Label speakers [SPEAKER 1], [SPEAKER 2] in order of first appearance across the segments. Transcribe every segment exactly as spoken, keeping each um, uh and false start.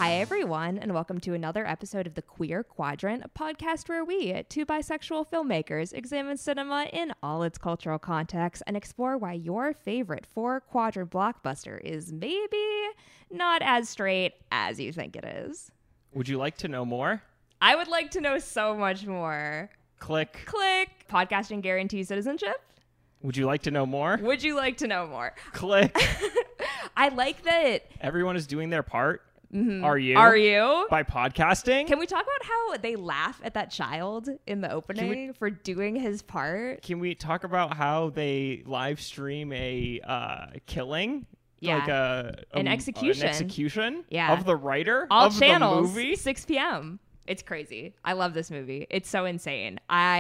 [SPEAKER 1] Hi, everyone, and welcome to another episode of The Queer Quadrant, a podcast where we, two bisexual filmmakers, examine cinema in all its cultural contexts and explore why your favorite four-quadrant blockbuster is maybe not as straight as you think it is.
[SPEAKER 2] Would you like to know more?
[SPEAKER 1] I would like to know so much more.
[SPEAKER 2] Click.
[SPEAKER 1] Click. Podcasting guarantees citizenship?
[SPEAKER 2] Would you like to know more?
[SPEAKER 1] Would you like to know more?
[SPEAKER 2] Click.
[SPEAKER 1] I like that.
[SPEAKER 2] Everyone is doing their part.
[SPEAKER 1] Mm-hmm.
[SPEAKER 2] Are you?
[SPEAKER 1] Are you?
[SPEAKER 2] By podcasting?
[SPEAKER 1] Can we talk about how they laugh at that child in the opening we, for doing his part?
[SPEAKER 2] Can we talk about how they live stream a uh, killing?
[SPEAKER 1] Yeah.
[SPEAKER 2] Like a, a
[SPEAKER 1] an execution.
[SPEAKER 2] An execution
[SPEAKER 1] yeah.
[SPEAKER 2] of the writer
[SPEAKER 1] All
[SPEAKER 2] of
[SPEAKER 1] channels,
[SPEAKER 2] the movie?
[SPEAKER 1] six p.m. It's crazy. I love this movie. It's so insane.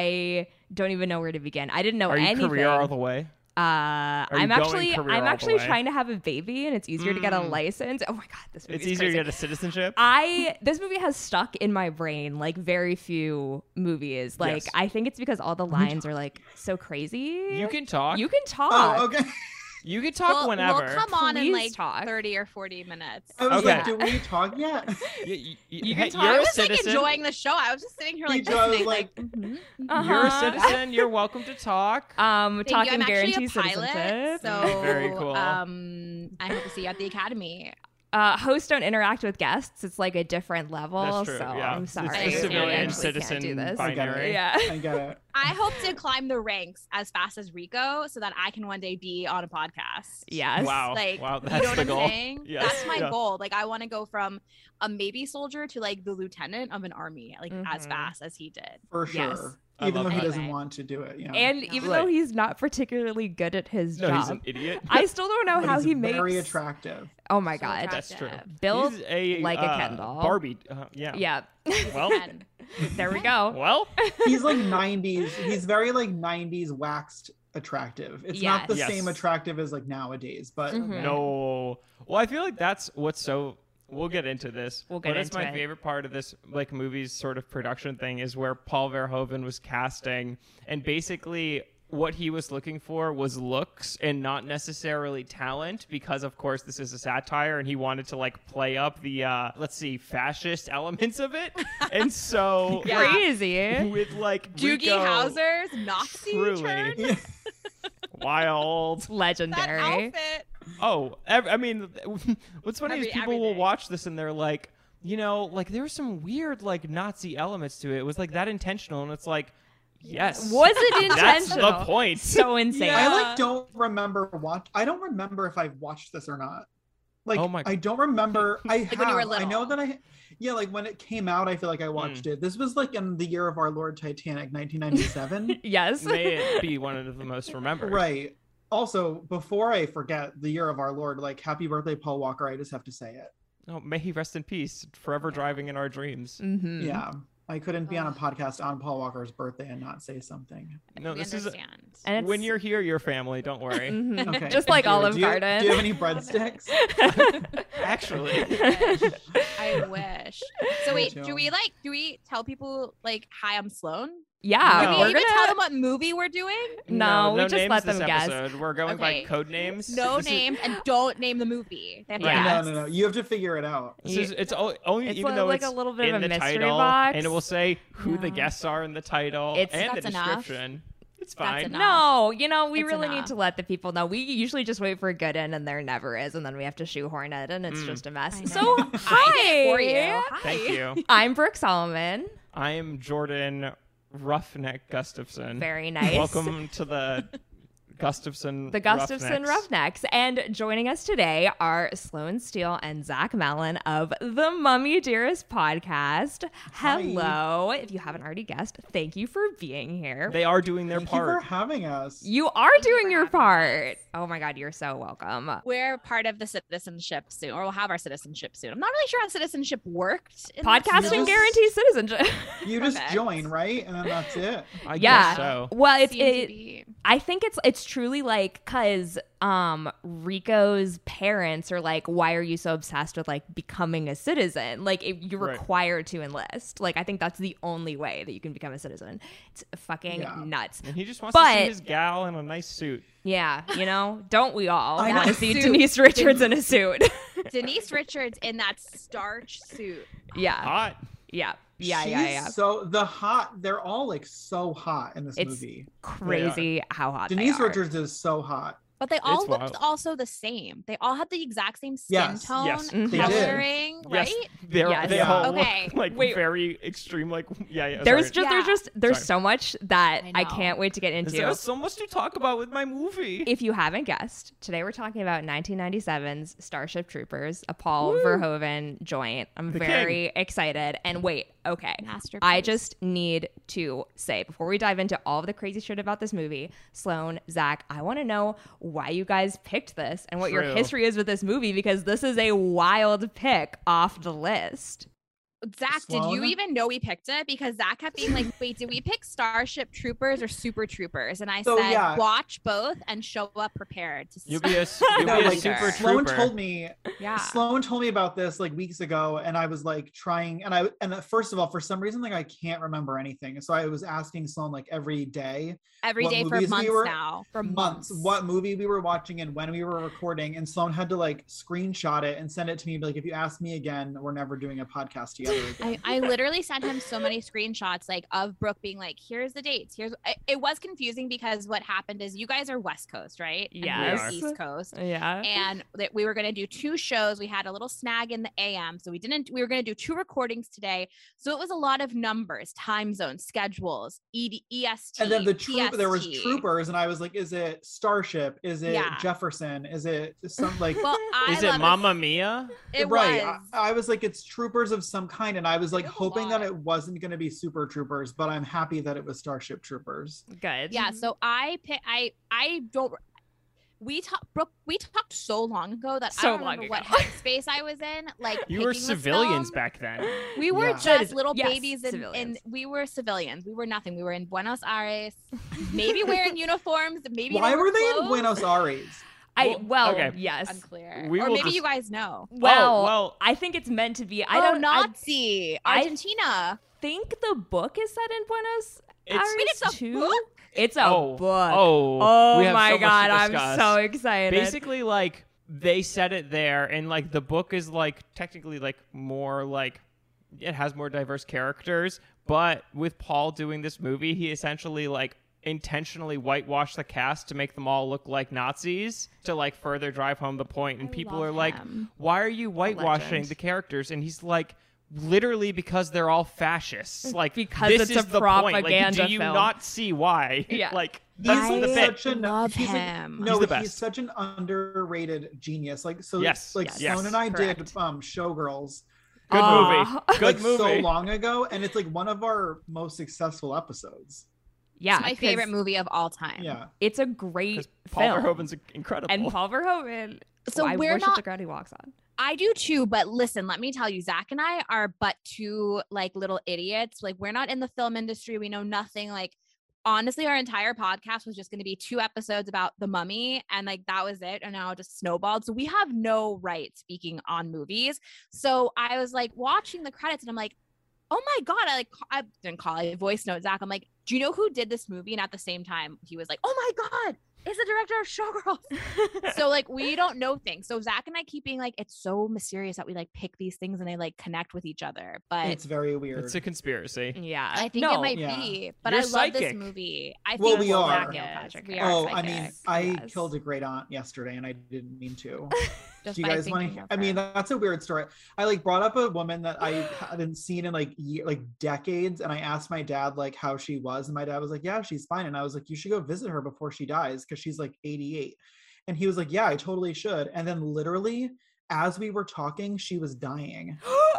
[SPEAKER 1] I don't even know where to begin. I didn't know
[SPEAKER 2] Are you
[SPEAKER 1] anything.
[SPEAKER 2] career all the way?
[SPEAKER 1] Uh, I'm actually I'm actually trying to have a baby, and it's easier mm. to get a license. Oh my god, this movie
[SPEAKER 2] it's
[SPEAKER 1] is
[SPEAKER 2] easier
[SPEAKER 1] crazy.
[SPEAKER 2] to get a citizenship.
[SPEAKER 1] I this movie has stuck in my brain like very few movies. Like yes. I think it's because all the lines are like so crazy.
[SPEAKER 2] You can talk.
[SPEAKER 1] You can talk.
[SPEAKER 3] Oh, okay.
[SPEAKER 2] You can talk
[SPEAKER 4] we'll,
[SPEAKER 2] whenever.
[SPEAKER 4] We'll come on
[SPEAKER 1] Please
[SPEAKER 4] in like
[SPEAKER 1] talk.
[SPEAKER 4] thirty or forty minutes.
[SPEAKER 3] I was
[SPEAKER 2] okay.
[SPEAKER 3] like, do we talk yet?
[SPEAKER 2] you, you,
[SPEAKER 1] you
[SPEAKER 2] hey,
[SPEAKER 1] can talk.
[SPEAKER 2] You're
[SPEAKER 4] I
[SPEAKER 2] a
[SPEAKER 4] was
[SPEAKER 2] citizen.
[SPEAKER 4] like enjoying the show. I was just sitting here like
[SPEAKER 3] Joe,
[SPEAKER 4] listening.
[SPEAKER 3] like,
[SPEAKER 4] like mm-hmm.
[SPEAKER 1] uh-huh.
[SPEAKER 2] You're a citizen. You're welcome to talk.
[SPEAKER 1] Um,
[SPEAKER 4] Thank
[SPEAKER 1] talking
[SPEAKER 4] you. I'm
[SPEAKER 1] guarantees
[SPEAKER 4] actually a pilot,
[SPEAKER 1] citizenship.
[SPEAKER 4] so
[SPEAKER 2] very cool.
[SPEAKER 4] Um, I hope to see you at the academy.
[SPEAKER 1] Uh, hosts don't interact with guests. It's like a different level.
[SPEAKER 2] That's true,
[SPEAKER 1] so
[SPEAKER 2] yeah.
[SPEAKER 1] I'm sorry.
[SPEAKER 2] It's
[SPEAKER 4] the civilian
[SPEAKER 2] citizen
[SPEAKER 1] do this.
[SPEAKER 2] binary.
[SPEAKER 1] Yeah.
[SPEAKER 3] I get it.
[SPEAKER 4] I hope to climb the ranks as fast as Rico so that I can one day be on a podcast.
[SPEAKER 1] Yes.
[SPEAKER 2] Wow.
[SPEAKER 4] Like,
[SPEAKER 2] wow. That's
[SPEAKER 4] you know
[SPEAKER 2] the
[SPEAKER 4] what I'm
[SPEAKER 2] goal.
[SPEAKER 4] saying?
[SPEAKER 2] Yes.
[SPEAKER 4] That's my
[SPEAKER 2] yeah.
[SPEAKER 4] goal. Like, I want to go from a maybe soldier to like the lieutenant of an army, like
[SPEAKER 1] mm-hmm.
[SPEAKER 4] as fast as he did.
[SPEAKER 3] For sure.
[SPEAKER 1] Yes.
[SPEAKER 3] Even though he
[SPEAKER 4] that.
[SPEAKER 3] doesn't
[SPEAKER 4] Anyway.
[SPEAKER 3] want to do it. Yeah.
[SPEAKER 1] And
[SPEAKER 4] No.
[SPEAKER 1] even
[SPEAKER 2] Right.
[SPEAKER 1] though he's not particularly good at his
[SPEAKER 2] No,
[SPEAKER 1] job,
[SPEAKER 2] he's an idiot.
[SPEAKER 1] I still don't know
[SPEAKER 3] But
[SPEAKER 1] how
[SPEAKER 3] he's
[SPEAKER 1] he
[SPEAKER 3] very
[SPEAKER 1] makes.
[SPEAKER 3] attractive.
[SPEAKER 1] Oh my
[SPEAKER 4] So
[SPEAKER 1] god,
[SPEAKER 4] attractive.
[SPEAKER 2] That's true.
[SPEAKER 1] Built
[SPEAKER 2] He's a,
[SPEAKER 1] like a
[SPEAKER 2] uh,
[SPEAKER 1] Ken doll.
[SPEAKER 2] Barbie. Uh, yeah.
[SPEAKER 1] Yeah.
[SPEAKER 2] Well,
[SPEAKER 4] Ken.
[SPEAKER 1] There we go.
[SPEAKER 2] well.
[SPEAKER 3] He's like nineties. He's very like nineties waxed attractive. It's not the
[SPEAKER 2] Yes.
[SPEAKER 3] same attractive as like nowadays, but
[SPEAKER 1] Mhm.
[SPEAKER 2] No. Well, I feel like that's what's so. We'll get into this.
[SPEAKER 1] We'll get
[SPEAKER 2] but it's
[SPEAKER 1] into
[SPEAKER 2] my
[SPEAKER 1] it.
[SPEAKER 2] favorite part of this like movie's sort of production thing is where Paul Verhoeven was casting, and basically what he was looking for was looks and not necessarily talent, because of course this is a satire and he wanted to like play up the uh let's see fascist elements of it. And so
[SPEAKER 4] Yeah.
[SPEAKER 1] Crazy.
[SPEAKER 2] with like
[SPEAKER 4] Doogie
[SPEAKER 2] Rico,
[SPEAKER 4] Howser's Nazi
[SPEAKER 2] truly
[SPEAKER 4] turn.
[SPEAKER 3] Yeah.
[SPEAKER 2] wild.
[SPEAKER 4] That
[SPEAKER 1] Legendary.
[SPEAKER 4] outfit.
[SPEAKER 2] Oh, ev- I mean, what's funny
[SPEAKER 4] Every-
[SPEAKER 2] is people will
[SPEAKER 4] everything.
[SPEAKER 2] watch this and they're like, you know, like there were some weird like Nazi elements to it. It was like that intentional, and it's like, yes,
[SPEAKER 1] Was it
[SPEAKER 2] that's
[SPEAKER 1] intentional?
[SPEAKER 2] the point.
[SPEAKER 1] So insane.
[SPEAKER 3] I like don't remember watch. I don't remember if I've watched this or not. Like
[SPEAKER 2] Oh my-
[SPEAKER 3] I don't remember. I have.
[SPEAKER 4] when you were
[SPEAKER 3] I
[SPEAKER 4] little.
[SPEAKER 3] know that I. Yeah, like when it came out, I feel like I watched it. This was like in the year of our Lord Titanic, nineteen ninety-seven.
[SPEAKER 1] Yes.
[SPEAKER 2] May it be one of the most remembered.
[SPEAKER 3] Right. Also, before I forget, the year of our Lord, like happy birthday, Paul Walker. I just have to say it.
[SPEAKER 2] Oh, may he rest in peace, forever driving in our dreams.
[SPEAKER 1] Mm-hmm.
[SPEAKER 3] Yeah. I couldn't be on a
[SPEAKER 4] Ugh.
[SPEAKER 3] podcast on Paul Walker's birthday and not say something.
[SPEAKER 2] No,
[SPEAKER 4] we
[SPEAKER 2] this is a-
[SPEAKER 4] understand.
[SPEAKER 1] And it's,
[SPEAKER 2] When you're here, you're family. Don't worry.
[SPEAKER 1] Mhm.
[SPEAKER 3] Okay.
[SPEAKER 1] Just like
[SPEAKER 3] thank you.
[SPEAKER 1] Olive
[SPEAKER 3] do you,
[SPEAKER 1] Garden.
[SPEAKER 3] Do you have any breadsticks?
[SPEAKER 2] Actually,
[SPEAKER 4] I wish. I wish. So
[SPEAKER 3] Me
[SPEAKER 4] wait,
[SPEAKER 3] too.
[SPEAKER 4] do we like do we tell people like hi, I'm Sloan?
[SPEAKER 1] Yeah.
[SPEAKER 4] Do we
[SPEAKER 2] No.
[SPEAKER 1] We're
[SPEAKER 4] even
[SPEAKER 1] gonna...
[SPEAKER 4] tell them what movie we're doing?
[SPEAKER 1] No, we
[SPEAKER 2] no
[SPEAKER 1] just
[SPEAKER 2] names
[SPEAKER 1] let
[SPEAKER 2] this
[SPEAKER 1] them guess.
[SPEAKER 2] episode. We're going
[SPEAKER 4] Okay.
[SPEAKER 2] by code names.
[SPEAKER 4] No
[SPEAKER 2] This is-
[SPEAKER 4] names and don't name the movie. They have to
[SPEAKER 1] Yeah.
[SPEAKER 4] guess.
[SPEAKER 3] No, no, no. You have to figure it out.
[SPEAKER 2] This is, it's o- only
[SPEAKER 1] It's
[SPEAKER 2] even
[SPEAKER 1] li-
[SPEAKER 2] though
[SPEAKER 1] like
[SPEAKER 2] it's
[SPEAKER 1] a little bit
[SPEAKER 2] in
[SPEAKER 1] of a
[SPEAKER 2] the
[SPEAKER 1] mystery
[SPEAKER 2] title,
[SPEAKER 1] box.
[SPEAKER 2] and it will say who the
[SPEAKER 1] No.
[SPEAKER 2] guests are in the title
[SPEAKER 1] It's-
[SPEAKER 2] and the
[SPEAKER 4] That's enough.
[SPEAKER 2] description. It's
[SPEAKER 4] That's
[SPEAKER 2] fine.
[SPEAKER 4] enough.
[SPEAKER 1] No, you know, we
[SPEAKER 4] It's
[SPEAKER 1] really need
[SPEAKER 4] enough.
[SPEAKER 1] to let the people know. We usually just wait for a good end and there never is, and then we have to shoehorn it, and it's
[SPEAKER 2] Mm.
[SPEAKER 1] just a mess.
[SPEAKER 4] I know.
[SPEAKER 1] So,
[SPEAKER 4] I
[SPEAKER 1] hi.
[SPEAKER 4] did it for you. Hi.
[SPEAKER 2] Thank you.
[SPEAKER 1] I'm Brooke Solomon.
[SPEAKER 2] I am Jordan Roughneck Gustafson.
[SPEAKER 1] Very nice.
[SPEAKER 2] Welcome to the Gustafson
[SPEAKER 1] The Gustafson
[SPEAKER 2] Roughnecks.
[SPEAKER 1] Roughnecks. And joining us today are Sloan Steele and Zach Mellon of the Mummy Dearest podcast.
[SPEAKER 3] Hi.
[SPEAKER 1] Hello. If you haven't already guessed, thank you for being here.
[SPEAKER 2] They are doing their
[SPEAKER 3] Thank you for
[SPEAKER 2] part.
[SPEAKER 3] having us.
[SPEAKER 1] you are
[SPEAKER 4] Thank you
[SPEAKER 1] doing
[SPEAKER 4] for
[SPEAKER 1] your
[SPEAKER 4] having
[SPEAKER 1] part. Oh my God, you're so welcome.
[SPEAKER 4] We're part of the citizenship soon, or we'll have our citizenship soon. I'm not really sure how citizenship worked. in this
[SPEAKER 1] Podcasting
[SPEAKER 4] film.
[SPEAKER 3] just-
[SPEAKER 1] guarantees citizenship.
[SPEAKER 3] You just
[SPEAKER 4] Perfect.
[SPEAKER 3] join, right? And then that's it.
[SPEAKER 2] I
[SPEAKER 1] Yeah.
[SPEAKER 2] guess so.
[SPEAKER 1] Well, it's
[SPEAKER 4] Seems to
[SPEAKER 1] it,
[SPEAKER 4] be.
[SPEAKER 1] I think it's it's truly like because um Rico's parents are like, why are you so obsessed with like becoming a citizen? Like if you're
[SPEAKER 2] Right.
[SPEAKER 1] required to enlist. Like I think that's the only way that you can become a citizen. It's fucking
[SPEAKER 3] Yeah.
[SPEAKER 1] nuts.
[SPEAKER 2] And he just wants to see
[SPEAKER 1] But-
[SPEAKER 2] his gal in a nice suit.
[SPEAKER 1] Yeah, you know, don't we all
[SPEAKER 3] I
[SPEAKER 1] want to
[SPEAKER 3] know.
[SPEAKER 1] see
[SPEAKER 4] Suit.
[SPEAKER 1] Denise Richards in a suit?
[SPEAKER 4] Denise Richards in that starch suit.
[SPEAKER 1] Yeah.
[SPEAKER 2] Hot.
[SPEAKER 1] Yeah. Yeah,
[SPEAKER 3] She's
[SPEAKER 1] yeah, yeah.
[SPEAKER 3] So the hot, they're all like so hot in this
[SPEAKER 1] It's
[SPEAKER 3] movie.
[SPEAKER 1] crazy how hot
[SPEAKER 3] Denise
[SPEAKER 1] they are.
[SPEAKER 3] Richards is so hot.
[SPEAKER 4] But they all
[SPEAKER 2] It's
[SPEAKER 4] looked
[SPEAKER 2] wild.
[SPEAKER 4] also the same. They all had the exact same skin
[SPEAKER 3] Yes.
[SPEAKER 4] tone,
[SPEAKER 2] Yes.
[SPEAKER 1] Mhm.
[SPEAKER 3] They did.
[SPEAKER 4] coloring, right?
[SPEAKER 2] Yes, they're,
[SPEAKER 1] Yes.
[SPEAKER 2] they
[SPEAKER 3] Yeah.
[SPEAKER 2] all
[SPEAKER 4] Okay.
[SPEAKER 2] look like
[SPEAKER 1] Wait.
[SPEAKER 2] very extreme. Like, yeah, yeah.
[SPEAKER 1] There's
[SPEAKER 2] sorry.
[SPEAKER 1] just there's
[SPEAKER 4] Yeah.
[SPEAKER 1] just there's
[SPEAKER 2] Sorry.
[SPEAKER 1] so much that
[SPEAKER 4] I
[SPEAKER 1] I,
[SPEAKER 4] know.
[SPEAKER 1] can't wait to get into.
[SPEAKER 2] There's so much to talk about with my movie.
[SPEAKER 1] If you haven't guessed, today we're talking about nineteen ninety-seven's Starship Troopers, a Paul
[SPEAKER 2] Woo.
[SPEAKER 1] Verhoeven joint. I'm
[SPEAKER 2] The
[SPEAKER 1] very excited. And wait, okay.
[SPEAKER 4] Masterpiece.
[SPEAKER 1] I just need to say, before we dive into all of the crazy shit about this movie, Sloan, Zach, I want to know why you guys picked this and what your
[SPEAKER 2] True.
[SPEAKER 1] history is with this movie, because this is a wild pick off the list.
[SPEAKER 4] Zach, did you
[SPEAKER 3] Sloan?
[SPEAKER 4] even know we picked it? Because Zach kept being like, wait, did we pick Starship Troopers or Super Troopers? And I
[SPEAKER 3] So,
[SPEAKER 4] said,
[SPEAKER 3] yeah.
[SPEAKER 4] watch both and show up prepared to
[SPEAKER 2] You'll be a, you'll
[SPEAKER 3] No,
[SPEAKER 2] be a
[SPEAKER 3] like
[SPEAKER 2] super
[SPEAKER 3] Sloan
[SPEAKER 2] trooper.
[SPEAKER 3] told me
[SPEAKER 4] Yeah.
[SPEAKER 3] Sloan told me about this like weeks ago, and I was like trying, and I and uh, first of all, for some reason, like I can't remember anything, so I was asking Sloan like every day,
[SPEAKER 4] Every
[SPEAKER 3] what
[SPEAKER 4] day for
[SPEAKER 3] movies we
[SPEAKER 4] months
[SPEAKER 3] were-
[SPEAKER 4] now. For
[SPEAKER 3] months,
[SPEAKER 4] months.
[SPEAKER 3] what movie we were watching and when we were recording, and Sloan had to like screenshot it and send it to me, be like, if you ask me again, we're never doing a podcast together again.
[SPEAKER 4] I, I literally sent him so many screenshots like of Brooke being like, here's the dates. Here's it, it was confusing because what happened is you guys are West Coast, right? And
[SPEAKER 1] Yes.
[SPEAKER 4] we're East Coast.
[SPEAKER 1] Yeah.
[SPEAKER 4] And that we were going to do two shows. We had a little snag in the A M. So we didn't, we were going to do two recordings today. So it was a lot of numbers, time zones, schedules, E D, E S T.
[SPEAKER 3] And then the troop, there was
[SPEAKER 4] P S T.
[SPEAKER 3] troopers, and I was like, is it Starship? Is it
[SPEAKER 4] Yeah.
[SPEAKER 3] Jefferson? Is it some like?
[SPEAKER 4] Well, I
[SPEAKER 2] Is
[SPEAKER 4] love
[SPEAKER 2] it Mamma Mia?
[SPEAKER 4] It
[SPEAKER 3] right.
[SPEAKER 4] was.
[SPEAKER 3] I, I was like, it's troopers of some kind, and I was like
[SPEAKER 4] It was a
[SPEAKER 3] hoping that
[SPEAKER 4] lot.
[SPEAKER 3] it wasn't going to be Super Troopers, but I'm happy that it was Starship Troopers.
[SPEAKER 1] Good.
[SPEAKER 4] Yeah, so I pick, I I don't we talked Brooke we talked so long ago that
[SPEAKER 1] So
[SPEAKER 4] I don't
[SPEAKER 1] long
[SPEAKER 4] remember what
[SPEAKER 1] ago.
[SPEAKER 4] headspace I was in. Like
[SPEAKER 2] You were
[SPEAKER 4] picking this
[SPEAKER 2] civilians
[SPEAKER 4] film.
[SPEAKER 2] back then.
[SPEAKER 4] We were
[SPEAKER 3] Yeah.
[SPEAKER 1] That
[SPEAKER 4] just
[SPEAKER 1] is-
[SPEAKER 4] little
[SPEAKER 1] yes,
[SPEAKER 4] babies and,
[SPEAKER 1] civilians.
[SPEAKER 4] and we were civilians. We were nothing. We were in Buenos Aires, maybe wearing uniforms, maybe
[SPEAKER 3] Why were they in
[SPEAKER 4] clothes.
[SPEAKER 3] Buenos Aires?
[SPEAKER 1] I
[SPEAKER 2] Well,
[SPEAKER 1] well,
[SPEAKER 2] okay.
[SPEAKER 1] yes.
[SPEAKER 4] Unclear.
[SPEAKER 2] We
[SPEAKER 4] or
[SPEAKER 2] will
[SPEAKER 4] maybe
[SPEAKER 2] just-
[SPEAKER 4] you guys know.
[SPEAKER 1] Well,
[SPEAKER 2] oh, well,
[SPEAKER 1] I think it's meant to be. I
[SPEAKER 4] oh,
[SPEAKER 1] don't I
[SPEAKER 4] Nazi
[SPEAKER 1] I-
[SPEAKER 4] Argentina.
[SPEAKER 1] think the book is set in Buenos
[SPEAKER 2] It's-
[SPEAKER 1] Aires
[SPEAKER 4] Wait, it's a
[SPEAKER 1] too.
[SPEAKER 4] book?
[SPEAKER 1] It's a
[SPEAKER 2] oh,
[SPEAKER 1] book.
[SPEAKER 2] Oh,
[SPEAKER 1] Oh
[SPEAKER 2] we have
[SPEAKER 1] my
[SPEAKER 2] so much to
[SPEAKER 1] god, I'm
[SPEAKER 2] discuss.
[SPEAKER 1] so excited.
[SPEAKER 2] Basically, like they said it there, and like the book is like technically like more like it has more diverse characters. But with Paul doing this movie, he essentially like intentionally whitewashed the cast to make them all look like Nazis to like further drive home the point. And
[SPEAKER 4] I
[SPEAKER 2] people
[SPEAKER 4] love
[SPEAKER 2] are like,
[SPEAKER 4] him.
[SPEAKER 2] "Why are you whitewashing
[SPEAKER 1] legend.
[SPEAKER 2] the characters?" And he's like, literally because they're all fascists. Like
[SPEAKER 1] Because
[SPEAKER 2] this
[SPEAKER 1] it's
[SPEAKER 2] is
[SPEAKER 1] a
[SPEAKER 2] the point. Like,
[SPEAKER 1] propaganda
[SPEAKER 2] do you
[SPEAKER 1] film.
[SPEAKER 2] not see why?
[SPEAKER 1] Yeah.
[SPEAKER 2] like
[SPEAKER 3] He's
[SPEAKER 2] that's
[SPEAKER 4] I
[SPEAKER 2] the
[SPEAKER 3] like
[SPEAKER 2] bit.
[SPEAKER 3] such an
[SPEAKER 4] love
[SPEAKER 3] he's like-
[SPEAKER 4] him.
[SPEAKER 3] no,
[SPEAKER 2] He's the
[SPEAKER 3] he's
[SPEAKER 2] best.
[SPEAKER 3] such an underrated genius. Like so,
[SPEAKER 2] Yes,
[SPEAKER 3] like
[SPEAKER 1] yes,
[SPEAKER 3] Sloan
[SPEAKER 2] yes,
[SPEAKER 3] and I
[SPEAKER 1] correct.
[SPEAKER 3] did um Showgirls
[SPEAKER 2] Good
[SPEAKER 1] Aw.
[SPEAKER 2] movie. Good
[SPEAKER 3] like
[SPEAKER 2] movie.
[SPEAKER 3] so long ago, and it's like one of our most successful episodes.
[SPEAKER 1] yeah,
[SPEAKER 4] It's my
[SPEAKER 1] 'cause
[SPEAKER 4] favorite movie of all time.
[SPEAKER 3] Yeah,
[SPEAKER 1] It's a great
[SPEAKER 2] 'Cause Paul
[SPEAKER 1] film.
[SPEAKER 2] Verhoeven's incredible.
[SPEAKER 1] and Paul Verhoeven.
[SPEAKER 4] So
[SPEAKER 1] I
[SPEAKER 4] we're
[SPEAKER 1] worship
[SPEAKER 4] not-
[SPEAKER 1] the ground he walks on.
[SPEAKER 4] I do too, but listen, let me tell you, Zach and I are but two like little idiots. Like we're not in the film industry. We know nothing. Like honestly, our entire podcast was just going to be two episodes about The Mummy, and like that was it. And now it just snowballed. So we have no right speaking on movies. So I was like watching the credits, and I'm like, oh my god! I like I didn't call it voice note Zach. I'm like, do you know who did this movie? And at the same time, he was like, oh my god, it's the director of Showgirls. So like we don't know things. So Zach and I keep being like, it's so mysterious that we like pick these things and they like connect with each other. But
[SPEAKER 3] it's very weird.
[SPEAKER 2] it's a conspiracy.
[SPEAKER 1] Yeah,
[SPEAKER 4] I think
[SPEAKER 1] no,
[SPEAKER 4] it might
[SPEAKER 3] Yeah.
[SPEAKER 4] be. But
[SPEAKER 2] You're
[SPEAKER 4] I love this
[SPEAKER 2] psychic.
[SPEAKER 4] movie. I think
[SPEAKER 3] Well, we
[SPEAKER 4] we'll
[SPEAKER 3] are.
[SPEAKER 4] like it.
[SPEAKER 1] Patrick.
[SPEAKER 4] We are
[SPEAKER 3] Oh, I mean,
[SPEAKER 4] psychic.
[SPEAKER 3] I
[SPEAKER 1] Yes.
[SPEAKER 3] killed a great aunt yesterday, and I didn't mean to.
[SPEAKER 4] Just
[SPEAKER 3] Do you
[SPEAKER 4] by
[SPEAKER 3] guys want
[SPEAKER 4] thinking
[SPEAKER 3] to?
[SPEAKER 4] of
[SPEAKER 3] I mean,
[SPEAKER 4] her.
[SPEAKER 3] that's a weird story. I like brought up a woman that I hadn't seen in like year, like decades, and I asked my dad like how she was, and my dad was like, "Yeah, she's fine." And I was like, "You should go visit her before she dies because she's like eighty-eight." And he was like, "Yeah, I totally should." And then literally, as we were talking, she was dying,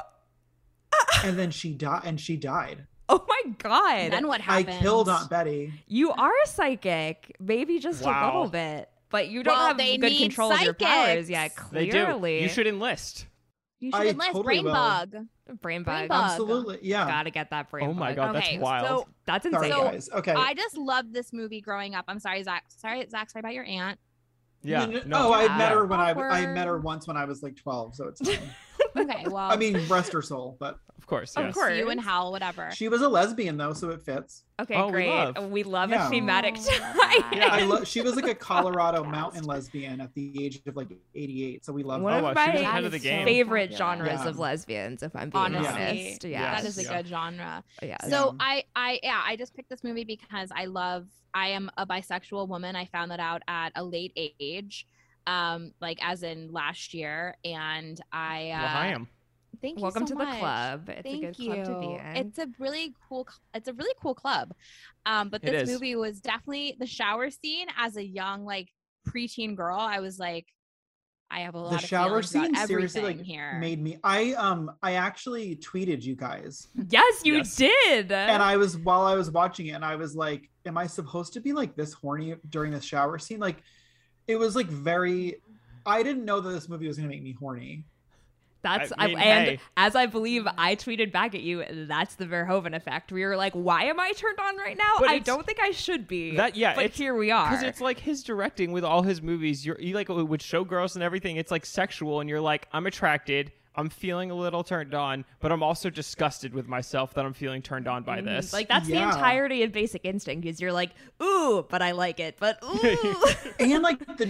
[SPEAKER 3] and then she died, and she died.
[SPEAKER 1] Oh my god,
[SPEAKER 4] Then what
[SPEAKER 3] I
[SPEAKER 4] happened?
[SPEAKER 3] killed Aunt Betty.
[SPEAKER 1] you are psychic, maybe just a
[SPEAKER 2] Wow.
[SPEAKER 1] little bit, but you don't
[SPEAKER 4] Well,
[SPEAKER 1] have
[SPEAKER 4] they
[SPEAKER 1] good
[SPEAKER 4] need
[SPEAKER 1] control of your powers yet.
[SPEAKER 4] psychics.
[SPEAKER 2] They
[SPEAKER 1] Clearly,
[SPEAKER 2] do. You should enlist.
[SPEAKER 4] You should
[SPEAKER 3] I
[SPEAKER 4] enlist
[SPEAKER 3] totally
[SPEAKER 4] Brain
[SPEAKER 3] will.
[SPEAKER 4] Bug.
[SPEAKER 1] brain
[SPEAKER 4] Brain
[SPEAKER 1] bug.
[SPEAKER 4] bug.
[SPEAKER 3] Absolutely, yeah.
[SPEAKER 1] Gotta get that brain.
[SPEAKER 2] Oh my
[SPEAKER 1] bug.
[SPEAKER 2] god,
[SPEAKER 4] Okay,
[SPEAKER 2] that's wild.
[SPEAKER 4] so
[SPEAKER 1] that's
[SPEAKER 3] Sorry,
[SPEAKER 1] insane.
[SPEAKER 4] So,
[SPEAKER 3] guys. Okay.
[SPEAKER 4] I just loved this movie growing up. I'm sorry, Zach. Sorry, Zach. Sorry about your aunt.
[SPEAKER 2] yeah.
[SPEAKER 3] No,
[SPEAKER 2] No.
[SPEAKER 3] oh, I
[SPEAKER 1] Yeah.
[SPEAKER 3] met her when I I
[SPEAKER 4] Awkward.
[SPEAKER 3] met her once when I was like twelve, so it's fine.
[SPEAKER 4] Okay, well,
[SPEAKER 3] I mean, rest her soul, but
[SPEAKER 2] Of course,
[SPEAKER 1] Of
[SPEAKER 2] yes.
[SPEAKER 1] course.
[SPEAKER 4] See you in hell, whatever.
[SPEAKER 3] She was a lesbian though, so it fits.
[SPEAKER 1] Okay,
[SPEAKER 2] Oh, we
[SPEAKER 1] great.
[SPEAKER 2] love.
[SPEAKER 1] We love,
[SPEAKER 3] Yeah.
[SPEAKER 1] a thematic
[SPEAKER 4] Oh,
[SPEAKER 1] tie.
[SPEAKER 2] Yeah.
[SPEAKER 3] I lo- she was like a Colorado mountain lesbian at the age of like eighty-eight, so we love
[SPEAKER 1] One
[SPEAKER 3] that.
[SPEAKER 1] of
[SPEAKER 2] wow, she
[SPEAKER 1] my
[SPEAKER 2] was ahead of the game.
[SPEAKER 1] favorite
[SPEAKER 4] Fabulous.
[SPEAKER 1] genres
[SPEAKER 3] Yeah.
[SPEAKER 1] of lesbians, if I'm being
[SPEAKER 4] Honestly,
[SPEAKER 1] honest.
[SPEAKER 2] Yes.
[SPEAKER 1] Yes.
[SPEAKER 4] that is a
[SPEAKER 2] Yeah.
[SPEAKER 4] good genre.
[SPEAKER 1] Yes.
[SPEAKER 4] So
[SPEAKER 3] Yeah.
[SPEAKER 4] I, I, yeah, I just picked this movie because I love. I am a bisexual woman. I found that out at a late age, um, like as in last year, and I. Uh,
[SPEAKER 2] Well, I am.
[SPEAKER 4] Thank you
[SPEAKER 1] Welcome
[SPEAKER 4] so
[SPEAKER 1] to the
[SPEAKER 4] much.
[SPEAKER 1] club. It's
[SPEAKER 4] Thank
[SPEAKER 1] a good
[SPEAKER 4] you.
[SPEAKER 1] club to be in.
[SPEAKER 4] It's a really cool. cl- It's a really cool club. Um, but
[SPEAKER 2] It
[SPEAKER 4] this
[SPEAKER 2] is.
[SPEAKER 4] movie was definitely the shower scene. As a young like preteen girl, I was like, I have a lot
[SPEAKER 3] The
[SPEAKER 4] of
[SPEAKER 3] shower
[SPEAKER 4] feelings about
[SPEAKER 3] scene seriously
[SPEAKER 4] everything
[SPEAKER 3] like
[SPEAKER 4] here.
[SPEAKER 3] made me. I um I actually tweeted you guys,
[SPEAKER 1] yes, you
[SPEAKER 2] Yes.
[SPEAKER 1] did.
[SPEAKER 3] and I was while I was watching it, and I was like, "Am I supposed to be like this horny during the shower scene?" Like, it was like very. I didn't know that this movie was gonna make me horny.
[SPEAKER 1] That's
[SPEAKER 2] I
[SPEAKER 1] I
[SPEAKER 2] mean,
[SPEAKER 1] and
[SPEAKER 2] hey.
[SPEAKER 1] as I believe I tweeted back at you, that's the Verhoeven effect. We were like, why am I turned on right now?
[SPEAKER 2] But
[SPEAKER 1] I
[SPEAKER 2] it's-
[SPEAKER 1] don't think I should be.
[SPEAKER 2] That yeah,
[SPEAKER 1] but
[SPEAKER 2] it's,
[SPEAKER 1] here we are.
[SPEAKER 2] Because it's like his directing with all his movies. You're you like with Showgirls and everything. It's like sexual, and you're like, I'm attracted. I'm feeling a little turned on, but I'm also disgusted with myself that I'm feeling turned on by
[SPEAKER 1] Mhm.
[SPEAKER 2] this.
[SPEAKER 1] Like that's
[SPEAKER 3] Yeah.
[SPEAKER 1] the entirety of Basic Instinct. Is you're like, ooh, but I like it, but ooh.
[SPEAKER 3] And like the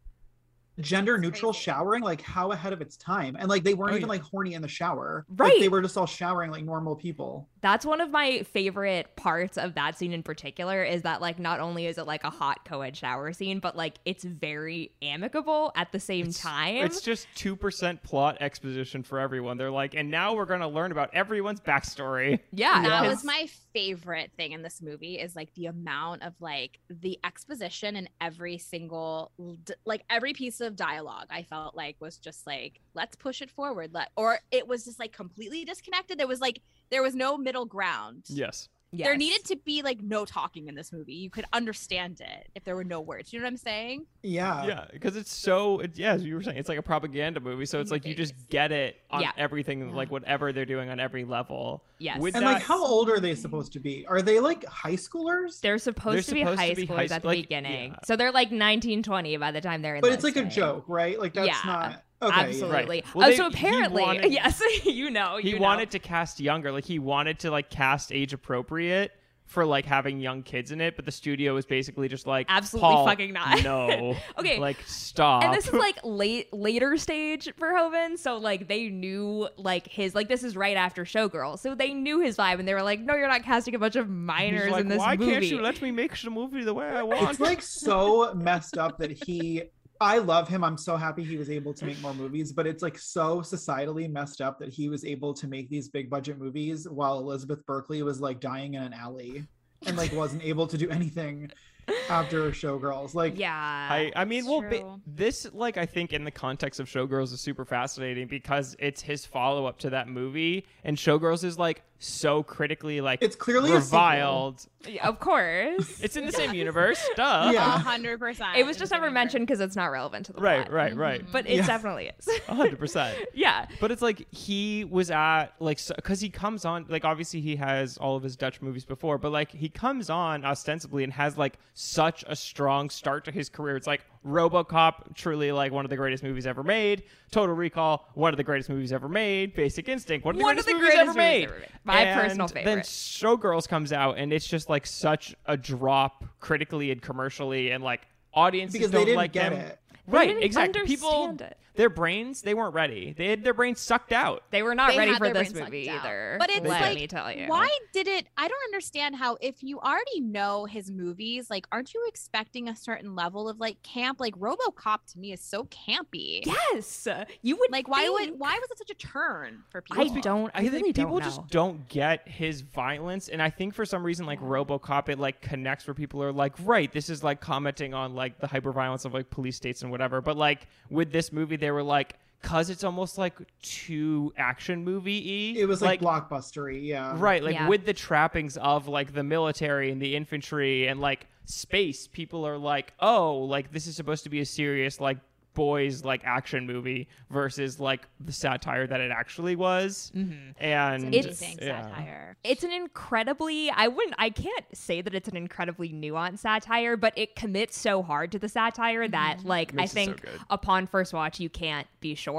[SPEAKER 3] gender neutral
[SPEAKER 4] crazy.
[SPEAKER 3] showering, like how ahead of its time, and like they weren't
[SPEAKER 2] Oh,
[SPEAKER 3] even
[SPEAKER 2] yeah.
[SPEAKER 3] like horny in the shower.
[SPEAKER 1] Right.
[SPEAKER 3] Like, they were just all showering like normal people.
[SPEAKER 1] That's one of my favorite parts of that scene in particular is that like not only is it like a hot co-ed shower scene, but like it's very amicable at the same
[SPEAKER 2] It's-
[SPEAKER 1] time.
[SPEAKER 2] It's just two percent plot exposition for everyone. They're like, and now we're gonna learn about everyone's backstory.
[SPEAKER 1] yeah,
[SPEAKER 4] that
[SPEAKER 1] because-
[SPEAKER 4] was my favorite thing in this movie is like the amount of like the exposition in every single d- like every piece of dialogue I felt like was just like let's push it forward let or it was just like completely disconnected. There was like there was no middle ground.
[SPEAKER 2] Yes.
[SPEAKER 4] There
[SPEAKER 1] Yes.
[SPEAKER 4] needed to be like no talking in this movie. You could understand it if there were no words. You know what I'm saying?
[SPEAKER 3] Yeah.
[SPEAKER 2] Yeah, because it's so it, yeah, as you were saying, it's like a propaganda movie, so it's like you just get it on
[SPEAKER 1] Yeah.
[SPEAKER 2] everything, like whatever they're doing on every level.
[SPEAKER 1] Yes.
[SPEAKER 2] With
[SPEAKER 3] And
[SPEAKER 2] that,
[SPEAKER 3] like, how old are they supposed to be? Are they like high schoolers?
[SPEAKER 1] They're supposed
[SPEAKER 2] They're
[SPEAKER 1] to be
[SPEAKER 2] supposed
[SPEAKER 1] high
[SPEAKER 2] to be
[SPEAKER 1] schoolers
[SPEAKER 2] high
[SPEAKER 1] at the
[SPEAKER 2] school- like,
[SPEAKER 1] beginning.
[SPEAKER 2] yeah.
[SPEAKER 1] So they're like nineteen, twenty by the time they're in
[SPEAKER 3] But it's like a
[SPEAKER 1] listing.
[SPEAKER 3] joke, right? Like that's
[SPEAKER 1] Yeah.
[SPEAKER 3] not okay. yeah.
[SPEAKER 1] Absolutely.
[SPEAKER 2] Well,
[SPEAKER 1] oh,
[SPEAKER 2] they-
[SPEAKER 1] so
[SPEAKER 2] he
[SPEAKER 1] apparently,
[SPEAKER 2] wanted-
[SPEAKER 1] yes, you know,
[SPEAKER 2] he
[SPEAKER 1] you know.
[SPEAKER 2] wanted to cast younger, like he wanted to like cast age appropriate for like having young kids in it, but the studio was basically just like
[SPEAKER 1] Absolutely
[SPEAKER 2] "Paul,
[SPEAKER 1] fucking not."
[SPEAKER 2] No.
[SPEAKER 1] Okay.
[SPEAKER 2] Like stop.
[SPEAKER 1] And this is like late later stage Verhoeven, so like they knew like his like this is right after Showgirl, so they knew his vibe, and they were like, "No, you're not casting a bunch of
[SPEAKER 2] He's
[SPEAKER 1] minors
[SPEAKER 2] like,
[SPEAKER 1] in this
[SPEAKER 2] why
[SPEAKER 1] movie."
[SPEAKER 2] can't you let me make the movie the way I want?
[SPEAKER 3] It's like so messed up that he I love him. I'm so happy he was able to make more movies, but it's like so societally messed up that he was able to make these big budget movies while Elizabeth Berkley was like dying in an alley and like wasn't able to do anything after Showgirls. Like
[SPEAKER 1] yeah,
[SPEAKER 2] I, I mean,
[SPEAKER 4] It's
[SPEAKER 2] well, ba-
[SPEAKER 4] true.
[SPEAKER 2] this, like, I think in the context of Showgirls is super fascinating because it's his follow up to that movie, and Showgirls is like so critically like
[SPEAKER 3] it's clearly a sequel.
[SPEAKER 2] reviled.
[SPEAKER 1] Yeah, of course.
[SPEAKER 2] It's in the same universe, duh.
[SPEAKER 3] Yeah.
[SPEAKER 4] A hundred percent.
[SPEAKER 1] It was just never mentioned because it's not relevant to the
[SPEAKER 2] Right,
[SPEAKER 1] plot.
[SPEAKER 2] right, right.
[SPEAKER 1] But it
[SPEAKER 3] Yeah.
[SPEAKER 1] definitely is.
[SPEAKER 2] A hundred percent.
[SPEAKER 1] Yeah.
[SPEAKER 2] But it's like he was at like because he comes on like obviously he has all of his Dutch movies before, but like he comes on ostensibly and has like such a strong start to his career. It's like RoboCop, truly like one of the greatest movies ever made. Total Recall, one of the greatest movies ever made. Basic Instinct, one of the
[SPEAKER 1] One
[SPEAKER 2] greatest,
[SPEAKER 1] of the
[SPEAKER 2] movies,
[SPEAKER 1] greatest
[SPEAKER 2] ever,
[SPEAKER 1] movies
[SPEAKER 2] made.
[SPEAKER 1] ever made. My
[SPEAKER 2] And
[SPEAKER 1] personal
[SPEAKER 2] Then
[SPEAKER 1] favorite.
[SPEAKER 2] Showgirls comes out and it's just like such a drop critically and commercially, and like audiences
[SPEAKER 3] because
[SPEAKER 2] don't
[SPEAKER 3] they didn't
[SPEAKER 2] like
[SPEAKER 3] get
[SPEAKER 2] him.
[SPEAKER 3] it.
[SPEAKER 1] They
[SPEAKER 2] Right,
[SPEAKER 1] didn't
[SPEAKER 2] exactly. People,
[SPEAKER 1] understand it.
[SPEAKER 2] their brains, they weren't ready. They had their brains sucked out.
[SPEAKER 1] They were not
[SPEAKER 4] They
[SPEAKER 1] ready
[SPEAKER 4] had
[SPEAKER 1] for
[SPEAKER 4] their
[SPEAKER 1] this
[SPEAKER 4] brains
[SPEAKER 1] movie
[SPEAKER 4] sucked out.
[SPEAKER 1] either.
[SPEAKER 4] But it's
[SPEAKER 1] let
[SPEAKER 4] like,
[SPEAKER 1] me tell you.
[SPEAKER 4] Why did it? I don't understand how, if you already know his movies, like, aren't you expecting a certain level of like camp? Like, RoboCop to me is so campy.
[SPEAKER 1] Yes, you would
[SPEAKER 4] Like, why
[SPEAKER 1] think.
[SPEAKER 4] would why was it such a turn for people?
[SPEAKER 1] I don't. I,
[SPEAKER 2] I
[SPEAKER 1] really
[SPEAKER 2] think people
[SPEAKER 1] don't know.
[SPEAKER 2] just don't get his violence, and I think for some reason, like RoboCop, it like connects where people are like, right, this is like commenting on like the hyper violence of like police states and whatever. But like with this movie, they were like, cause it's almost like too action movie y.
[SPEAKER 3] It was like, blockbustery, yeah.
[SPEAKER 2] Right, like
[SPEAKER 1] Yeah.
[SPEAKER 2] with the trappings of like the military and the infantry and like space, people are like, oh, like this is supposed to be a serious like boys like action movie versus like the satire that it actually was.
[SPEAKER 1] Mhm.
[SPEAKER 2] And
[SPEAKER 1] It's-
[SPEAKER 4] Amazing
[SPEAKER 2] yeah.
[SPEAKER 4] satire.
[SPEAKER 1] It's an incredibly. I wouldn't. I can't say that it's an incredibly nuanced satire, but it commits so hard to the satire that, like, I
[SPEAKER 2] Makes it so
[SPEAKER 1] think
[SPEAKER 2] good.
[SPEAKER 1] upon first watch you can't be sure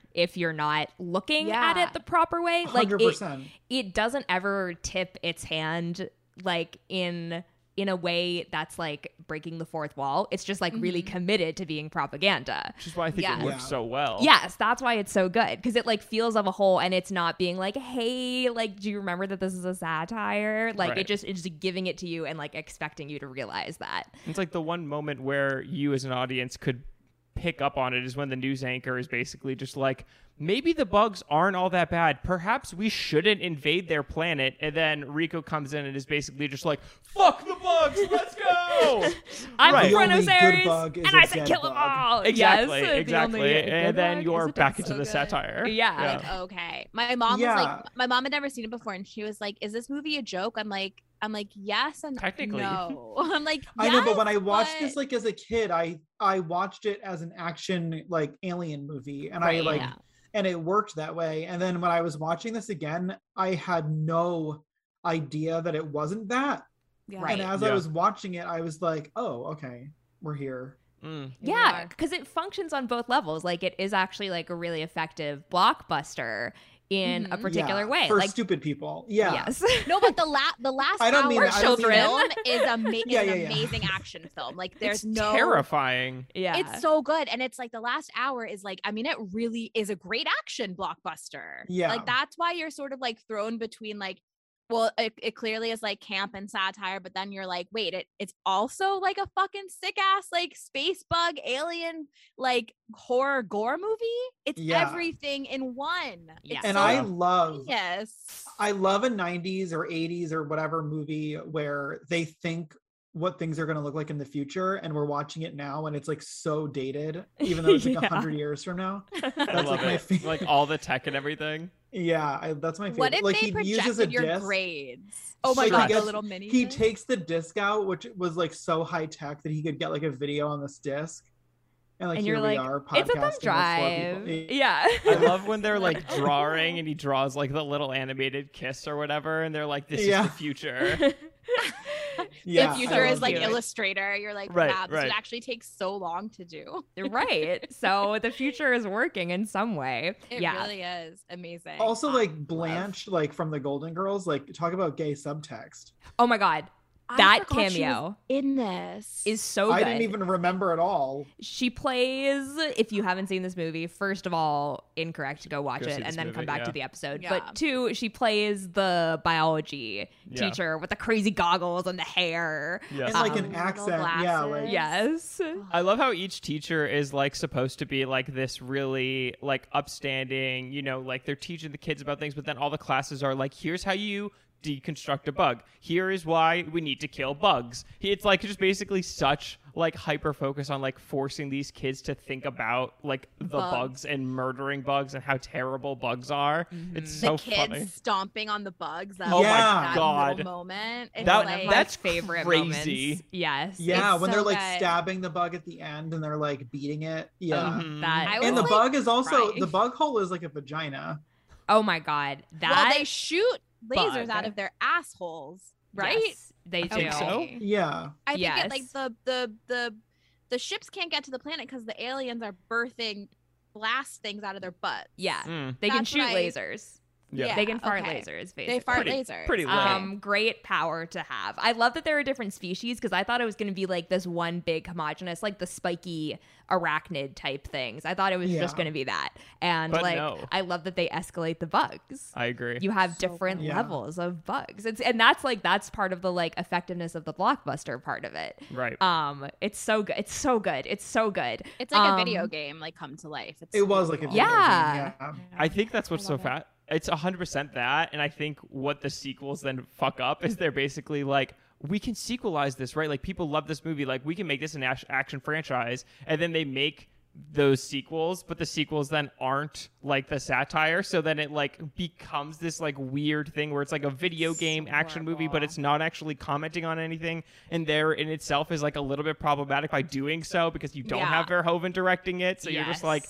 [SPEAKER 1] if you're not looking at
[SPEAKER 4] Yeah.
[SPEAKER 1] it the proper way. Like
[SPEAKER 3] hundred
[SPEAKER 1] it,
[SPEAKER 3] percent.
[SPEAKER 1] it doesn't ever tip its hand like in in a way that's like breaking the fourth wall. It's just like really committed to being propaganda.
[SPEAKER 2] Which is why I think
[SPEAKER 4] Yeah.
[SPEAKER 2] it works
[SPEAKER 3] Yeah.
[SPEAKER 2] so well.
[SPEAKER 1] Yes, that's why it's so good, because it like feels of a whole, and it's not being like, hey, like, do you remember that this is a satire? Like
[SPEAKER 2] Right.
[SPEAKER 1] it just it's just giving it to you and like expecting you to realize that.
[SPEAKER 2] It's like the one moment where you as an audience could pick up on it is when the news anchor is basically just like, maybe the bugs aren't all that bad. Perhaps we shouldn't invade their planet. And then Rico comes in and is basically just like, fuck the bugs, let's go.
[SPEAKER 1] I'm
[SPEAKER 2] Right.
[SPEAKER 1] the
[SPEAKER 3] The only
[SPEAKER 1] Kronos
[SPEAKER 3] good
[SPEAKER 1] Ares,
[SPEAKER 3] bug is
[SPEAKER 1] and
[SPEAKER 3] a
[SPEAKER 1] I said
[SPEAKER 3] dead
[SPEAKER 1] kill them
[SPEAKER 3] bug.
[SPEAKER 1] all.
[SPEAKER 2] Exactly,
[SPEAKER 1] Yes, the
[SPEAKER 2] exactly.
[SPEAKER 1] only
[SPEAKER 2] And
[SPEAKER 1] good
[SPEAKER 2] then
[SPEAKER 1] bug
[SPEAKER 2] you're
[SPEAKER 1] is a
[SPEAKER 2] back
[SPEAKER 1] dead
[SPEAKER 2] into the
[SPEAKER 4] good.
[SPEAKER 2] satire.
[SPEAKER 1] Yeah.
[SPEAKER 2] Yeah.
[SPEAKER 4] Like, okay. My mom was
[SPEAKER 3] Yeah.
[SPEAKER 4] like, my mom had never seen it before, and she was like, "Is this movie a joke?" I'm like, I'm like, yes and
[SPEAKER 2] Technically.
[SPEAKER 4] no. I'm like,
[SPEAKER 3] I know, but when I
[SPEAKER 4] yes,
[SPEAKER 3] watched
[SPEAKER 4] but-
[SPEAKER 3] this like as a kid, I I watched it as an action like alien movie, and I
[SPEAKER 1] Right,
[SPEAKER 3] like
[SPEAKER 4] yeah.
[SPEAKER 3] and it worked that way. And then when I was watching this again, I had no idea that it wasn't that.
[SPEAKER 4] Yeah.
[SPEAKER 1] Right.
[SPEAKER 3] And as
[SPEAKER 2] Yeah.
[SPEAKER 3] I was watching it, I was like, oh, okay, we're here.
[SPEAKER 2] Mm.
[SPEAKER 4] Here we
[SPEAKER 1] Yeah,
[SPEAKER 4] are.
[SPEAKER 1] because it functions on both levels. Like it is actually like a really effective blockbuster in a
[SPEAKER 4] Mhm.
[SPEAKER 1] particular
[SPEAKER 3] Yeah,
[SPEAKER 1] way.
[SPEAKER 3] for
[SPEAKER 1] like
[SPEAKER 3] stupid people. Yeah.
[SPEAKER 1] yes.
[SPEAKER 4] No, but the la- the last
[SPEAKER 3] I don't
[SPEAKER 4] hour
[SPEAKER 3] mean
[SPEAKER 1] We're
[SPEAKER 3] that. I don't mean
[SPEAKER 1] children.
[SPEAKER 3] that.
[SPEAKER 4] film is, ama- is
[SPEAKER 3] Yeah,
[SPEAKER 4] an
[SPEAKER 3] yeah, yeah.
[SPEAKER 4] amazing action film. Like there's
[SPEAKER 2] It's
[SPEAKER 4] no
[SPEAKER 2] terrifying.
[SPEAKER 1] yeah.
[SPEAKER 4] It's so good. And it's like the last hour is like, I mean, it really is a great action blockbuster.
[SPEAKER 3] Yeah.
[SPEAKER 4] Like that's why you're sort of like thrown between like, well, it, it clearly is like camp and satire, but then you're like, wait, it it's also like a fucking sick ass like space bug alien like horror gore movie. It's
[SPEAKER 3] Yeah.
[SPEAKER 4] everything in one.
[SPEAKER 1] Yeah.
[SPEAKER 4] It's
[SPEAKER 3] And
[SPEAKER 4] so
[SPEAKER 3] I love
[SPEAKER 4] genius.
[SPEAKER 3] I love a nineties or eighties or whatever movie where they think what things are going to look like in the future, and we're watching it now and it's like so dated, even though it's like a
[SPEAKER 1] Yeah.
[SPEAKER 3] hundred years from now.
[SPEAKER 2] I
[SPEAKER 3] That's
[SPEAKER 2] love
[SPEAKER 3] like my
[SPEAKER 2] it.
[SPEAKER 3] favorite.
[SPEAKER 2] Like all the tech and everything.
[SPEAKER 3] Yeah, I, that's my favorite.
[SPEAKER 4] What if
[SPEAKER 3] like
[SPEAKER 4] they
[SPEAKER 3] he
[SPEAKER 4] projected
[SPEAKER 3] uses a
[SPEAKER 4] your
[SPEAKER 3] disc.
[SPEAKER 4] grades? Oh my
[SPEAKER 3] Like, he
[SPEAKER 4] god, the
[SPEAKER 3] gets-
[SPEAKER 4] little mini.
[SPEAKER 3] He
[SPEAKER 4] disc?
[SPEAKER 3] takes the disc out, which was like so high tech that he could get like a video on this disc. And like
[SPEAKER 1] and
[SPEAKER 3] here
[SPEAKER 1] you're
[SPEAKER 3] we
[SPEAKER 1] like,
[SPEAKER 3] are
[SPEAKER 1] it's a
[SPEAKER 3] podcasting
[SPEAKER 1] thumb
[SPEAKER 3] with four
[SPEAKER 1] drive.
[SPEAKER 3] people.
[SPEAKER 1] Yeah.
[SPEAKER 2] I love when they're like drawing and he draws like the little animated kiss or whatever, and they're like, "This
[SPEAKER 3] Yeah.
[SPEAKER 2] is the future."
[SPEAKER 3] Yeah,
[SPEAKER 4] the
[SPEAKER 3] I
[SPEAKER 4] future is
[SPEAKER 3] love
[SPEAKER 4] like
[SPEAKER 1] it.
[SPEAKER 4] Illustrator. You're like,
[SPEAKER 2] Right,
[SPEAKER 4] wow, this
[SPEAKER 2] right.
[SPEAKER 4] would actually take so long to do.
[SPEAKER 1] right. So the future is working in some way.
[SPEAKER 4] It
[SPEAKER 1] yeah.
[SPEAKER 4] really is amazing.
[SPEAKER 3] Also,
[SPEAKER 4] I
[SPEAKER 3] like
[SPEAKER 4] love-
[SPEAKER 3] Blanche, like from the Golden Girls, like talk about gay subtext.
[SPEAKER 1] Oh my god.
[SPEAKER 4] I
[SPEAKER 1] That
[SPEAKER 4] forgot she was
[SPEAKER 1] cameo
[SPEAKER 4] in this
[SPEAKER 1] is so
[SPEAKER 3] I
[SPEAKER 1] good.
[SPEAKER 3] didn't even remember at all.
[SPEAKER 1] She plays, if you haven't seen this movie, first of all, incorrect, go watch
[SPEAKER 2] Go see
[SPEAKER 1] it and
[SPEAKER 2] this
[SPEAKER 1] then come
[SPEAKER 2] movie,
[SPEAKER 1] back
[SPEAKER 2] yeah.
[SPEAKER 1] to the episode.
[SPEAKER 4] Yeah.
[SPEAKER 1] But two, she plays the biology
[SPEAKER 2] Yeah.
[SPEAKER 1] teacher with the crazy goggles and the hair.
[SPEAKER 2] Yes.
[SPEAKER 3] And like
[SPEAKER 1] Um,
[SPEAKER 3] an
[SPEAKER 4] little
[SPEAKER 3] accent. Yeah,
[SPEAKER 4] glasses.
[SPEAKER 3] like
[SPEAKER 1] Yes.
[SPEAKER 2] I love how each teacher is like supposed to be like this really like upstanding, you know, like they're teaching the kids about things, but then all the classes are like, here's how you deconstruct a bug. Here is why we need to kill bugs. It's like just basically such like hyper focus on like forcing these kids to think about like the bugs,
[SPEAKER 4] Bugs.
[SPEAKER 2] and murdering bugs and how terrible bugs are. It's
[SPEAKER 4] the
[SPEAKER 2] so
[SPEAKER 4] kids
[SPEAKER 2] funny.
[SPEAKER 4] stomping on the bugs. That,
[SPEAKER 3] Oh my
[SPEAKER 4] that
[SPEAKER 2] God.
[SPEAKER 4] little moment. It's
[SPEAKER 2] That-
[SPEAKER 4] like,
[SPEAKER 2] that's
[SPEAKER 1] favorite
[SPEAKER 2] crazy.
[SPEAKER 1] moments. Yes.
[SPEAKER 3] yeah,
[SPEAKER 4] It's
[SPEAKER 3] when
[SPEAKER 4] so
[SPEAKER 3] they're like
[SPEAKER 4] good.
[SPEAKER 3] stabbing the bug at the end and they're like beating it. Yeah.
[SPEAKER 2] Mhm.
[SPEAKER 1] That
[SPEAKER 4] I
[SPEAKER 3] And the
[SPEAKER 4] was, like,
[SPEAKER 3] bug is also
[SPEAKER 4] crying.
[SPEAKER 3] the bug hole is like a vagina.
[SPEAKER 1] Oh my god.
[SPEAKER 4] well,
[SPEAKER 1] That
[SPEAKER 4] they shoot lasers
[SPEAKER 1] bug.
[SPEAKER 4] out of their assholes, right?
[SPEAKER 1] Yes, they
[SPEAKER 2] I
[SPEAKER 1] do.
[SPEAKER 2] think so.
[SPEAKER 3] Yeah.
[SPEAKER 4] I think it, like
[SPEAKER 1] Yes.
[SPEAKER 4] the the the the ships can't get to the planet because the aliens are birthing blast things out of their butts.
[SPEAKER 1] Yeah.
[SPEAKER 2] Mm.
[SPEAKER 1] They can
[SPEAKER 4] That's
[SPEAKER 1] shoot
[SPEAKER 4] what I-
[SPEAKER 1] lasers.
[SPEAKER 2] Yeah.
[SPEAKER 1] They can fart
[SPEAKER 4] okay.
[SPEAKER 1] lasers, basically.
[SPEAKER 4] They fart
[SPEAKER 2] Pretty-
[SPEAKER 4] lasers.
[SPEAKER 2] pretty lit.
[SPEAKER 1] Um, great power to have. I love that there are different species because I thought it was going to be like this one big homogenous, like the spiky arachnid type things. I thought it was just
[SPEAKER 3] Yeah.
[SPEAKER 1] going to be that. And
[SPEAKER 2] But
[SPEAKER 1] like,
[SPEAKER 2] no.
[SPEAKER 1] I love that they escalate the bugs.
[SPEAKER 2] I agree.
[SPEAKER 1] You have
[SPEAKER 4] So
[SPEAKER 1] different
[SPEAKER 3] good. Yeah.
[SPEAKER 1] levels of bugs. It's and that's like that's part of the like effectiveness of the blockbuster part of it.
[SPEAKER 2] right.
[SPEAKER 1] Um, it's so good. It's so good. It's so good.
[SPEAKER 4] It's like
[SPEAKER 1] Um,
[SPEAKER 4] a video game, like come to life. It's
[SPEAKER 3] It was like a
[SPEAKER 4] cool.
[SPEAKER 3] video game,
[SPEAKER 1] Yeah.
[SPEAKER 3] yeah.
[SPEAKER 2] I think that's what's
[SPEAKER 4] I
[SPEAKER 2] so
[SPEAKER 4] love it.
[SPEAKER 2] fat. It's one hundred percent that. And I think what the sequels then fuck up is they're basically like, we can sequelize this, right? Like, people love this movie. Like, we can make this an act- action franchise. And then they make those sequels, but the sequels then aren't like the satire. So then it like becomes this like weird thing where it's like a video game
[SPEAKER 4] So
[SPEAKER 2] action movie, but
[SPEAKER 4] horrible.
[SPEAKER 2] it's not actually commenting on anything. And there in itself is like a little bit problematic by doing so because you don't
[SPEAKER 4] Yeah.
[SPEAKER 2] have Verhoeven directing it. So you're just like,
[SPEAKER 1] Yes.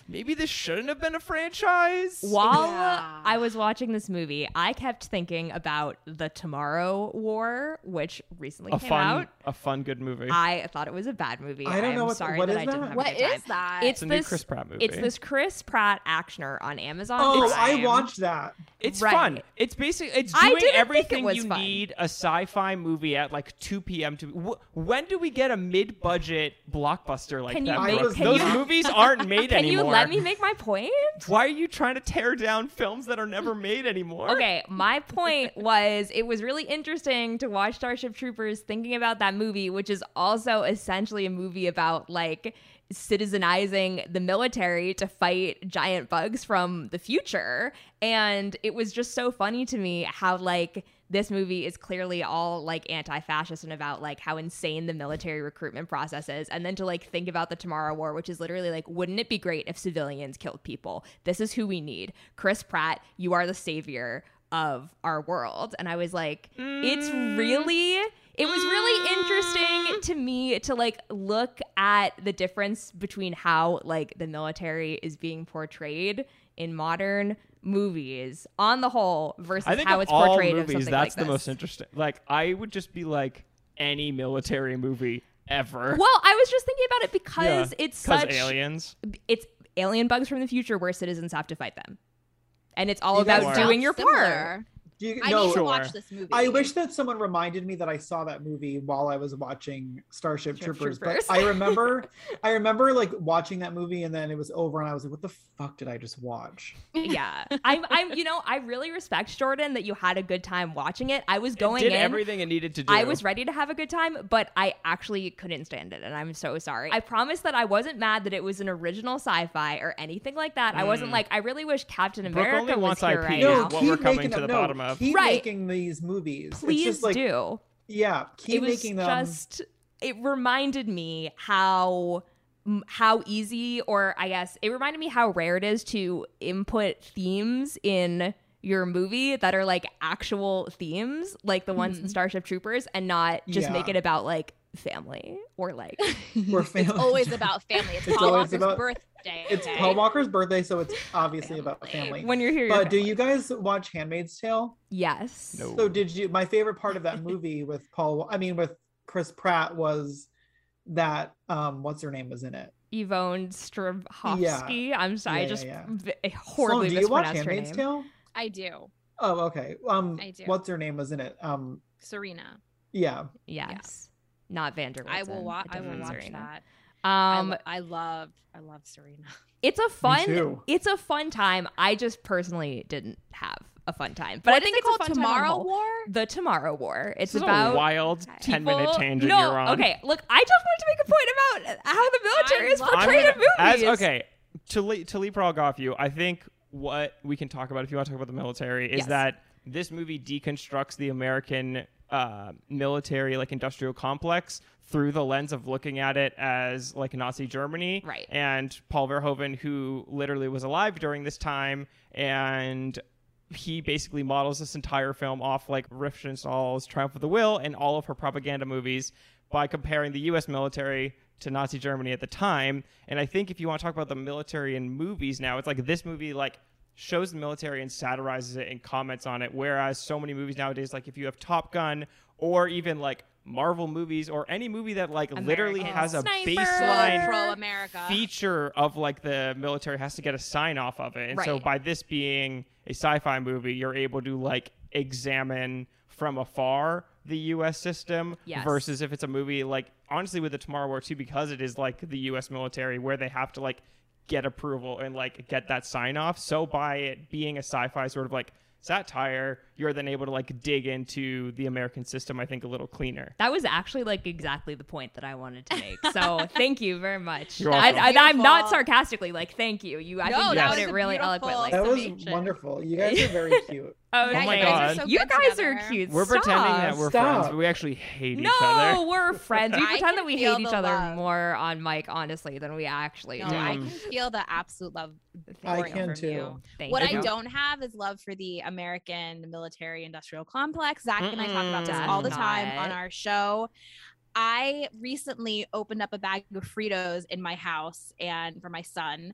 [SPEAKER 2] maybe this shouldn't have been a franchise.
[SPEAKER 1] While
[SPEAKER 4] Yeah.
[SPEAKER 1] I was watching this movie, I kept thinking about The Tomorrow War, which recently
[SPEAKER 2] a
[SPEAKER 1] came
[SPEAKER 2] fun,
[SPEAKER 1] out.
[SPEAKER 2] a fun, good movie.
[SPEAKER 1] I thought it was a bad movie.
[SPEAKER 3] I don't
[SPEAKER 1] I'm
[SPEAKER 3] know what-
[SPEAKER 1] sorry
[SPEAKER 3] what
[SPEAKER 1] that
[SPEAKER 3] is
[SPEAKER 1] I didn't
[SPEAKER 3] that?
[SPEAKER 1] have
[SPEAKER 4] What
[SPEAKER 1] a good time.
[SPEAKER 4] is that?
[SPEAKER 1] It's
[SPEAKER 2] it's a new
[SPEAKER 1] this
[SPEAKER 2] Chris Pratt movie.
[SPEAKER 1] It's this Chris Pratt actioner on Amazon
[SPEAKER 3] Oh, I
[SPEAKER 1] Prime.
[SPEAKER 3] watched that.
[SPEAKER 2] It's
[SPEAKER 1] Right.
[SPEAKER 2] fun. It's basically it's
[SPEAKER 1] I
[SPEAKER 2] doing
[SPEAKER 1] didn't think it
[SPEAKER 2] everything
[SPEAKER 1] was
[SPEAKER 2] you
[SPEAKER 1] fun.
[SPEAKER 2] need a sci-fi movie at like two p.m. to. Wh- when do we get a mid-budget blockbuster like
[SPEAKER 1] Can you
[SPEAKER 2] that?
[SPEAKER 3] make-
[SPEAKER 2] Brooke?
[SPEAKER 3] can
[SPEAKER 2] Those
[SPEAKER 3] you-
[SPEAKER 2] movies aren't made
[SPEAKER 1] Can
[SPEAKER 2] anymore.
[SPEAKER 1] you let me make my point?
[SPEAKER 2] Why are you trying to tear down films that are never made anymore?
[SPEAKER 1] Okay, my point was it was really interesting to watch Starship Troopers thinking about that movie, which is also essentially a movie about like citizenizing the military to fight giant bugs from the future. And it was just so funny to me how like this movie is clearly all like anti-fascist and about like how insane the military recruitment process is. And then to like think about the Tomorrow War, which is literally like, wouldn't it be great if civilians killed people? This is who we need. Chris Pratt, you are the savior of our world. And I was like, it's really, it was really interesting to me to like look at the difference between how like the military is being portrayed in modern movies on the whole versus
[SPEAKER 2] I think
[SPEAKER 1] how
[SPEAKER 2] of
[SPEAKER 1] it's
[SPEAKER 2] all
[SPEAKER 1] portrayed of
[SPEAKER 2] movies,
[SPEAKER 1] something
[SPEAKER 2] that's
[SPEAKER 1] like
[SPEAKER 2] the
[SPEAKER 1] this.
[SPEAKER 2] most interesting. Like, I would just be like any military movie ever.
[SPEAKER 1] Well, I was just thinking about it because
[SPEAKER 2] Yeah,
[SPEAKER 1] it's
[SPEAKER 2] 'cause
[SPEAKER 1] such
[SPEAKER 2] aliens.
[SPEAKER 1] it's alien bugs from the future where citizens have to fight them. And it's all
[SPEAKER 3] You guys
[SPEAKER 1] about
[SPEAKER 2] sound
[SPEAKER 1] doing your part.
[SPEAKER 4] Similar.
[SPEAKER 3] Do you,
[SPEAKER 4] I
[SPEAKER 3] no,
[SPEAKER 4] need
[SPEAKER 2] Sure.
[SPEAKER 4] to watch this movie.
[SPEAKER 3] I wish that someone reminded me that I saw that movie while I was watching Starship
[SPEAKER 1] Starship
[SPEAKER 3] Troopers.
[SPEAKER 1] Troopers.
[SPEAKER 3] But I remember, I remember like watching that movie and then it was over and I was like, "What the fuck did I just watch?"
[SPEAKER 1] Yeah. I'm I'm you know, I really respect Jordan that you had a good time watching it. I was
[SPEAKER 2] It
[SPEAKER 1] going
[SPEAKER 2] did
[SPEAKER 1] in
[SPEAKER 2] everything it needed to do.
[SPEAKER 1] I was ready to have a good time, but I actually couldn't stand it, and I'm so sorry. I promise that I wasn't mad that it was an original sci-fi or anything like that. I wasn't
[SPEAKER 2] Mm.
[SPEAKER 1] like, I really wish Captain
[SPEAKER 2] Brooke
[SPEAKER 1] America
[SPEAKER 2] only
[SPEAKER 1] was
[SPEAKER 2] wants
[SPEAKER 1] here
[SPEAKER 2] I P.
[SPEAKER 1] right
[SPEAKER 2] No,
[SPEAKER 1] now.
[SPEAKER 2] what we're coming
[SPEAKER 3] making
[SPEAKER 2] to
[SPEAKER 3] them,
[SPEAKER 2] the
[SPEAKER 3] no,
[SPEAKER 2] bottom of.
[SPEAKER 3] Keep
[SPEAKER 1] Right.
[SPEAKER 3] making these movies.
[SPEAKER 1] Please
[SPEAKER 3] it's just like,
[SPEAKER 1] do.
[SPEAKER 3] Yeah, keep
[SPEAKER 1] It was
[SPEAKER 3] making them.
[SPEAKER 1] just. It reminded me how m- how easy, or I guess it reminded me how rare it is to input themes in your movie that are like actual themes, like the ones in Starship Troopers, and not just make
[SPEAKER 3] Yeah.
[SPEAKER 1] it about like family or like
[SPEAKER 3] We're
[SPEAKER 4] It's
[SPEAKER 3] family.
[SPEAKER 4] always about family. It's,
[SPEAKER 3] It's
[SPEAKER 4] Paul
[SPEAKER 3] always
[SPEAKER 4] Walker's
[SPEAKER 3] about-
[SPEAKER 4] birthday.
[SPEAKER 3] It's
[SPEAKER 4] okay?
[SPEAKER 3] Paul Walker's birthday, so it's obviously about
[SPEAKER 4] Family.
[SPEAKER 3] family.
[SPEAKER 1] when you're here. you're
[SPEAKER 3] But do
[SPEAKER 1] family.
[SPEAKER 3] you guys watch Handmaid's Tale?
[SPEAKER 1] Yes.
[SPEAKER 2] No.
[SPEAKER 3] So did you? My favorite part of that movie with Paul, I mean with Chris Pratt, was that um, what's her name was in it?
[SPEAKER 1] Yvonne Strahovski. I'm sorry,
[SPEAKER 3] Yeah,
[SPEAKER 1] I just
[SPEAKER 3] yeah,
[SPEAKER 1] v- horribly
[SPEAKER 3] Sloan, do you watch
[SPEAKER 1] mispronounced her
[SPEAKER 3] Handmaid's
[SPEAKER 1] name.
[SPEAKER 3] Tale?
[SPEAKER 4] I do.
[SPEAKER 3] Oh, okay. Um,
[SPEAKER 4] I do.
[SPEAKER 3] what's her name was in it? Um,
[SPEAKER 4] Serena.
[SPEAKER 3] yeah.
[SPEAKER 1] Yes. Not Vander
[SPEAKER 4] I will
[SPEAKER 1] Wilson,
[SPEAKER 4] watch.
[SPEAKER 1] a
[SPEAKER 4] I will
[SPEAKER 1] different
[SPEAKER 4] watch
[SPEAKER 1] Serena.
[SPEAKER 4] that.
[SPEAKER 1] Um,
[SPEAKER 4] I, lo- I love. I love Serena.
[SPEAKER 1] it's a fun.
[SPEAKER 3] too.
[SPEAKER 1] It's a fun time. I just personally didn't have a fun time, but
[SPEAKER 4] What
[SPEAKER 1] I think
[SPEAKER 4] is
[SPEAKER 1] it's
[SPEAKER 4] it
[SPEAKER 1] a
[SPEAKER 4] called?
[SPEAKER 1] fun time on
[SPEAKER 4] Tomorrow
[SPEAKER 1] whole.
[SPEAKER 4] War.
[SPEAKER 1] The Tomorrow War. It's
[SPEAKER 2] This is
[SPEAKER 1] about
[SPEAKER 2] a wild ten minute
[SPEAKER 1] people-
[SPEAKER 2] tangent
[SPEAKER 1] no,
[SPEAKER 2] you're on.
[SPEAKER 1] okay. Look, I just wanted to make a point about how the military
[SPEAKER 4] I
[SPEAKER 1] is
[SPEAKER 4] love-
[SPEAKER 2] I'm
[SPEAKER 1] portrayed in
[SPEAKER 2] gonna-
[SPEAKER 1] movies.
[SPEAKER 2] As, okay, to le- to leapfrog off you, I think what we can talk about if you want to talk about the military is
[SPEAKER 1] Yes.
[SPEAKER 2] that this movie deconstructs the American uh, military like industrial complex through the lens of looking at it as like Nazi Germany.
[SPEAKER 1] Right.
[SPEAKER 2] And Paul Verhoeven, who literally was alive during this time, and he basically models this entire film off like Riefenstahl's Triumph of the Will and all of her propaganda movies by comparing the U S military to Nazi Germany at the time. And I think if you want to talk about the military in movies now, it's like this movie like shows the military and satirizes it and comments on it, whereas so many movies nowadays, like if you have Top Gun or even like Marvel movies or any movie that like literally
[SPEAKER 1] American
[SPEAKER 2] has a
[SPEAKER 1] Sniper.
[SPEAKER 2] baseline
[SPEAKER 4] Pro America.
[SPEAKER 2] feature of like the military has to get a sign off of it. And so
[SPEAKER 1] Right.
[SPEAKER 2] by this being a sci-fi movie, you're able to like examine from afar the U S system
[SPEAKER 1] Yes.
[SPEAKER 2] versus if it's a movie like honestly with the Tomorrow War too, because it is like the U S military where they have to like get approval and like get that sign off. So by it being a sci-fi sort of like satire, you're then able to like dig into the American system, I think, a little cleaner.
[SPEAKER 1] That was actually like exactly the point that I wanted to make. So thank you very much.
[SPEAKER 2] You're
[SPEAKER 1] I,
[SPEAKER 2] welcome.
[SPEAKER 1] I, I'm not
[SPEAKER 4] Beautiful.
[SPEAKER 1] sarcastically like thank you. You, I
[SPEAKER 4] No,
[SPEAKER 1] think you
[SPEAKER 2] that
[SPEAKER 1] put
[SPEAKER 2] was
[SPEAKER 1] it
[SPEAKER 4] a
[SPEAKER 1] really
[SPEAKER 4] beautiful
[SPEAKER 1] eloquently.
[SPEAKER 3] That was
[SPEAKER 4] Summation.
[SPEAKER 3] wonderful. You guys are very cute.
[SPEAKER 1] Oh,
[SPEAKER 4] Yeah,
[SPEAKER 2] my
[SPEAKER 4] you guys
[SPEAKER 2] God.
[SPEAKER 4] are so
[SPEAKER 1] you
[SPEAKER 4] good
[SPEAKER 1] guys
[SPEAKER 4] together.
[SPEAKER 1] are cute.
[SPEAKER 2] We're
[SPEAKER 1] Stop.
[SPEAKER 2] pretending that we're
[SPEAKER 3] Stop.
[SPEAKER 2] friends, but we actually hate
[SPEAKER 1] No,
[SPEAKER 2] each other.
[SPEAKER 1] we're friends. We
[SPEAKER 4] I
[SPEAKER 1] pretend that
[SPEAKER 4] can
[SPEAKER 1] we
[SPEAKER 4] feel
[SPEAKER 1] hate each
[SPEAKER 4] the
[SPEAKER 1] other
[SPEAKER 4] love.
[SPEAKER 1] more on mic, honestly, than we actually
[SPEAKER 4] No,
[SPEAKER 1] do.
[SPEAKER 4] I
[SPEAKER 2] Mm.
[SPEAKER 4] can feel the absolute love.
[SPEAKER 3] I
[SPEAKER 4] pouring
[SPEAKER 3] can
[SPEAKER 4] from
[SPEAKER 3] too.
[SPEAKER 4] you.
[SPEAKER 1] Thank
[SPEAKER 4] What
[SPEAKER 1] you.
[SPEAKER 4] I don't have is love for the American military industrial complex. Zach and I talk about this
[SPEAKER 1] Mm-mm.
[SPEAKER 4] all the
[SPEAKER 1] Does
[SPEAKER 4] time
[SPEAKER 1] not.
[SPEAKER 4] on our show. I recently opened up a bag of Fritos in my house and for my son.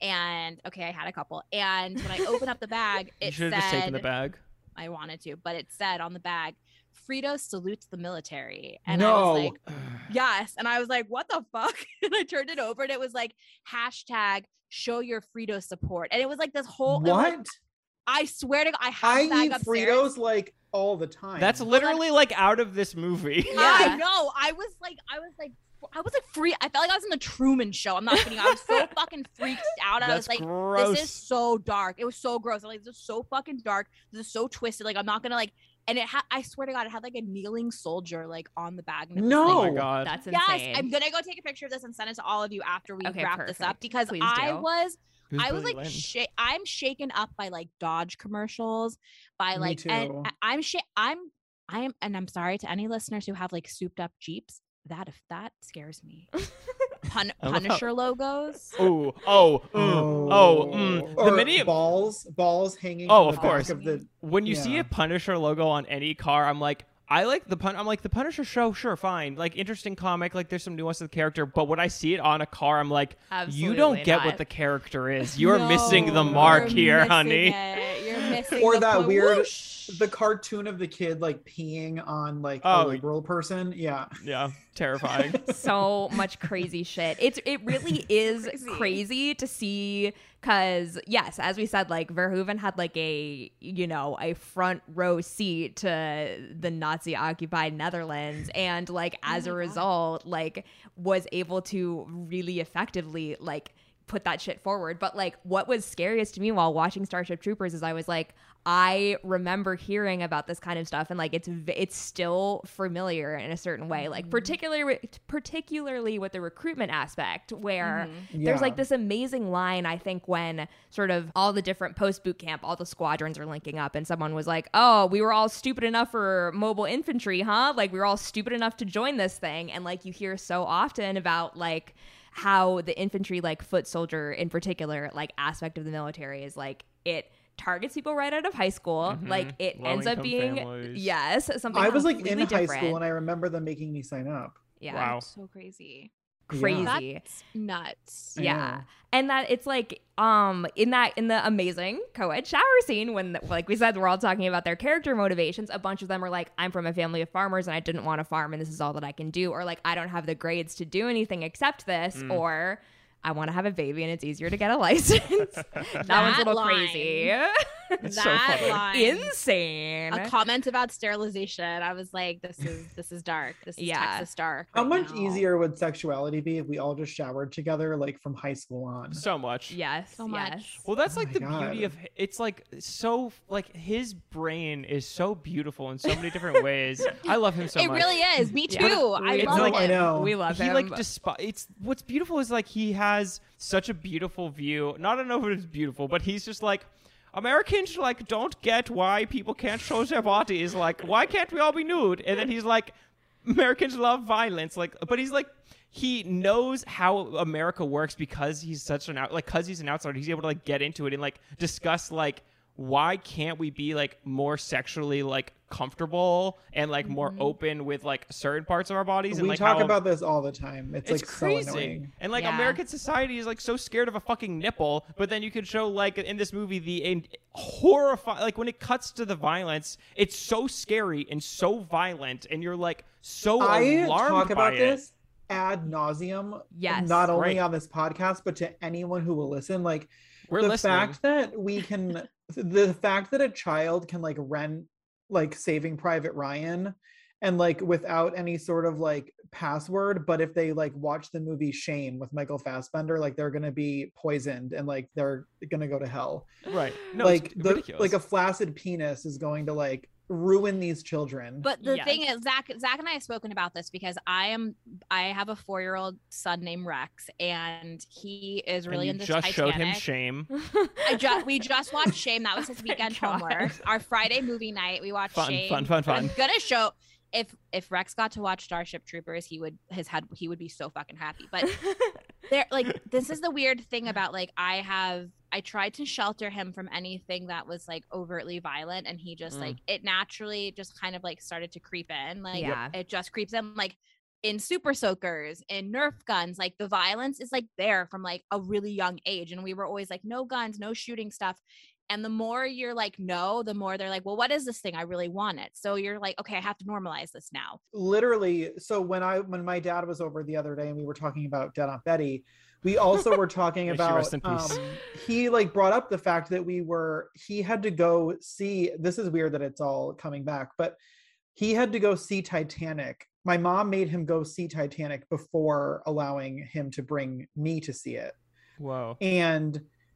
[SPEAKER 4] And okay, I had a couple. And when I opened up the bag,
[SPEAKER 2] You
[SPEAKER 4] it
[SPEAKER 2] should
[SPEAKER 4] said
[SPEAKER 2] have just taken the bag.
[SPEAKER 4] I wanted to, but it said on the bag, Fritos salutes the military. And I
[SPEAKER 3] No.
[SPEAKER 4] was like, yes. And I was like, what the fuck? And I turned it over and it was like hashtag show your Fritos support. And it was like this whole it was
[SPEAKER 3] What?
[SPEAKER 4] like, I swear to God, I have
[SPEAKER 3] I
[SPEAKER 4] the bag
[SPEAKER 3] eat
[SPEAKER 4] upstairs.
[SPEAKER 3] Fritos like all the time.
[SPEAKER 2] That's literally like out of this movie.
[SPEAKER 4] I
[SPEAKER 1] Yeah.
[SPEAKER 4] know. I was like, I was like, I was like free. I felt like I was in the Truman Show. I'm not kidding. I was so fucking freaked out. I
[SPEAKER 2] That's
[SPEAKER 4] was like,
[SPEAKER 2] gross.
[SPEAKER 4] this is so dark. It was so gross. I'm like, this is so fucking dark. This is so twisted. Like, I'm not gonna like. And it had. I swear to God, it had like a kneeling soldier like on the bag. And it was
[SPEAKER 3] No.
[SPEAKER 4] like,
[SPEAKER 2] Oh my god.
[SPEAKER 1] That's
[SPEAKER 4] yes,
[SPEAKER 1] insane.
[SPEAKER 4] I'm gonna go take a picture of this and send it to all of you after we
[SPEAKER 1] Okay,
[SPEAKER 4] wrap this up
[SPEAKER 1] perfect.
[SPEAKER 4] because
[SPEAKER 1] Please
[SPEAKER 4] I
[SPEAKER 1] do.
[SPEAKER 4] was.
[SPEAKER 2] Who's
[SPEAKER 4] I was
[SPEAKER 2] Billy
[SPEAKER 4] like,
[SPEAKER 2] Lynn?
[SPEAKER 4] sh- I'm shaken up by like Dodge commercials, by
[SPEAKER 3] Me
[SPEAKER 4] like, and
[SPEAKER 3] too.
[SPEAKER 4] I- I'm sh- I'm, I am, and I'm sorry to any listeners who have like souped up Jeeps. That if that scares me. Pun-
[SPEAKER 2] I love how-
[SPEAKER 4] Punisher logos.
[SPEAKER 2] Oh, oh, mm, oh, mm.
[SPEAKER 3] Or
[SPEAKER 2] The minute
[SPEAKER 3] balls, balls hanging.
[SPEAKER 2] Oh,
[SPEAKER 3] from
[SPEAKER 2] of
[SPEAKER 3] the
[SPEAKER 2] course.
[SPEAKER 3] Back of the,
[SPEAKER 2] when you see
[SPEAKER 3] Yeah.
[SPEAKER 2] a Punisher logo on any car, I'm like, I like the pun. I'm like the Punisher show, sure, fine, like interesting comic, like there's some nuance to the character. But when I see it on a car, I'm like, you don't
[SPEAKER 1] Absolutely
[SPEAKER 2] get
[SPEAKER 1] not.
[SPEAKER 2] what the character is. You're
[SPEAKER 4] No,
[SPEAKER 2] missing the mark
[SPEAKER 4] you're
[SPEAKER 2] here,
[SPEAKER 4] missing
[SPEAKER 2] honey.
[SPEAKER 4] it. You're missing
[SPEAKER 3] or
[SPEAKER 4] the
[SPEAKER 3] that
[SPEAKER 4] point.
[SPEAKER 3] weird,
[SPEAKER 4] Whoosh.
[SPEAKER 3] the cartoon of the kid like peeing on like
[SPEAKER 2] Oh.
[SPEAKER 3] a liberal person. Yeah.
[SPEAKER 2] Yeah, terrifying.
[SPEAKER 1] So much crazy shit. It's it really is
[SPEAKER 4] Crazy.
[SPEAKER 1] crazy to see because yes, as we said, like Verhoeven had like a you know a front row seat to the Nazi occupied Netherlands, and like as
[SPEAKER 4] Oh
[SPEAKER 1] a
[SPEAKER 4] my God.
[SPEAKER 1] result, like was able to really effectively like put that shit forward. But like what was scariest to me while watching Starship Troopers is I was like, I remember hearing about this kind of stuff, and like it's v- it's still familiar in a certain way, like particularly particularly with the recruitment aspect, where
[SPEAKER 4] Mhm.
[SPEAKER 1] there's
[SPEAKER 3] Yeah.
[SPEAKER 1] like this amazing line, I think, when sort of all the different post boot camp, all the squadrons are linking up, and someone was like, "Oh, we were all stupid enough for mobile infantry, huh? Like we were all stupid enough to join this thing," and like you hear so often about like how the infantry, like foot soldier in particular, like aspect of the military is like it targets people right out of high school.
[SPEAKER 2] Mhm.
[SPEAKER 1] Like it ends up
[SPEAKER 2] Low-income
[SPEAKER 1] being
[SPEAKER 2] families.
[SPEAKER 1] yes, something
[SPEAKER 3] I was like in
[SPEAKER 1] completely
[SPEAKER 3] high
[SPEAKER 1] different.
[SPEAKER 3] school and I remember them making me sign up.
[SPEAKER 1] yeah,
[SPEAKER 2] Wow.
[SPEAKER 4] So crazy.
[SPEAKER 1] crazy.
[SPEAKER 4] That's nuts.
[SPEAKER 3] I
[SPEAKER 1] Yeah.
[SPEAKER 3] know.
[SPEAKER 1] And that it's like um in that in the amazing co-ed shower scene when like we said we're all talking about their character motivations, a bunch of them are like, I'm from a family of farmers and I didn't want to farm and this is all that I can do, or like I don't have the grades to do anything except this,
[SPEAKER 2] Mm.
[SPEAKER 1] or I want to have a baby and it's easier to get a license. that,
[SPEAKER 4] That
[SPEAKER 1] one's a little
[SPEAKER 4] line.
[SPEAKER 1] crazy.
[SPEAKER 2] It's so
[SPEAKER 4] that
[SPEAKER 2] funny.
[SPEAKER 4] line.
[SPEAKER 1] Insane.
[SPEAKER 4] A comment about sterilization. I was like, this is this is dark. This is
[SPEAKER 1] Yeah.
[SPEAKER 4] Texas dark.
[SPEAKER 3] How
[SPEAKER 4] right
[SPEAKER 3] much
[SPEAKER 4] now.
[SPEAKER 3] easier would sexuality be if we all just showered together, like from high school on?
[SPEAKER 2] So much.
[SPEAKER 1] Yes.
[SPEAKER 4] So much.
[SPEAKER 1] yes.
[SPEAKER 2] Well, that's
[SPEAKER 3] Oh
[SPEAKER 2] like
[SPEAKER 3] my
[SPEAKER 2] the
[SPEAKER 3] God.
[SPEAKER 2] beauty of it's like so like his brain is so beautiful in so many different ways. I love him so
[SPEAKER 4] It
[SPEAKER 2] much.
[SPEAKER 4] really is. Me too.
[SPEAKER 1] Yeah.
[SPEAKER 4] I
[SPEAKER 1] It's
[SPEAKER 4] love
[SPEAKER 2] like-
[SPEAKER 4] it.
[SPEAKER 3] I know.
[SPEAKER 1] We love
[SPEAKER 2] he
[SPEAKER 1] him.
[SPEAKER 2] like despi- it's what's beautiful is like he has such a beautiful view. Not I don't know if it's beautiful, but he's just like Americans like don't get why people can't show their bodies. Like why can't we all be nude? And then he's like Americans love violence. Like but he's like he knows how America works because he's such an out like because he's an outsider. He's able to like get into it and like discuss like why can't we be like more sexually like comfortable and like more
[SPEAKER 4] Mhm.
[SPEAKER 2] open with like certain parts of our bodies and
[SPEAKER 3] we
[SPEAKER 2] like
[SPEAKER 3] talk
[SPEAKER 2] how
[SPEAKER 3] about this all the time. It's,
[SPEAKER 2] it's
[SPEAKER 3] like
[SPEAKER 2] crazy.
[SPEAKER 3] so annoying.
[SPEAKER 2] And like
[SPEAKER 1] Yeah.
[SPEAKER 2] American society is like so scared of a fucking nipple, but then you could show like in this movie the in, horrifying like when it cuts to the violence, it's so scary and so violent, and you're like so
[SPEAKER 3] I
[SPEAKER 2] alarmed
[SPEAKER 3] talk
[SPEAKER 2] by
[SPEAKER 3] about
[SPEAKER 2] it.
[SPEAKER 3] this ad nauseum.
[SPEAKER 1] Yes.
[SPEAKER 3] Not only
[SPEAKER 2] Right.
[SPEAKER 3] on this podcast, but to anyone who will listen. Like
[SPEAKER 2] We're
[SPEAKER 3] the
[SPEAKER 2] listening.
[SPEAKER 3] fact that we can, the fact that a child can like rent like Saving Private Ryan and like without any sort of like password, but if they like watch the movie Shame with Michael Fassbender, like they're gonna be poisoned and like they're gonna go to hell.
[SPEAKER 2] Right. No,
[SPEAKER 3] like
[SPEAKER 2] it's
[SPEAKER 3] the
[SPEAKER 2] ridiculous.
[SPEAKER 3] like a flaccid penis is going to like ruin these children.
[SPEAKER 4] But the
[SPEAKER 1] Yes.
[SPEAKER 4] thing is, Zach, Zach and I have spoken about this because I am, I have a four-year-old son named Rex, and he is
[SPEAKER 2] And
[SPEAKER 4] really
[SPEAKER 2] you
[SPEAKER 4] into
[SPEAKER 2] just showed him
[SPEAKER 4] Titanic.
[SPEAKER 2] shame.
[SPEAKER 4] I just, we just watched Shame. That was his weekend
[SPEAKER 1] God.
[SPEAKER 4] homework. Our Friday movie night, we watched
[SPEAKER 2] Fun,
[SPEAKER 4] Shame.
[SPEAKER 2] fun, fun, fun.
[SPEAKER 4] I'm gonna show. If if Rex got to watch Starship Troopers, he would his head he would be so fucking happy. But there, like, this is the weird thing about like I have I tried to shelter him from anything that was like overtly violent, and he just
[SPEAKER 2] Mm.
[SPEAKER 4] like it naturally just kind of like started to creep in. Like
[SPEAKER 1] Yeah.
[SPEAKER 4] it just creeps in. Like in Super Soakers, in Nerf guns, like the violence is like there from like a really young age. And we were always like, no guns, no shooting stuff. And the more you're like, no, the more they're like, well, what is this thing? I really want it. So you're like, okay, I have to normalize this now.
[SPEAKER 3] Literally. So when I, when my dad was over the other day and we were talking about Dead Aunt Betty, we also were talking
[SPEAKER 2] May she
[SPEAKER 3] about,
[SPEAKER 2] rest in peace.
[SPEAKER 3] um, he like brought up the fact that we were, he had to go see, this is weird that it's all coming back, but he had to go see Titanic. My mom made him go see Titanic before allowing him to bring me to see it.
[SPEAKER 2] Whoa.
[SPEAKER 3] And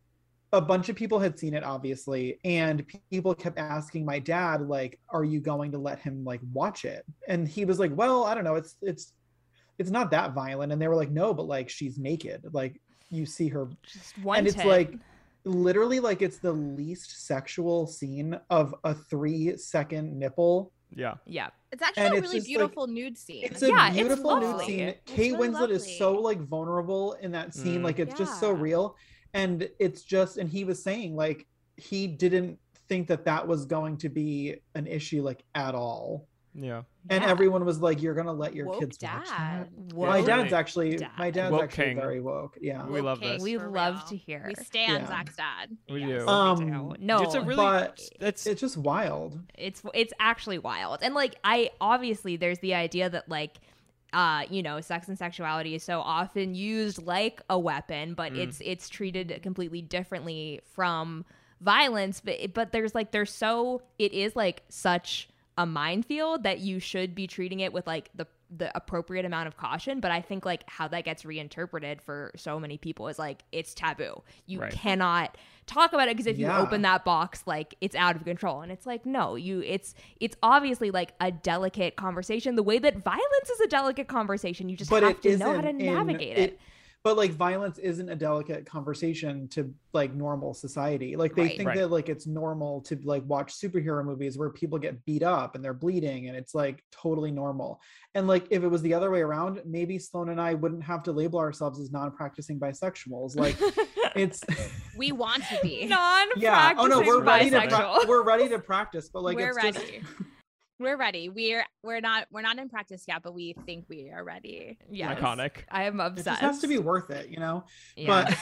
[SPEAKER 3] a bunch of people had seen it, obviously, and people kept asking my dad, like, are you going to let him like watch it? And he was like, well, I don't know, it's it's it's not that violent. And they were like, no, but like she's naked, like you see her,
[SPEAKER 1] Just one
[SPEAKER 3] and it's
[SPEAKER 1] tit.
[SPEAKER 3] like literally like it's the least sexual scene of a three second nipple.
[SPEAKER 2] Yeah.
[SPEAKER 1] Yeah.
[SPEAKER 4] It's actually
[SPEAKER 3] And
[SPEAKER 4] a
[SPEAKER 3] it's
[SPEAKER 4] really
[SPEAKER 3] just, like,
[SPEAKER 4] beautiful nude scene.
[SPEAKER 3] It's a
[SPEAKER 1] Yeah, it's
[SPEAKER 3] beautiful nude
[SPEAKER 1] lovely.
[SPEAKER 3] scene.
[SPEAKER 4] It's
[SPEAKER 3] Kate
[SPEAKER 4] really
[SPEAKER 3] Winslet is so
[SPEAKER 4] lovely.
[SPEAKER 3] like vulnerable in that scene.
[SPEAKER 2] Mm.
[SPEAKER 3] Like it's just so
[SPEAKER 4] Yeah.
[SPEAKER 3] real. And it's just, and he was saying like, he didn't think that that was going to be an issue like at all.
[SPEAKER 2] Yeah.
[SPEAKER 3] And
[SPEAKER 1] Yeah.
[SPEAKER 3] everyone was like, you're going to let your
[SPEAKER 4] Woke
[SPEAKER 3] kids watch
[SPEAKER 4] dad.
[SPEAKER 3] that?
[SPEAKER 1] Woke
[SPEAKER 3] My
[SPEAKER 2] Yeah.
[SPEAKER 3] dad's actually,
[SPEAKER 1] dad.
[SPEAKER 3] my dad's
[SPEAKER 2] Woke
[SPEAKER 3] actually
[SPEAKER 2] king.
[SPEAKER 3] very woke. Yeah.
[SPEAKER 2] We love
[SPEAKER 4] Okay,
[SPEAKER 2] this.
[SPEAKER 1] We
[SPEAKER 4] for
[SPEAKER 1] love
[SPEAKER 4] real.
[SPEAKER 1] to hear.
[SPEAKER 4] We stand
[SPEAKER 3] Yeah.
[SPEAKER 4] Zach's dad.
[SPEAKER 2] We
[SPEAKER 1] Yes,
[SPEAKER 2] do.
[SPEAKER 1] me
[SPEAKER 3] Um,
[SPEAKER 1] too. No,
[SPEAKER 2] It's a really
[SPEAKER 3] but
[SPEAKER 2] that's
[SPEAKER 3] It's just wild.
[SPEAKER 1] it's it's actually wild. And like I obviously there's the idea that like uh you know sex and sexuality is so often used like a weapon, but
[SPEAKER 2] Mm.
[SPEAKER 1] it's it's treated completely differently from violence, but but there's like there's so it is like such a minefield that you should be treating it with like the the appropriate amount of caution. But I think like how that gets reinterpreted for so many people is like it's taboo. You
[SPEAKER 2] Right.
[SPEAKER 1] cannot talk about it because if
[SPEAKER 3] Yeah.
[SPEAKER 1] you open that box, like it's out of control. And it's like no, you it's it's obviously like a delicate conversation the way that violence is a delicate conversation. You just
[SPEAKER 3] But
[SPEAKER 1] have
[SPEAKER 3] it
[SPEAKER 1] to know how to
[SPEAKER 3] isn't in-
[SPEAKER 1] navigate it.
[SPEAKER 3] But like violence isn't a delicate conversation to like normal society. Like they
[SPEAKER 1] Right.
[SPEAKER 3] think
[SPEAKER 2] Right.
[SPEAKER 3] that like it's normal to like watch superhero movies where people get beat up and they're bleeding and it's like totally normal. And like if it was the other way around, maybe Sloan and I wouldn't have to label ourselves as non-practicing bisexuals. Like it's
[SPEAKER 4] We want to be.
[SPEAKER 1] Non-practicing
[SPEAKER 3] yeah. Oh no, we're ready to
[SPEAKER 1] bisexual.
[SPEAKER 3] pra- we're ready to practice, but like
[SPEAKER 4] We're
[SPEAKER 3] it's
[SPEAKER 4] ready.
[SPEAKER 3] just
[SPEAKER 4] We're ready. We're we're not we're not in practice yet, but we think we are ready.
[SPEAKER 1] Yes.
[SPEAKER 2] iconic.
[SPEAKER 1] I am
[SPEAKER 3] it
[SPEAKER 1] obsessed.
[SPEAKER 3] just has to be worth it, you know?
[SPEAKER 1] Yeah.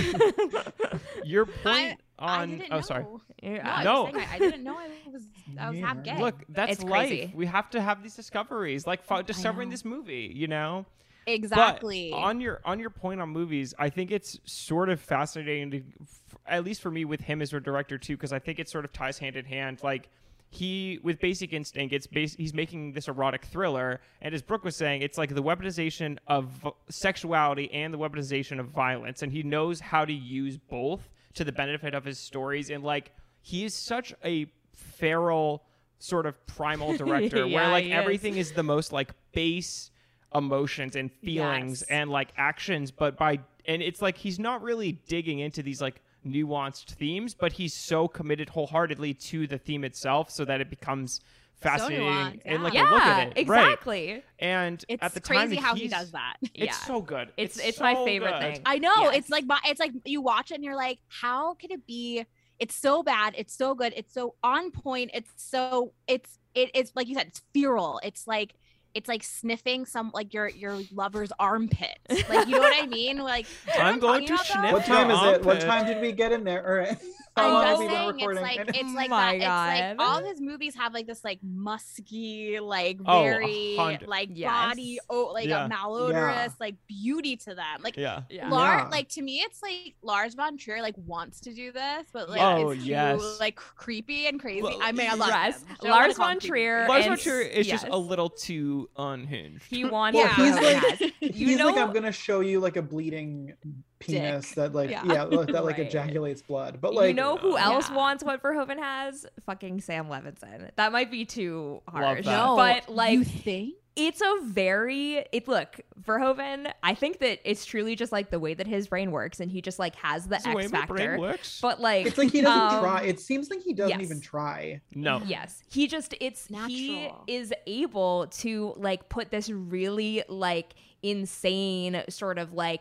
[SPEAKER 3] But
[SPEAKER 2] Your point
[SPEAKER 4] I
[SPEAKER 2] on
[SPEAKER 4] didn't
[SPEAKER 2] oh
[SPEAKER 4] know.
[SPEAKER 2] sorry.
[SPEAKER 4] No,
[SPEAKER 1] Yeah.
[SPEAKER 4] I,
[SPEAKER 2] No.
[SPEAKER 4] was saying I, I didn't know I was I was half
[SPEAKER 3] Yeah.
[SPEAKER 4] gay.
[SPEAKER 2] Look, that's
[SPEAKER 1] It's
[SPEAKER 2] life.
[SPEAKER 1] crazy.
[SPEAKER 2] We have to have these discoveries, like fo- discovering
[SPEAKER 1] know.
[SPEAKER 2] this movie, you know?
[SPEAKER 4] exactly.
[SPEAKER 2] But on your on your point on movies, I think it's sort of fascinating to, f- at least for me, with him as a director too, because I think it sort of ties hand in hand. Like he with Basic Instinct, it's bas- he's making this erotic thriller, and as Brooke was saying, it's like the weaponization of v- sexuality and the weaponization of violence, and he knows how to use both to the benefit of his stories. And like he is such a feral sort of primal director,
[SPEAKER 1] Yeah,
[SPEAKER 2] where like
[SPEAKER 1] he is.
[SPEAKER 2] everything is the most like base emotions and feelings
[SPEAKER 1] Yes.
[SPEAKER 2] and like actions, but by and it's like he's not really digging into these like nuanced themes, but he's so committed wholeheartedly to the theme itself so that it becomes fascinating
[SPEAKER 4] nuanced,
[SPEAKER 2] and like
[SPEAKER 1] yeah,
[SPEAKER 2] a look at it. Right.
[SPEAKER 1] exactly.
[SPEAKER 2] And
[SPEAKER 4] It's
[SPEAKER 2] at the
[SPEAKER 4] crazy
[SPEAKER 2] time
[SPEAKER 4] how he
[SPEAKER 2] he's-
[SPEAKER 4] does that.
[SPEAKER 2] It's
[SPEAKER 1] Yeah.
[SPEAKER 2] so good.
[SPEAKER 1] It's it's my
[SPEAKER 2] so
[SPEAKER 1] favorite
[SPEAKER 2] good.
[SPEAKER 1] thing.
[SPEAKER 4] I know.
[SPEAKER 1] Yes.
[SPEAKER 4] It's like my- it's like you watch it and you're like, how can it be? It's so bad. It's so good. It's so on point. It's so it's it, it's like you said. It's feral. It's like it's like sniffing some like your your lover's armpits. Like you know what I mean? Like you know what
[SPEAKER 2] I'm going
[SPEAKER 4] talking
[SPEAKER 2] to
[SPEAKER 4] about, though?
[SPEAKER 2] sniff
[SPEAKER 3] what time is it? What
[SPEAKER 2] armpit.
[SPEAKER 3] time did we get in there? All right. How
[SPEAKER 4] I'm
[SPEAKER 3] long have
[SPEAKER 4] just
[SPEAKER 3] we been
[SPEAKER 4] saying, it's
[SPEAKER 3] recording?
[SPEAKER 4] like it's like
[SPEAKER 1] My
[SPEAKER 4] that. It's like
[SPEAKER 1] God.
[SPEAKER 4] all his movies have like this like musky, like
[SPEAKER 2] Oh, a
[SPEAKER 4] very
[SPEAKER 2] hundred-
[SPEAKER 4] like
[SPEAKER 1] Yes.
[SPEAKER 4] body, oh, like
[SPEAKER 2] Yeah.
[SPEAKER 4] a malodorous,
[SPEAKER 3] Yeah.
[SPEAKER 4] like beauty to them. Like
[SPEAKER 2] Yeah.
[SPEAKER 1] Yeah.
[SPEAKER 4] Lar-
[SPEAKER 3] Yeah.
[SPEAKER 4] like to me, it's like Lars von Trier like wants to do this, but like
[SPEAKER 2] Oh,
[SPEAKER 4] it's
[SPEAKER 2] yes.
[SPEAKER 4] too like creepy and crazy.
[SPEAKER 2] Well,
[SPEAKER 4] I mean, I love
[SPEAKER 1] yes.
[SPEAKER 4] him. Don't
[SPEAKER 1] Lars
[SPEAKER 4] wanna call
[SPEAKER 1] von
[SPEAKER 4] him creepy.
[SPEAKER 1] Trier
[SPEAKER 2] Lars
[SPEAKER 1] and
[SPEAKER 2] von Trier is just
[SPEAKER 1] yes.
[SPEAKER 2] a little too unhinged.
[SPEAKER 1] He wants
[SPEAKER 3] Well,
[SPEAKER 1] to
[SPEAKER 3] he's
[SPEAKER 1] know
[SPEAKER 3] like
[SPEAKER 1] what he has. You
[SPEAKER 3] he's
[SPEAKER 1] know,
[SPEAKER 3] like I'm gonna show you like a bleeding penis
[SPEAKER 4] Dick.
[SPEAKER 3] that like
[SPEAKER 4] Yeah.
[SPEAKER 3] yeah, like, that like
[SPEAKER 1] Right.
[SPEAKER 3] ejaculates blood. But like
[SPEAKER 1] you know who else
[SPEAKER 4] Yeah.
[SPEAKER 1] wants what Verhoeven has? Fucking Sam Levinson. That might be too harsh,
[SPEAKER 2] that.
[SPEAKER 4] No,
[SPEAKER 1] but like
[SPEAKER 4] you think?
[SPEAKER 1] it's a very it look Verhoeven. I think that it's truly just like the way that his brain works, and he just like has the
[SPEAKER 2] That's the way
[SPEAKER 1] X
[SPEAKER 2] my brain
[SPEAKER 1] factor.
[SPEAKER 2] works.
[SPEAKER 1] But like
[SPEAKER 3] it's like he doesn't
[SPEAKER 1] um,
[SPEAKER 3] try. It seems like he doesn't
[SPEAKER 1] yes.
[SPEAKER 3] even try.
[SPEAKER 2] no.
[SPEAKER 1] Yes, he just it's he
[SPEAKER 4] Natural.
[SPEAKER 1] is able to like put this really like insane sort of like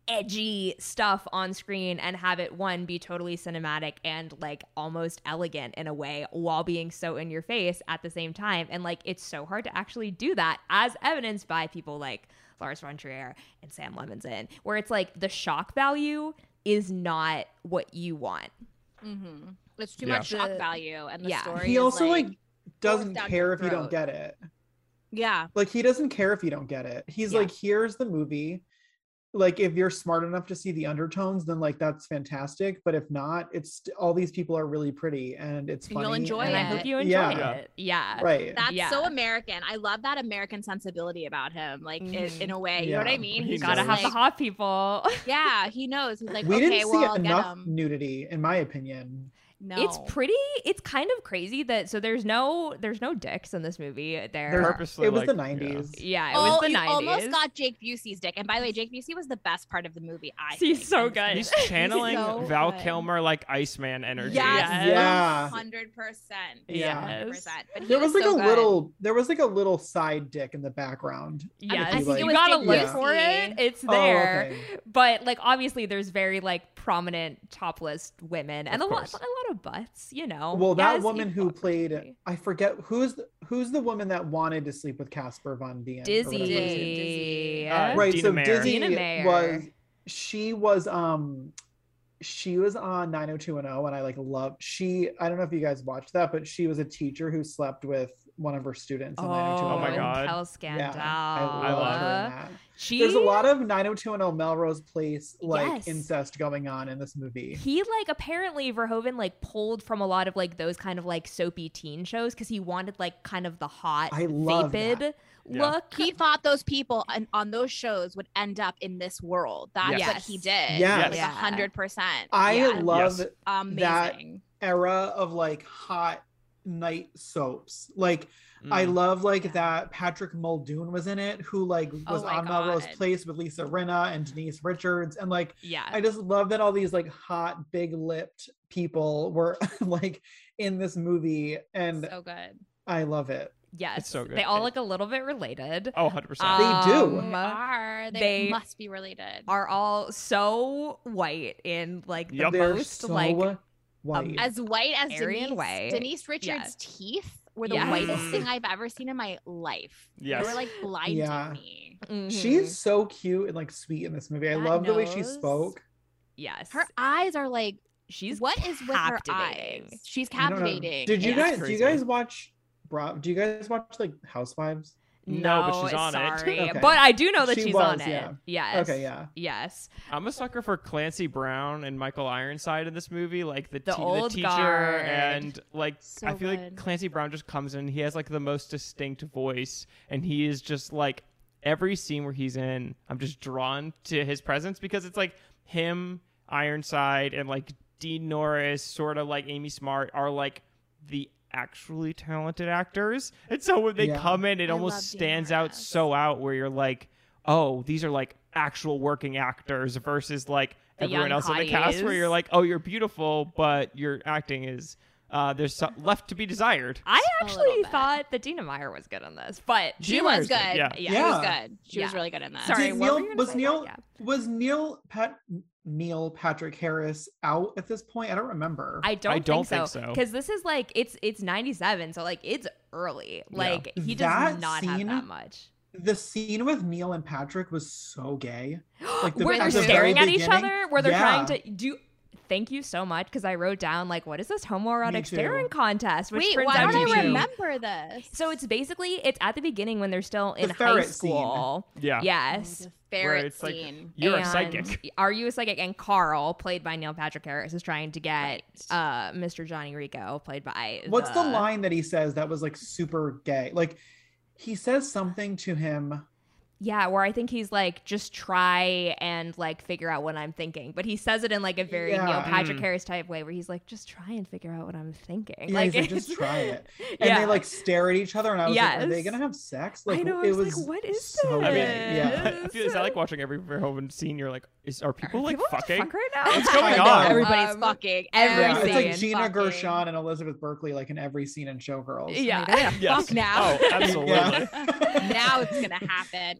[SPEAKER 1] edgy stuff on screen and have it one be totally cinematic and like almost elegant in a way while being so in your face at the same time. And like it's so hard to actually do that, as evidenced by people like Lars von Trier and Sam Levinson, where it's like the shock value is not what you want.
[SPEAKER 4] Mm-hmm. It's too
[SPEAKER 2] Yeah.
[SPEAKER 4] much shock
[SPEAKER 1] The-
[SPEAKER 4] value, and the
[SPEAKER 1] yeah.
[SPEAKER 4] story.
[SPEAKER 3] He
[SPEAKER 4] is,
[SPEAKER 3] also like,
[SPEAKER 4] like
[SPEAKER 3] doesn't
[SPEAKER 4] down
[SPEAKER 3] care
[SPEAKER 4] your
[SPEAKER 3] if you don't
[SPEAKER 4] throat.
[SPEAKER 3] get it.
[SPEAKER 4] yeah.
[SPEAKER 3] Like he doesn't care if you don't get it. He's
[SPEAKER 1] Yeah.
[SPEAKER 3] like, here's the movie. Like if you're smart enough to see the undertones, then like that's fantastic. But if not, it's all these people are really pretty and it's funny.
[SPEAKER 4] You'll enjoy
[SPEAKER 1] And I
[SPEAKER 4] it.
[SPEAKER 1] hope you enjoy
[SPEAKER 3] Yeah.
[SPEAKER 1] it. Yeah.
[SPEAKER 3] Right.
[SPEAKER 4] That's
[SPEAKER 1] Yeah.
[SPEAKER 4] so American. I love that American sensibility about him. Like in,
[SPEAKER 1] Mhm.
[SPEAKER 4] in a way, you know what I
[SPEAKER 3] Yeah.
[SPEAKER 4] mean?
[SPEAKER 2] He
[SPEAKER 4] He's
[SPEAKER 1] Gotta
[SPEAKER 4] just
[SPEAKER 1] have
[SPEAKER 4] like,
[SPEAKER 1] the hot people.
[SPEAKER 4] yeah, he knows. He's like,
[SPEAKER 3] we
[SPEAKER 4] okay,
[SPEAKER 3] didn't see
[SPEAKER 4] well, I'll get
[SPEAKER 3] enough
[SPEAKER 4] him.
[SPEAKER 3] nudity, in my opinion.
[SPEAKER 4] No,
[SPEAKER 1] It's pretty. It's kind of crazy that so there's no there's no dicks in this movie. There,
[SPEAKER 3] There's-
[SPEAKER 2] Purposely,
[SPEAKER 3] it was
[SPEAKER 2] like,
[SPEAKER 3] the
[SPEAKER 2] yeah.
[SPEAKER 3] nineties.
[SPEAKER 1] yeah, it
[SPEAKER 4] oh,
[SPEAKER 1] was the
[SPEAKER 4] you
[SPEAKER 1] nineties.
[SPEAKER 4] almost got Jake Busey's dick. And by the way, Jake Busey was the best part of the movie. I
[SPEAKER 1] He's
[SPEAKER 4] think,
[SPEAKER 1] so
[SPEAKER 4] in this
[SPEAKER 1] good.
[SPEAKER 4] movie.
[SPEAKER 2] He's channeling
[SPEAKER 4] so
[SPEAKER 2] Val
[SPEAKER 4] good.
[SPEAKER 2] Kilmer like Iceman energy.
[SPEAKER 4] Yes.
[SPEAKER 3] Yeah.
[SPEAKER 4] hundred percent.
[SPEAKER 3] Yeah.
[SPEAKER 1] Yes.
[SPEAKER 4] But he
[SPEAKER 3] There was like
[SPEAKER 4] so
[SPEAKER 3] a
[SPEAKER 4] good.
[SPEAKER 3] little there was like a little side dick in the background.
[SPEAKER 1] Yes,
[SPEAKER 3] I think it
[SPEAKER 1] you
[SPEAKER 3] was
[SPEAKER 1] gotta
[SPEAKER 4] Jake
[SPEAKER 1] look
[SPEAKER 3] Busey.
[SPEAKER 1] for it. It's
[SPEAKER 3] Oh,
[SPEAKER 1] there,
[SPEAKER 3] okay.
[SPEAKER 1] but like obviously there's very like prominent topless women and a
[SPEAKER 2] Of
[SPEAKER 1] lot,
[SPEAKER 2] course.
[SPEAKER 1] a lot of butts. You know.
[SPEAKER 3] Well, that
[SPEAKER 1] Yes,
[SPEAKER 3] woman
[SPEAKER 1] equal
[SPEAKER 3] who played
[SPEAKER 1] opportunity.
[SPEAKER 3] I forget who's the, who's the woman that wanted to sleep with Casper Von Dien. or whatever his name is.
[SPEAKER 1] Dizzy.
[SPEAKER 2] Uh,
[SPEAKER 3] Right,
[SPEAKER 2] Dina
[SPEAKER 3] so
[SPEAKER 2] Meyer.
[SPEAKER 3] Dizzy
[SPEAKER 1] Dina Meyer.
[SPEAKER 3] was she was um she was on nine oh two one oh and I like love she I don't know if you guys watched that, but she was a teacher who slept with one of her students in nine oh two one oh.
[SPEAKER 2] Oh my
[SPEAKER 1] and
[SPEAKER 2] God.
[SPEAKER 1] Kel
[SPEAKER 3] Yeah,
[SPEAKER 1] Scandal.
[SPEAKER 3] I
[SPEAKER 2] I
[SPEAKER 3] love
[SPEAKER 2] love
[SPEAKER 3] her in that.
[SPEAKER 1] She
[SPEAKER 3] There's a lot of nine oh two one oh Melrose Place like
[SPEAKER 1] Yes.
[SPEAKER 3] incest going on in this movie.
[SPEAKER 1] he like apparently Verhoeven like pulled from a lot of like those kind of like soapy teen shows because he wanted like kind of the hot
[SPEAKER 3] I love
[SPEAKER 1] vapid
[SPEAKER 3] that.
[SPEAKER 2] Yeah.
[SPEAKER 1] look.
[SPEAKER 4] He thought those people on, on those shows would end up in this world. That's
[SPEAKER 2] Yes.
[SPEAKER 4] what he did.
[SPEAKER 3] Yes.
[SPEAKER 4] Like
[SPEAKER 1] Yeah.
[SPEAKER 4] a hundred percent.
[SPEAKER 3] I
[SPEAKER 4] Yeah.
[SPEAKER 3] love
[SPEAKER 2] Yes.
[SPEAKER 4] Amazing.
[SPEAKER 3] era of like hot night soaps. Like I
[SPEAKER 2] Mm.
[SPEAKER 3] love like
[SPEAKER 4] Yeah.
[SPEAKER 3] that Patrick Muldoon was in it, who like was
[SPEAKER 4] Oh my
[SPEAKER 3] on Melrose
[SPEAKER 4] God.
[SPEAKER 3] Place with Lisa Rinna and Denise Richards. And like
[SPEAKER 1] yeah.
[SPEAKER 3] I just love that all these like hot, big lipped people were like in this movie. And
[SPEAKER 4] So good.
[SPEAKER 3] I love it.
[SPEAKER 1] Yes.
[SPEAKER 2] It's so good.
[SPEAKER 1] They all look a little bit related.
[SPEAKER 2] Oh, one hundred percent.
[SPEAKER 3] They do.
[SPEAKER 1] Um,
[SPEAKER 4] They are. They,
[SPEAKER 1] they
[SPEAKER 4] must be related.
[SPEAKER 1] Are all so white in like the
[SPEAKER 2] Yup.
[SPEAKER 3] They're
[SPEAKER 1] most
[SPEAKER 3] so
[SPEAKER 1] like
[SPEAKER 3] white.
[SPEAKER 4] As white as
[SPEAKER 1] Aryan
[SPEAKER 4] Denise,
[SPEAKER 1] white.
[SPEAKER 4] Denise Richards'
[SPEAKER 1] Yes.
[SPEAKER 4] teeth were the
[SPEAKER 1] Yes.
[SPEAKER 4] whitest thing I've ever seen in my life.
[SPEAKER 2] Yes.
[SPEAKER 4] They were like blinding
[SPEAKER 3] Yeah.
[SPEAKER 4] me.
[SPEAKER 1] mhm.
[SPEAKER 3] She's so cute and like sweet in this movie. I
[SPEAKER 4] That
[SPEAKER 3] love the way she
[SPEAKER 4] nose.
[SPEAKER 3] spoke.
[SPEAKER 1] yes.
[SPEAKER 4] Her eyes are like,
[SPEAKER 1] She's
[SPEAKER 4] what is with her
[SPEAKER 1] captivating.
[SPEAKER 4] eyes? She's
[SPEAKER 3] I don't know.
[SPEAKER 4] captivating.
[SPEAKER 3] Did you
[SPEAKER 1] Yeah.
[SPEAKER 3] guys
[SPEAKER 2] It's
[SPEAKER 3] do you
[SPEAKER 2] crazy.
[SPEAKER 3] guys watch Bra do you guys watch like Housewives?
[SPEAKER 2] No, but she's on it.
[SPEAKER 1] sorry.
[SPEAKER 3] Okay.
[SPEAKER 1] But I do know that
[SPEAKER 3] She
[SPEAKER 1] she's
[SPEAKER 3] was,
[SPEAKER 1] on it.
[SPEAKER 3] yeah.
[SPEAKER 1] Yes.
[SPEAKER 3] Okay, yeah.
[SPEAKER 1] Yes.
[SPEAKER 2] I'm a sucker for Clancy Brown and Michael Ironside in this movie, like the,
[SPEAKER 1] The
[SPEAKER 2] te-
[SPEAKER 1] old
[SPEAKER 2] the teacher,
[SPEAKER 1] guard.
[SPEAKER 2] and like
[SPEAKER 4] So
[SPEAKER 2] I feel like
[SPEAKER 4] good.
[SPEAKER 2] Clancy Brown just comes in. He has like the most distinct voice, and he is just like every scene where he's in, I'm just drawn to his presence because it's like him, Ironside, and like Dean Norris, sort of like Amy Smart, are like the actually talented actors, and so when they
[SPEAKER 3] Yeah.
[SPEAKER 2] come in, it
[SPEAKER 4] I
[SPEAKER 2] almost
[SPEAKER 4] love Dean
[SPEAKER 2] stands out
[SPEAKER 4] Norris.
[SPEAKER 2] so out where you're like, oh, these are like actual working actors versus like
[SPEAKER 1] The
[SPEAKER 2] everyone
[SPEAKER 1] young
[SPEAKER 2] else in the cast where
[SPEAKER 1] hotties.
[SPEAKER 2] you're like, oh, you're beautiful, but your acting is uh there's so- left to be desired.
[SPEAKER 1] I
[SPEAKER 4] A little
[SPEAKER 1] actually
[SPEAKER 4] bit.
[SPEAKER 1] thought that Dina Meyer was good on this, but
[SPEAKER 4] She
[SPEAKER 2] Gina
[SPEAKER 4] was
[SPEAKER 2] Meyer's
[SPEAKER 4] good.
[SPEAKER 2] good, yeah.
[SPEAKER 4] She
[SPEAKER 3] Yeah.
[SPEAKER 4] was good. She was
[SPEAKER 1] Yeah.
[SPEAKER 4] really good in that.
[SPEAKER 1] Sorry,
[SPEAKER 3] Did
[SPEAKER 1] what
[SPEAKER 3] Neil,
[SPEAKER 1] were you gonna
[SPEAKER 3] was
[SPEAKER 1] say
[SPEAKER 3] Neil
[SPEAKER 1] about-
[SPEAKER 3] was Neil Pat Neil Patrick Harris out at this point? I don't remember.
[SPEAKER 1] I don't,
[SPEAKER 2] I don't
[SPEAKER 1] think
[SPEAKER 2] think
[SPEAKER 1] so
[SPEAKER 2] so.
[SPEAKER 1] because this is like it's it's ninety-seven, so like it's early. Like he does
[SPEAKER 3] That
[SPEAKER 1] not
[SPEAKER 3] scene-
[SPEAKER 1] have that much.
[SPEAKER 3] the scene with Neil and Patrick was so gay. Like the-
[SPEAKER 1] where
[SPEAKER 3] at
[SPEAKER 1] they're
[SPEAKER 3] the
[SPEAKER 1] staring
[SPEAKER 3] very
[SPEAKER 1] at each
[SPEAKER 3] beginning.
[SPEAKER 1] other, where they're
[SPEAKER 3] Yeah.
[SPEAKER 1] trying to do. Thank you so much because I wrote down like, what is this homoerotic
[SPEAKER 3] Me too.
[SPEAKER 1] staring contest? Which
[SPEAKER 4] Wait,
[SPEAKER 1] turns
[SPEAKER 4] why
[SPEAKER 1] out
[SPEAKER 4] don't
[SPEAKER 1] to
[SPEAKER 4] I
[SPEAKER 1] be-
[SPEAKER 4] remember this?
[SPEAKER 1] So it's basically it's at the beginning when they're still in high
[SPEAKER 3] ferret scene.
[SPEAKER 1] school.
[SPEAKER 2] Yeah.
[SPEAKER 1] Yes.
[SPEAKER 4] the
[SPEAKER 2] Where
[SPEAKER 4] ferret
[SPEAKER 2] it's like,
[SPEAKER 4] scene.
[SPEAKER 2] you're a
[SPEAKER 1] And
[SPEAKER 2] psychic.
[SPEAKER 1] Are you a psychic? And Carl, played by Neil Patrick Harris, is trying to get
[SPEAKER 4] Right.
[SPEAKER 1] uh, Mister Johnny Rico, played by
[SPEAKER 3] What's the line that he says that was like super gay? Like he says something to him.
[SPEAKER 1] Yeah, where I think he's like, just try and like figure out what I'm thinking, but he says it in like a very
[SPEAKER 3] Yeah.
[SPEAKER 1] Neil Patrick
[SPEAKER 2] Mm.
[SPEAKER 1] Harris type way, where he's like, just try and figure out what I'm thinking.
[SPEAKER 3] Yeah,
[SPEAKER 1] like,
[SPEAKER 3] he's like, just
[SPEAKER 1] it's-
[SPEAKER 3] try it. And
[SPEAKER 1] yeah.
[SPEAKER 3] they like stare at each other, and I was like, are they
[SPEAKER 1] Yes.
[SPEAKER 3] gonna have sex?
[SPEAKER 1] I
[SPEAKER 3] Like
[SPEAKER 1] know. I
[SPEAKER 3] it
[SPEAKER 1] was,
[SPEAKER 3] was
[SPEAKER 1] like, what is
[SPEAKER 3] so
[SPEAKER 1] this?
[SPEAKER 2] I mean,
[SPEAKER 3] Yeah.
[SPEAKER 2] I feel is that like watching every Verhoeven scene? You're like, is are people
[SPEAKER 1] Are
[SPEAKER 2] like
[SPEAKER 1] people about to
[SPEAKER 2] fucking?
[SPEAKER 1] fuck right now?
[SPEAKER 2] What's going
[SPEAKER 3] I know.
[SPEAKER 2] on?
[SPEAKER 4] Everybody's
[SPEAKER 1] Um,
[SPEAKER 4] fucking.
[SPEAKER 1] every
[SPEAKER 3] Yeah, it's like
[SPEAKER 1] scene.
[SPEAKER 3] Gina
[SPEAKER 4] fucking.
[SPEAKER 3] Gershon and Elizabeth Berkley, like in every scene in Showgirls.
[SPEAKER 1] Yeah.
[SPEAKER 4] They're gonna
[SPEAKER 2] Yes.
[SPEAKER 4] fuck now.
[SPEAKER 2] Oh, absolutely.
[SPEAKER 3] Yeah.
[SPEAKER 4] now it's gonna happen.
[SPEAKER 3] But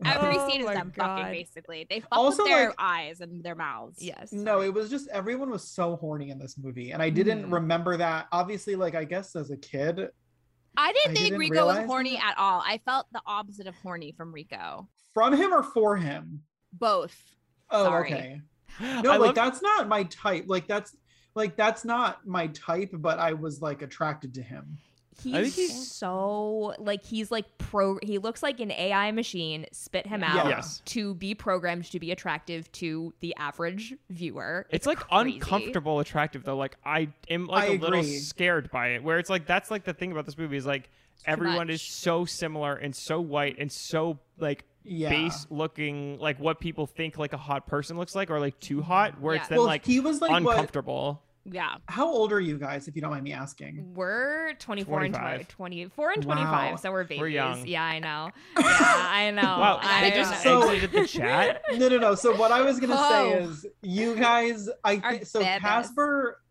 [SPEAKER 4] every
[SPEAKER 1] Oh
[SPEAKER 4] scene is
[SPEAKER 1] my
[SPEAKER 4] them
[SPEAKER 1] God.
[SPEAKER 4] fucking basically. They fuck
[SPEAKER 3] Also,
[SPEAKER 4] with their
[SPEAKER 3] like-
[SPEAKER 4] eyes and their mouths.
[SPEAKER 1] Yes.
[SPEAKER 3] No, it was just everyone was so horny in this movie, and I didn't
[SPEAKER 1] Mhm.
[SPEAKER 3] remember that. Obviously, like I guess as a kid,
[SPEAKER 4] I didn't
[SPEAKER 3] I
[SPEAKER 4] think
[SPEAKER 3] didn't
[SPEAKER 4] Rico was
[SPEAKER 3] realize
[SPEAKER 4] horny
[SPEAKER 3] that.
[SPEAKER 4] at all. I felt the opposite of horny from Rico.
[SPEAKER 3] from him or for him.
[SPEAKER 4] Both.
[SPEAKER 3] Oh,
[SPEAKER 4] Sorry.
[SPEAKER 3] okay.
[SPEAKER 2] I
[SPEAKER 3] No, like
[SPEAKER 2] love-
[SPEAKER 3] that's not my type. Like that's like that's not my type. But I was like attracted to him.
[SPEAKER 1] He's,
[SPEAKER 2] I think he's-
[SPEAKER 1] so like he's like pro he looks like an A I machine spit him out
[SPEAKER 2] Yes.
[SPEAKER 1] to be programmed to be attractive to the average viewer.
[SPEAKER 2] It's like
[SPEAKER 1] crazy.
[SPEAKER 2] uncomfortable attractive though. Like I am like
[SPEAKER 3] I
[SPEAKER 2] a little
[SPEAKER 3] agree.
[SPEAKER 2] scared by it. Where it's like that's like the thing about this movie is like everyone is
[SPEAKER 4] much.
[SPEAKER 2] so similar and so white and so like
[SPEAKER 3] Yeah.
[SPEAKER 2] base looking like what people think like a hot person looks like or like too hot where
[SPEAKER 1] Yeah.
[SPEAKER 2] it's then
[SPEAKER 3] Well,
[SPEAKER 2] like
[SPEAKER 3] he was like what?
[SPEAKER 2] uncomfortable.
[SPEAKER 4] Yeah.
[SPEAKER 3] How old are you guys, if you don't mind me asking?
[SPEAKER 1] We're twenty-four and
[SPEAKER 2] twenty-five.
[SPEAKER 1] twenty-four and
[SPEAKER 3] Wow.
[SPEAKER 1] twenty-five, so we're babies.
[SPEAKER 2] We're young.
[SPEAKER 1] Yeah, I know. Yeah, I know.
[SPEAKER 2] Wow,
[SPEAKER 1] I
[SPEAKER 2] they just
[SPEAKER 1] know.
[SPEAKER 3] So-
[SPEAKER 2] exited the chat.
[SPEAKER 3] No, no, no. So what I was gonna say
[SPEAKER 4] Oh.
[SPEAKER 3] is, you guys, I
[SPEAKER 4] Our
[SPEAKER 3] think so.
[SPEAKER 4] babies.
[SPEAKER 3] Casper,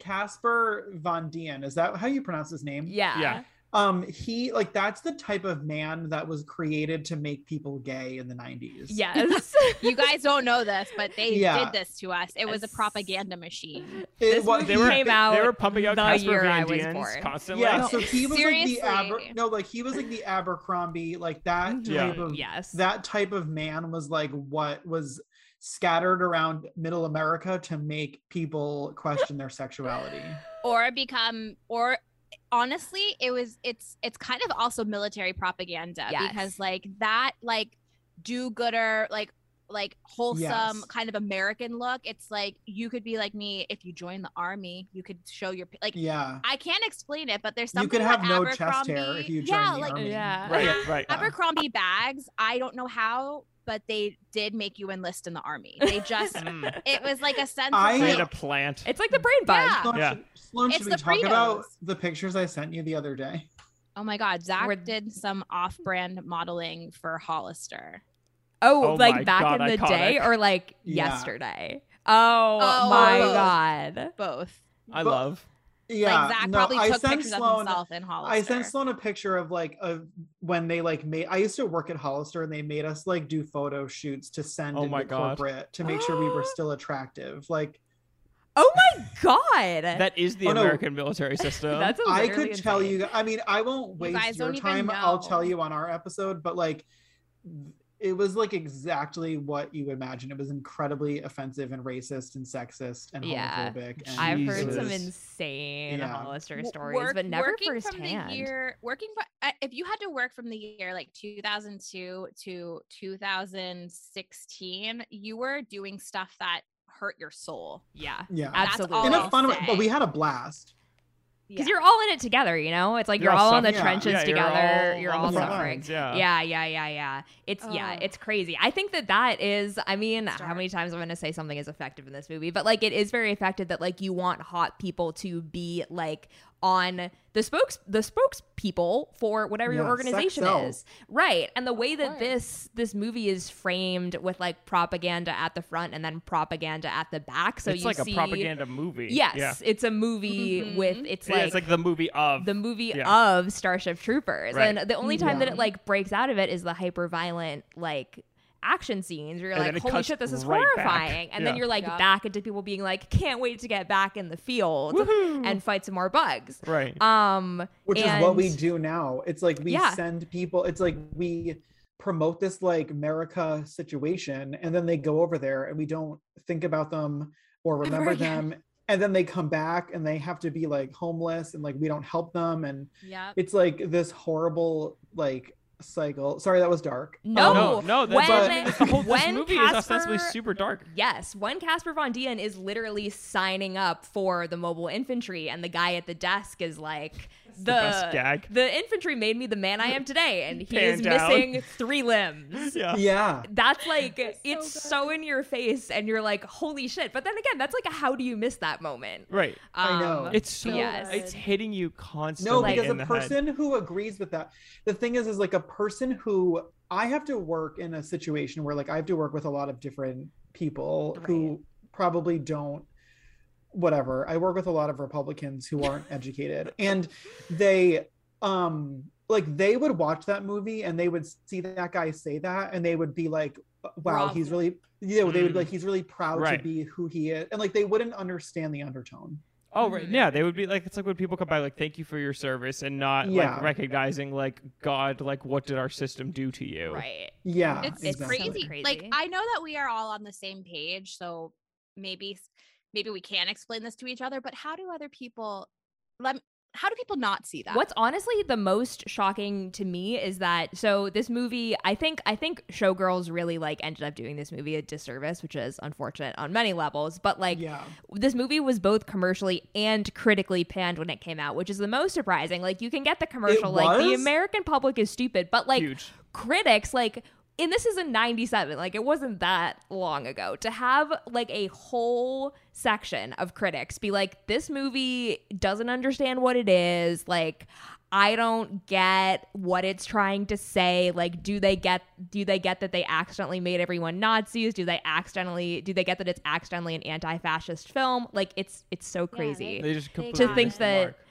[SPEAKER 3] Casper Von Dien, is that how you pronounce his name?
[SPEAKER 1] Yeah.
[SPEAKER 2] Yeah.
[SPEAKER 3] Um, he like that's the type of man that was created to make people gay in the nineties.
[SPEAKER 1] Yes.
[SPEAKER 4] You guys don't know this, but they
[SPEAKER 3] Yeah.
[SPEAKER 4] did this to us. It was a
[SPEAKER 1] Yes.
[SPEAKER 4] propaganda machine.
[SPEAKER 3] It,
[SPEAKER 1] This
[SPEAKER 3] wa-
[SPEAKER 1] movie
[SPEAKER 2] They were
[SPEAKER 1] came out
[SPEAKER 2] they were pumping out
[SPEAKER 1] the
[SPEAKER 2] Casper
[SPEAKER 1] year I
[SPEAKER 2] Van
[SPEAKER 1] was
[SPEAKER 2] Diens
[SPEAKER 1] born.
[SPEAKER 2] constantly.
[SPEAKER 3] Yeah,
[SPEAKER 4] No,
[SPEAKER 3] so he was
[SPEAKER 4] seriously.
[SPEAKER 3] like the Aber. No, like he was like the Abercrombie, like that
[SPEAKER 1] Mhm.
[SPEAKER 3] type
[SPEAKER 2] Yeah.
[SPEAKER 3] of
[SPEAKER 1] Yes.
[SPEAKER 3] that type of man was like what was scattered around middle America to make people question their sexuality.
[SPEAKER 4] Or become or honestly, it was it's it's kind of also military propaganda
[SPEAKER 1] Yes.
[SPEAKER 4] because like that like do-gooder, like like wholesome
[SPEAKER 3] Yes.
[SPEAKER 4] kind of American look. It's like you could be like me if you join the army, you could show your like
[SPEAKER 3] Yeah.
[SPEAKER 4] I can't explain it, but there's
[SPEAKER 3] You
[SPEAKER 4] something
[SPEAKER 3] could have
[SPEAKER 4] about
[SPEAKER 3] no chest hair
[SPEAKER 4] Abercrombie-
[SPEAKER 3] if you join
[SPEAKER 4] yeah,
[SPEAKER 3] the
[SPEAKER 4] like
[SPEAKER 3] army.
[SPEAKER 1] Yeah.
[SPEAKER 2] Right, right.
[SPEAKER 3] Yeah.
[SPEAKER 4] Abercrombie bags. I don't know how, but they did make you enlist in the army. They just
[SPEAKER 2] Mm.
[SPEAKER 4] it was like a sense
[SPEAKER 3] I-
[SPEAKER 4] of
[SPEAKER 2] Made
[SPEAKER 4] like,
[SPEAKER 2] a plant.
[SPEAKER 1] It's like the brain bug.
[SPEAKER 4] Yeah.
[SPEAKER 3] Sloan,
[SPEAKER 2] Yeah.
[SPEAKER 3] should, Sloan,
[SPEAKER 4] It's
[SPEAKER 3] should we
[SPEAKER 4] the
[SPEAKER 3] talk about
[SPEAKER 4] Fritos.
[SPEAKER 3] the pictures I sent you the other day?
[SPEAKER 4] oh my god, Zach
[SPEAKER 1] We're-
[SPEAKER 4] did some off-brand modeling for Hollister.
[SPEAKER 1] Oh,
[SPEAKER 2] Oh
[SPEAKER 1] like
[SPEAKER 2] my
[SPEAKER 1] back
[SPEAKER 2] God,
[SPEAKER 1] in the
[SPEAKER 2] iconic.
[SPEAKER 1] day or like
[SPEAKER 3] Yeah.
[SPEAKER 1] yesterday? Oh,
[SPEAKER 4] Oh,
[SPEAKER 1] my
[SPEAKER 4] both.
[SPEAKER 1] God.
[SPEAKER 4] Both.
[SPEAKER 2] I
[SPEAKER 3] But-
[SPEAKER 2] love.
[SPEAKER 3] Yeah,
[SPEAKER 4] like Zach
[SPEAKER 3] no,
[SPEAKER 4] probably
[SPEAKER 3] I
[SPEAKER 4] took
[SPEAKER 3] sent
[SPEAKER 4] pictures
[SPEAKER 3] Sloan,
[SPEAKER 4] of himself in Hollister.
[SPEAKER 3] I sent Sloan a picture of like of when they like made. I used to work at Hollister, and they made us like do photo shoots to send
[SPEAKER 2] Oh
[SPEAKER 3] into
[SPEAKER 2] my God.
[SPEAKER 3] corporate to make sure we were still attractive. Like
[SPEAKER 1] Oh my God.
[SPEAKER 2] That is the
[SPEAKER 3] Oh, no.
[SPEAKER 2] American military system.
[SPEAKER 1] That's
[SPEAKER 3] I
[SPEAKER 1] literally
[SPEAKER 3] could tell
[SPEAKER 1] insane.
[SPEAKER 3] you. I mean, I won't waste
[SPEAKER 4] guys
[SPEAKER 3] your
[SPEAKER 4] don't even
[SPEAKER 3] time. I'll
[SPEAKER 4] know.
[SPEAKER 3] tell you on our episode, but like. It was like exactly what you imagine. It was incredibly offensive and racist and sexist and
[SPEAKER 1] Yeah.
[SPEAKER 3] homophobic. And
[SPEAKER 1] I've
[SPEAKER 3] it
[SPEAKER 1] heard some
[SPEAKER 3] was-
[SPEAKER 1] insane
[SPEAKER 3] Yeah.
[SPEAKER 1] Hollister
[SPEAKER 4] W-
[SPEAKER 1] stories,
[SPEAKER 4] work-
[SPEAKER 1] but never
[SPEAKER 4] working from
[SPEAKER 1] firsthand.
[SPEAKER 4] the year working for, uh, if you had to work from the year like two thousand two to two thousand sixteen, you were doing stuff that hurt your soul.
[SPEAKER 1] Yeah.
[SPEAKER 3] Yeah,
[SPEAKER 4] That's
[SPEAKER 1] Absolutely.
[SPEAKER 4] all
[SPEAKER 3] in
[SPEAKER 4] I'll
[SPEAKER 3] a fun way,
[SPEAKER 4] say.
[SPEAKER 3] but we had a blast.
[SPEAKER 1] Because
[SPEAKER 4] Yeah.
[SPEAKER 1] you're all in it together, you know? It's like
[SPEAKER 2] You're
[SPEAKER 1] you're,
[SPEAKER 2] all
[SPEAKER 1] all in the
[SPEAKER 3] suffering.
[SPEAKER 1] trenches
[SPEAKER 2] Yeah, you're
[SPEAKER 1] together.
[SPEAKER 2] all
[SPEAKER 1] You're
[SPEAKER 2] on
[SPEAKER 1] all
[SPEAKER 2] the front
[SPEAKER 1] suffering.
[SPEAKER 2] lines, yeah.
[SPEAKER 1] yeah, yeah, yeah, yeah. It's yeah,
[SPEAKER 4] Ugh.
[SPEAKER 1] it's crazy. I think that that is. I mean, how
[SPEAKER 4] Stark.
[SPEAKER 1] many times I'm going to say something is effective in this movie? But like, it is very effective that like you want hot people to be like on the spokes the spokespeople for whatever your
[SPEAKER 3] Yeah, sex
[SPEAKER 1] organization
[SPEAKER 3] sells.
[SPEAKER 1] is, right? And the way that
[SPEAKER 4] course.
[SPEAKER 1] this this movie is framed with like propaganda at the front and then propaganda at the back, so
[SPEAKER 2] it's
[SPEAKER 1] you
[SPEAKER 2] like
[SPEAKER 1] see,
[SPEAKER 2] a propaganda movie.
[SPEAKER 1] Yes,
[SPEAKER 2] Yeah.
[SPEAKER 1] it's a movie
[SPEAKER 4] Mhm.
[SPEAKER 1] with it's
[SPEAKER 2] Yeah,
[SPEAKER 1] like
[SPEAKER 2] it's like the movie of
[SPEAKER 1] the movie
[SPEAKER 2] Yeah.
[SPEAKER 1] of Starship Troopers.
[SPEAKER 2] Right.
[SPEAKER 1] And the only time that
[SPEAKER 3] Yeah.
[SPEAKER 1] it like breaks out of it is the hyper violent like action scenes where you're
[SPEAKER 2] And then
[SPEAKER 1] like,
[SPEAKER 2] it
[SPEAKER 1] holy
[SPEAKER 2] cuts
[SPEAKER 1] shit, this is
[SPEAKER 2] right back.
[SPEAKER 1] horrifying. And then
[SPEAKER 2] Yeah.
[SPEAKER 1] you're like
[SPEAKER 4] Yup.
[SPEAKER 1] back into people being like, can't wait to get back in the field
[SPEAKER 2] Woohoo!
[SPEAKER 1] and fight some more bugs.
[SPEAKER 2] right.
[SPEAKER 1] Um
[SPEAKER 3] Which is what we
[SPEAKER 1] and-
[SPEAKER 3] do now. It's like we
[SPEAKER 1] Yeah.
[SPEAKER 3] send people, it's like we promote this like America situation, and then they go over there and we don't think about them or remember
[SPEAKER 1] again.
[SPEAKER 3] them. And then they come back and they have to be like homeless, and like we don't help them. And
[SPEAKER 4] Yep.
[SPEAKER 3] it's like this horrible like cycle. Sorry, that was dark.
[SPEAKER 1] No,
[SPEAKER 2] no, no, that's
[SPEAKER 1] when-
[SPEAKER 2] what, it's the whole, this
[SPEAKER 1] when
[SPEAKER 2] movie is ostensibly
[SPEAKER 1] Casper-
[SPEAKER 2] super dark.
[SPEAKER 1] Yes, when Casper Von Dien is literally signing up for the mobile infantry, and the guy at the desk is like, the,
[SPEAKER 2] the best gag.
[SPEAKER 1] the infantry made me the man I am today, and he is
[SPEAKER 2] Panned down.
[SPEAKER 1] missing three limbs.
[SPEAKER 2] Yeah.
[SPEAKER 3] Yeah.
[SPEAKER 1] That's like it's
[SPEAKER 4] good.
[SPEAKER 1] so in your face, and you're like, holy shit. But then again, that's like a how do you miss that moment?
[SPEAKER 2] Right.
[SPEAKER 3] I know.
[SPEAKER 1] Um,
[SPEAKER 2] It's so
[SPEAKER 1] yes.
[SPEAKER 2] it's hitting you constantly.
[SPEAKER 3] No,
[SPEAKER 1] Like-
[SPEAKER 3] because
[SPEAKER 2] in
[SPEAKER 3] a
[SPEAKER 2] the head.
[SPEAKER 3] person who agrees with that, the thing is, is like a person who I have to work in a situation where like I have to work with a lot of different people who probably don't, whatever. I work with a lot of Republicans who aren't educated, and they, um, like they would watch that movie and they would see that guy say that and they would be like, wow,
[SPEAKER 4] Rob.
[SPEAKER 3] he's really, you know, they would be
[SPEAKER 2] Mm.
[SPEAKER 3] like, he's really proud
[SPEAKER 2] Right.
[SPEAKER 3] to be who he is. And like, they wouldn't understand the undertone.
[SPEAKER 2] Oh, right. Yeah, they would be like, it's like when people come by, like, thank you for your service, and not
[SPEAKER 3] Yeah.
[SPEAKER 2] like recognizing, like, God, like, what did our system do to you?
[SPEAKER 1] Right.
[SPEAKER 3] Yeah.
[SPEAKER 4] It's,
[SPEAKER 1] It's
[SPEAKER 4] it's
[SPEAKER 3] exactly.
[SPEAKER 4] crazy.
[SPEAKER 1] crazy.
[SPEAKER 4] Like I know that we are all on the same page, so maybe maybe we can explain this to each other. But how do other people? Let how do people not see that?
[SPEAKER 1] What's honestly the most shocking to me is that so this movie, I think I think Showgirls really like ended up doing this movie a disservice, which is unfortunate on many levels. But like
[SPEAKER 3] Yeah.
[SPEAKER 1] this movie was both commercially and critically panned when it came out, which is the most surprising. Like you can get the commercial, like the
[SPEAKER 3] was?
[SPEAKER 1] American public is stupid, but like
[SPEAKER 2] Huge.
[SPEAKER 1] critics, like, and this is in ninety-seven, like it wasn't that long ago, to have like a whole section of critics be like, this movie doesn't understand what it is, like I don't get what it's trying to say. Like, do they get do they get that they accidentally made everyone Nazis? Do they accidentally do they get that it's accidentally an anti-fascist film? Like it's it's so crazy.
[SPEAKER 2] They just
[SPEAKER 4] They
[SPEAKER 2] completely
[SPEAKER 1] To think
[SPEAKER 2] missed the
[SPEAKER 1] that-
[SPEAKER 2] mark.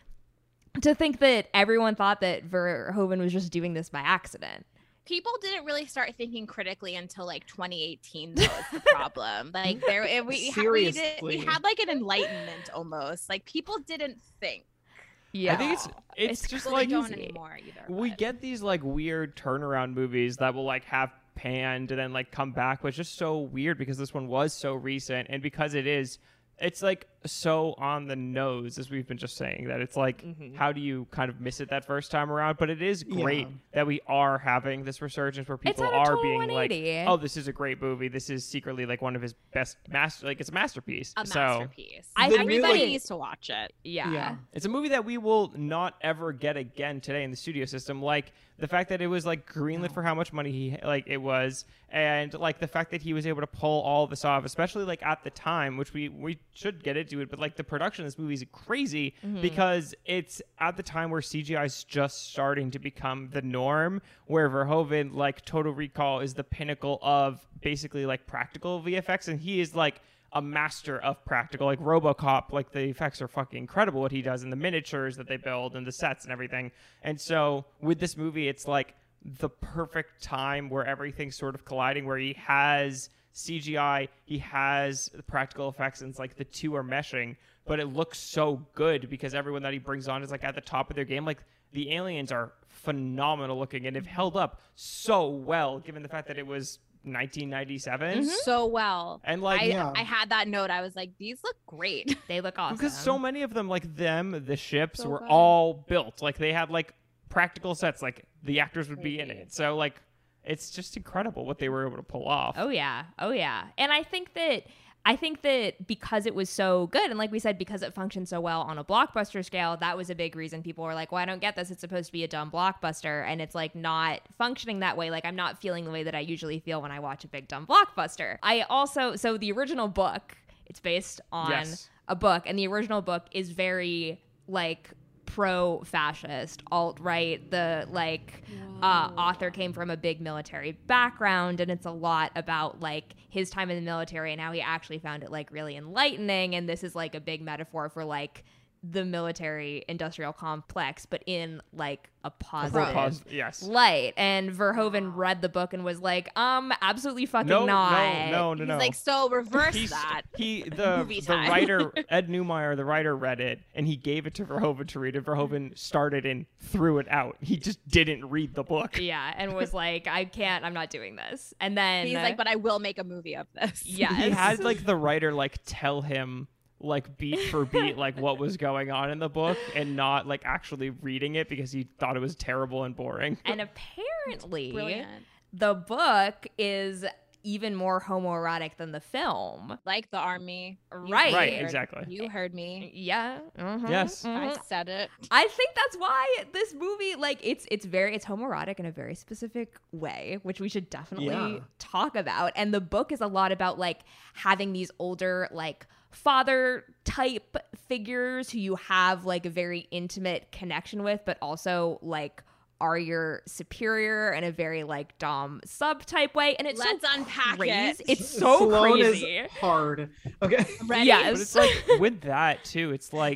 [SPEAKER 1] To think that everyone thought that Verhoeven was just doing this by accident.
[SPEAKER 4] People didn't really start thinking critically until like twenty eighteen. Though is the problem. Like there, it- we ha- we, did, we
[SPEAKER 3] Seriously.
[SPEAKER 4] had like an enlightenment almost. Like people didn't think.
[SPEAKER 1] Yeah.
[SPEAKER 2] I think it's it's,
[SPEAKER 1] It's
[SPEAKER 2] just
[SPEAKER 4] Well,
[SPEAKER 2] like
[SPEAKER 4] they don't
[SPEAKER 1] easy.
[SPEAKER 4] anymore either.
[SPEAKER 2] we
[SPEAKER 4] but-
[SPEAKER 2] get these like weird turnaround movies that will like have panned and then like come back, but it's just so weird because this one was so recent, and because it is, it's like so on the nose, as we've been just saying, that it's like,
[SPEAKER 1] Mhm.
[SPEAKER 2] how do you kind of miss it that first time around? But it is great
[SPEAKER 3] Yeah.
[SPEAKER 2] that we are having this resurgence where
[SPEAKER 1] It's
[SPEAKER 2] people
[SPEAKER 1] at a
[SPEAKER 2] are
[SPEAKER 1] total
[SPEAKER 2] being
[SPEAKER 1] one eighty.
[SPEAKER 2] like, oh, this is a great movie. This is secretly like one of his best master, like it's a masterpiece.
[SPEAKER 4] a
[SPEAKER 2] so
[SPEAKER 4] masterpiece.
[SPEAKER 1] I
[SPEAKER 3] The
[SPEAKER 1] think
[SPEAKER 3] new,
[SPEAKER 4] Everybody
[SPEAKER 3] like-
[SPEAKER 4] needs to watch it.
[SPEAKER 1] yeah.
[SPEAKER 3] Yeah.
[SPEAKER 2] it's a movie that we will not ever get again today in the studio system. Like the fact that it was like greenlit for how much money he like it was, and like the fact that he was able to pull all this off, especially like at the time, which we we should get into it. But like the production of this movie is crazy because it's at the time where C G I is just starting to become the norm. Where Verhoeven, like Total Recall, is the pinnacle of basically like practical V F X, and he is like a master of practical, like RoboCop. Like the effects are fucking incredible what he does, and the miniatures that they build and the sets and everything. And so with this movie, it's like the perfect time where everything's sort of colliding, where he has C G I, he has the practical effects, and it's like the two are meshing, but it looks so good because everyone that he brings on is like at the top of their game. Like the aliens are phenomenal looking and have held up so well given the fact that it was nineteen ninety-seven.
[SPEAKER 4] So well.
[SPEAKER 2] And like
[SPEAKER 4] I,
[SPEAKER 3] Yeah.
[SPEAKER 4] I had that note. I was like, these look great.
[SPEAKER 1] They look awesome.
[SPEAKER 2] because so many of them, like them, the ships
[SPEAKER 4] So
[SPEAKER 2] were
[SPEAKER 4] good.
[SPEAKER 2] all built. Like they had like practical sets, like the actors would be in
[SPEAKER 4] Crazy.
[SPEAKER 2] it. So like it's just incredible what they were able to pull off.
[SPEAKER 1] Oh yeah. Oh yeah. And I think that I think that because it was so good, and like we said, because it functioned so well on a blockbuster scale, that was a big reason people were like, well, I don't get this. It's supposed to be a dumb blockbuster. And it's like not functioning that way. Like I'm not feeling the way that I usually feel when I watch a big dumb blockbuster. I also, so the original book, it's based on
[SPEAKER 2] Yes.
[SPEAKER 1] a book, and the original book is very like pro-fascist, alt-right. The like uh, author came from a big military background, and it's a lot about like his time in the military and how he actually found it like really enlightening. And this is like a big metaphor for like the military industrial complex, but in like a positive
[SPEAKER 2] Pos- yes.
[SPEAKER 1] light. And Verhoeven read the book and was like, um, absolutely fucking
[SPEAKER 2] No,
[SPEAKER 1] not.
[SPEAKER 2] no, no, no,
[SPEAKER 4] He's
[SPEAKER 2] no.
[SPEAKER 4] like, so reverse
[SPEAKER 2] He's-
[SPEAKER 4] that.
[SPEAKER 2] He the
[SPEAKER 4] Movie
[SPEAKER 2] the
[SPEAKER 4] time.
[SPEAKER 2] writer Ed Neumeier, the writer, read it and he gave it to Verhoeven to read. And Verhoeven started and threw it out. He just didn't read the book.
[SPEAKER 1] Yeah, and was like, I can't, I'm not doing this. And then
[SPEAKER 4] He's like, but I will make a movie of this.
[SPEAKER 1] yes.
[SPEAKER 2] He had like the writer like tell him like beat for beat like what was going on in the book and not like actually reading it because he thought it was terrible and boring.
[SPEAKER 1] and apparently
[SPEAKER 4] Brilliant.
[SPEAKER 1] the book is even more homoerotic than the film.
[SPEAKER 4] Like the army. You
[SPEAKER 1] Right.
[SPEAKER 2] Right,
[SPEAKER 4] heard-
[SPEAKER 2] exactly.
[SPEAKER 4] You heard me.
[SPEAKER 1] Yeah. mhm,
[SPEAKER 2] Yes.
[SPEAKER 1] mhm.
[SPEAKER 4] I said it.
[SPEAKER 1] I think that's why this movie, like, it's it's very it's homoerotic in a very specific way, which we should definitely
[SPEAKER 3] Yeah.
[SPEAKER 1] talk about. And the book is a lot about like having these older like father type figures who you have like a very intimate connection with, but also like are your superior in a very like dom sub type way. And it's
[SPEAKER 4] Let's
[SPEAKER 1] so
[SPEAKER 4] unpack
[SPEAKER 1] crazy.
[SPEAKER 4] it.
[SPEAKER 1] It's so
[SPEAKER 3] Sloan
[SPEAKER 1] crazy.
[SPEAKER 3] is hard. Okay.
[SPEAKER 4] Ready?
[SPEAKER 1] Yes.
[SPEAKER 2] But it's like with that too, it's like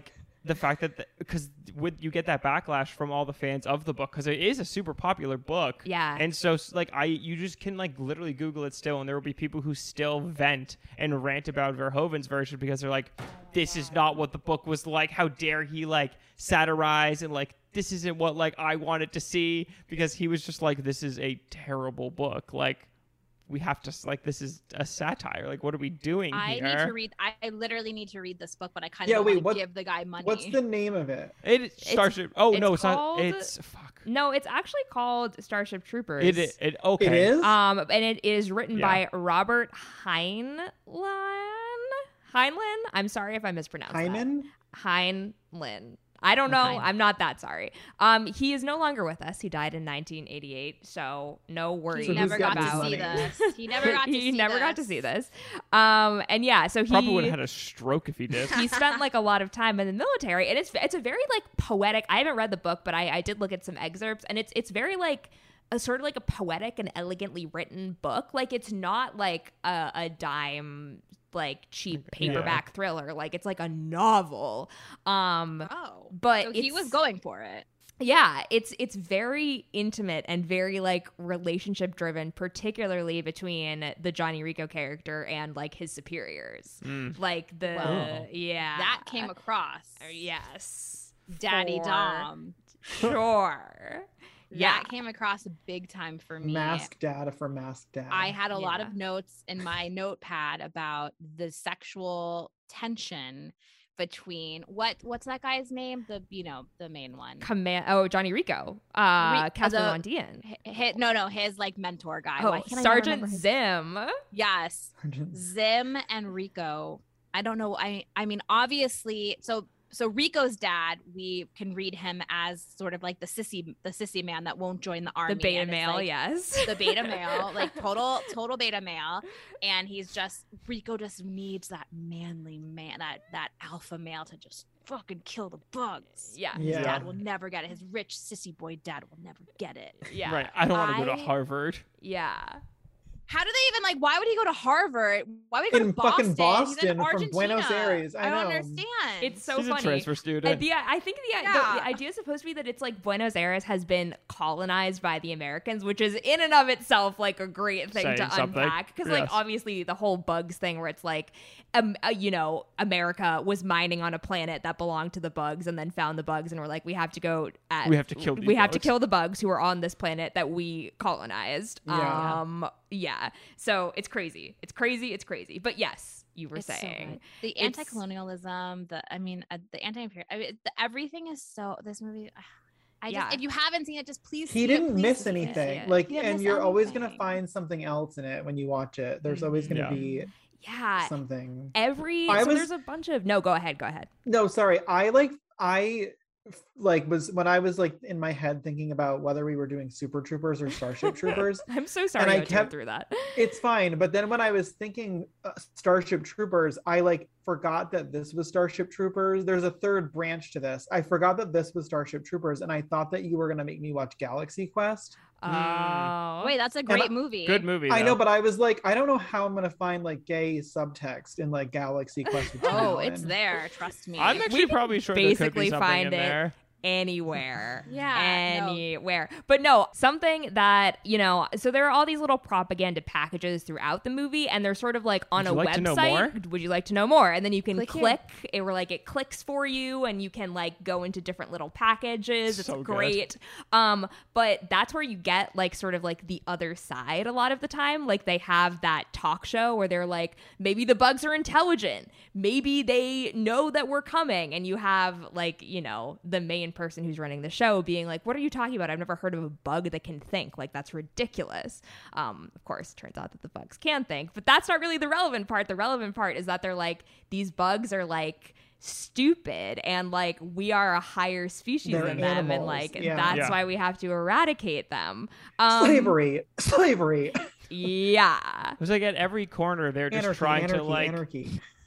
[SPEAKER 2] the fact that because with you get that backlash from all the fans of the book because it is a super popular book.
[SPEAKER 1] Yeah.
[SPEAKER 2] And so like I you just can like literally Google it still, and there will be people who still vent and rant about Verhoeven's version because they're like, this is not what the book was like. How dare he like satirize and like this isn't what like I wanted to see, because he was just like, this is a terrible book. Like we have to like this is a satire. Like what are we doing
[SPEAKER 4] I
[SPEAKER 2] here?
[SPEAKER 4] need to read. I, I literally need to read this book, but I kind of
[SPEAKER 3] Yeah,
[SPEAKER 4] don't
[SPEAKER 3] wait,
[SPEAKER 4] want
[SPEAKER 3] what-
[SPEAKER 4] to give the guy money.
[SPEAKER 3] What's the name of it?
[SPEAKER 2] It Starship. Oh
[SPEAKER 1] it's
[SPEAKER 2] no, it's
[SPEAKER 1] called-
[SPEAKER 2] not. It's fuck.
[SPEAKER 1] No, it's actually called Starship Troopers.
[SPEAKER 2] It it, it okay.
[SPEAKER 3] It is?
[SPEAKER 1] Um, and it is written
[SPEAKER 2] Yeah.
[SPEAKER 1] by Robert Heinlein. Heinlein? I'm sorry if I mispronounced that.
[SPEAKER 3] Hyman?
[SPEAKER 1] Heinlein. I don't know.
[SPEAKER 4] Hein.
[SPEAKER 1] I'm not that sorry. Um, he is no longer with us. He died in nineteen eighty-eight, so no worries
[SPEAKER 3] So
[SPEAKER 4] he
[SPEAKER 3] who's
[SPEAKER 4] never
[SPEAKER 3] got
[SPEAKER 4] got
[SPEAKER 3] this
[SPEAKER 4] to see
[SPEAKER 3] money?
[SPEAKER 4] this. He never got to
[SPEAKER 1] he
[SPEAKER 4] see
[SPEAKER 1] never
[SPEAKER 4] this.
[SPEAKER 1] got to see this. Um, and yeah, so he
[SPEAKER 2] Probably would have had a stroke if he did.
[SPEAKER 1] he spent like a lot of time in the military, and it's it's a very like poetic. I haven't read the book, but I, I did look at some excerpts, and it's it's very like a sort of like a poetic and elegantly written book. Like it's not like a, a dime like cheap paperback thriller. Like it's like a novel. Um,
[SPEAKER 4] Oh,
[SPEAKER 1] but
[SPEAKER 4] so he
[SPEAKER 1] it's-
[SPEAKER 4] was going for it.
[SPEAKER 1] yeah, it's it's very intimate and very like relationship driven, particularly between the Johnny Rico character and like his superiors.
[SPEAKER 2] Mm.
[SPEAKER 1] Like the
[SPEAKER 4] Wow.
[SPEAKER 1] yeah
[SPEAKER 4] That came across.
[SPEAKER 1] Uh, yes,
[SPEAKER 4] Daddy
[SPEAKER 1] for
[SPEAKER 4] Dom.
[SPEAKER 1] sure. Yeah,
[SPEAKER 4] That came across big time for me.
[SPEAKER 3] Mask data for Mask Dad.
[SPEAKER 4] I had a lot
[SPEAKER 1] Yeah.
[SPEAKER 4] of notes in my notepad about the sexual tension between what what's that guy's name? The you know the main one.
[SPEAKER 1] command. Oh, Johnny Rico. Uh,
[SPEAKER 4] Re-
[SPEAKER 1] Casper
[SPEAKER 4] the-
[SPEAKER 1] Von Dien.
[SPEAKER 4] Hi- hi- no, no, his like mentor guy.
[SPEAKER 1] Oh,
[SPEAKER 4] Why can't I never
[SPEAKER 1] Sergeant
[SPEAKER 4] remember his-
[SPEAKER 1] Zim.
[SPEAKER 4] Yes, Zim and Rico. I don't know. I I mean, obviously, so so Rico's dad, we can read him as sort of like the sissy the sissy man that won't join the army.
[SPEAKER 1] The beta
[SPEAKER 4] and is,
[SPEAKER 1] male,
[SPEAKER 4] like,
[SPEAKER 1] yes.
[SPEAKER 4] the beta male, like total total beta male, and he's just Rico just needs that manly man, that that alpha male to just fucking kill the bugs.
[SPEAKER 1] Yeah.
[SPEAKER 3] Yeah.
[SPEAKER 4] His dad will never get it. His rich sissy boy dad will never get it.
[SPEAKER 1] Yeah.
[SPEAKER 2] Right. I don't want to go
[SPEAKER 4] I-
[SPEAKER 2] to Harvard.
[SPEAKER 1] Yeah.
[SPEAKER 4] How do they even like? Why would he go to Harvard? Why would he go
[SPEAKER 3] In
[SPEAKER 4] to Boston?
[SPEAKER 3] fucking Boston
[SPEAKER 4] He's in
[SPEAKER 3] from
[SPEAKER 4] Argentina.
[SPEAKER 3] Buenos Aires. I
[SPEAKER 4] don't
[SPEAKER 3] know.
[SPEAKER 4] understand.
[SPEAKER 1] It's so
[SPEAKER 2] He's
[SPEAKER 1] funny.
[SPEAKER 2] a transfer student.
[SPEAKER 1] Uh, the, I think the, the,
[SPEAKER 4] Yeah.
[SPEAKER 1] the idea is supposed to be that it's like Buenos Aires has been colonized by the Americans, which is in and of itself like a great thing
[SPEAKER 2] Saying
[SPEAKER 1] to
[SPEAKER 2] something.
[SPEAKER 1] unpack. Because like
[SPEAKER 2] Yes.
[SPEAKER 1] obviously the whole bugs thing where it's like, um, uh, you know, America was mining on a planet that belonged to the bugs and then found the bugs and we're like, we have to go at,
[SPEAKER 2] We have to kill these
[SPEAKER 1] we have to
[SPEAKER 2] bugs.
[SPEAKER 1] kill the bugs who are on this planet that we colonized.
[SPEAKER 3] Yeah.
[SPEAKER 1] Um, yeah. So it's crazy. It's crazy. It's crazy. But yes, you were
[SPEAKER 4] It's so
[SPEAKER 1] saying.
[SPEAKER 4] good. the
[SPEAKER 1] It's-
[SPEAKER 4] anti-colonialism, the I mean, uh, the anti-imperial. I mean, the, everything is so. This movie. I just,
[SPEAKER 1] Yeah.
[SPEAKER 4] if you haven't seen it, just please. see
[SPEAKER 3] He
[SPEAKER 4] it,
[SPEAKER 3] didn't
[SPEAKER 4] please
[SPEAKER 3] miss
[SPEAKER 4] see it.
[SPEAKER 3] anything.
[SPEAKER 1] Yeah.
[SPEAKER 3] Like,
[SPEAKER 4] He didn't
[SPEAKER 3] and
[SPEAKER 4] miss
[SPEAKER 3] you're always gonna
[SPEAKER 4] anything.
[SPEAKER 3] find something else in it when you watch it. There's always gonna
[SPEAKER 2] Yeah.
[SPEAKER 3] be
[SPEAKER 1] Yeah.
[SPEAKER 3] something.
[SPEAKER 1] Every
[SPEAKER 3] I
[SPEAKER 1] so
[SPEAKER 3] was-
[SPEAKER 1] there's a bunch of no. Go ahead. Go ahead.
[SPEAKER 3] No, sorry. I like I f- like was when I was like in my head thinking about whether we were doing Super Troopers or Starship Troopers.
[SPEAKER 1] I'm so sorry
[SPEAKER 3] I
[SPEAKER 1] I, went
[SPEAKER 3] kept-
[SPEAKER 1] through that.
[SPEAKER 3] It's fine, but then when I was thinking uh, Starship Troopers, I like forgot that this was Starship Troopers. There's a third branch to this. I forgot that this was Starship Troopers, and I thought that you were gonna make me watch Galaxy Quest.
[SPEAKER 1] Oh,
[SPEAKER 4] Wait, that's a great movie.
[SPEAKER 2] Good movie.
[SPEAKER 3] I know,
[SPEAKER 2] though.
[SPEAKER 3] but I was like, I don't know how I'm gonna find like gay subtext in like Galaxy Quest. with Tim
[SPEAKER 4] Oh, it's
[SPEAKER 3] Allen.
[SPEAKER 4] there. Trust me.
[SPEAKER 2] I'm actually
[SPEAKER 1] can
[SPEAKER 2] probably sure there could
[SPEAKER 1] basically
[SPEAKER 2] be something
[SPEAKER 1] find
[SPEAKER 2] in
[SPEAKER 1] it.
[SPEAKER 2] there.
[SPEAKER 1] anywhere.
[SPEAKER 4] Yeah, no.
[SPEAKER 1] Anywhere. But no, something that, you know, so there are all these little propaganda packages throughout the movie, and they're sort of like on
[SPEAKER 2] Would
[SPEAKER 1] a
[SPEAKER 2] you like to know
[SPEAKER 1] website.
[SPEAKER 2] more?
[SPEAKER 1] Would you like to know more? And then you can
[SPEAKER 4] Click here.
[SPEAKER 1] click. It were like it clicks for you, and you can like go into different little packages. It's
[SPEAKER 2] So good.
[SPEAKER 1] great. Um, but that's where you get like sort of like the other side a lot of the time. Like they have that talk show where they're like, maybe the bugs are intelligent. Maybe they know that we're coming. And you have like, you know, the main person who's running the show being like, what are you talking about? I've never heard of a bug that can think. Like, that's ridiculous. Um, of course, it turns out that the bugs can think, but that's not really the relevant part. The relevant part is that they're like, these bugs are like stupid and like we are a higher species
[SPEAKER 3] They're
[SPEAKER 1] than them, and
[SPEAKER 3] animals,
[SPEAKER 1] like
[SPEAKER 3] yeah.
[SPEAKER 1] that's
[SPEAKER 2] Yeah.
[SPEAKER 1] why we have to eradicate them. Um,
[SPEAKER 3] slavery, slavery,
[SPEAKER 1] Yeah.
[SPEAKER 2] It was like at every corner they're just
[SPEAKER 3] anarchy,
[SPEAKER 2] trying
[SPEAKER 3] anarchy,
[SPEAKER 2] to like
[SPEAKER 3] anarchy.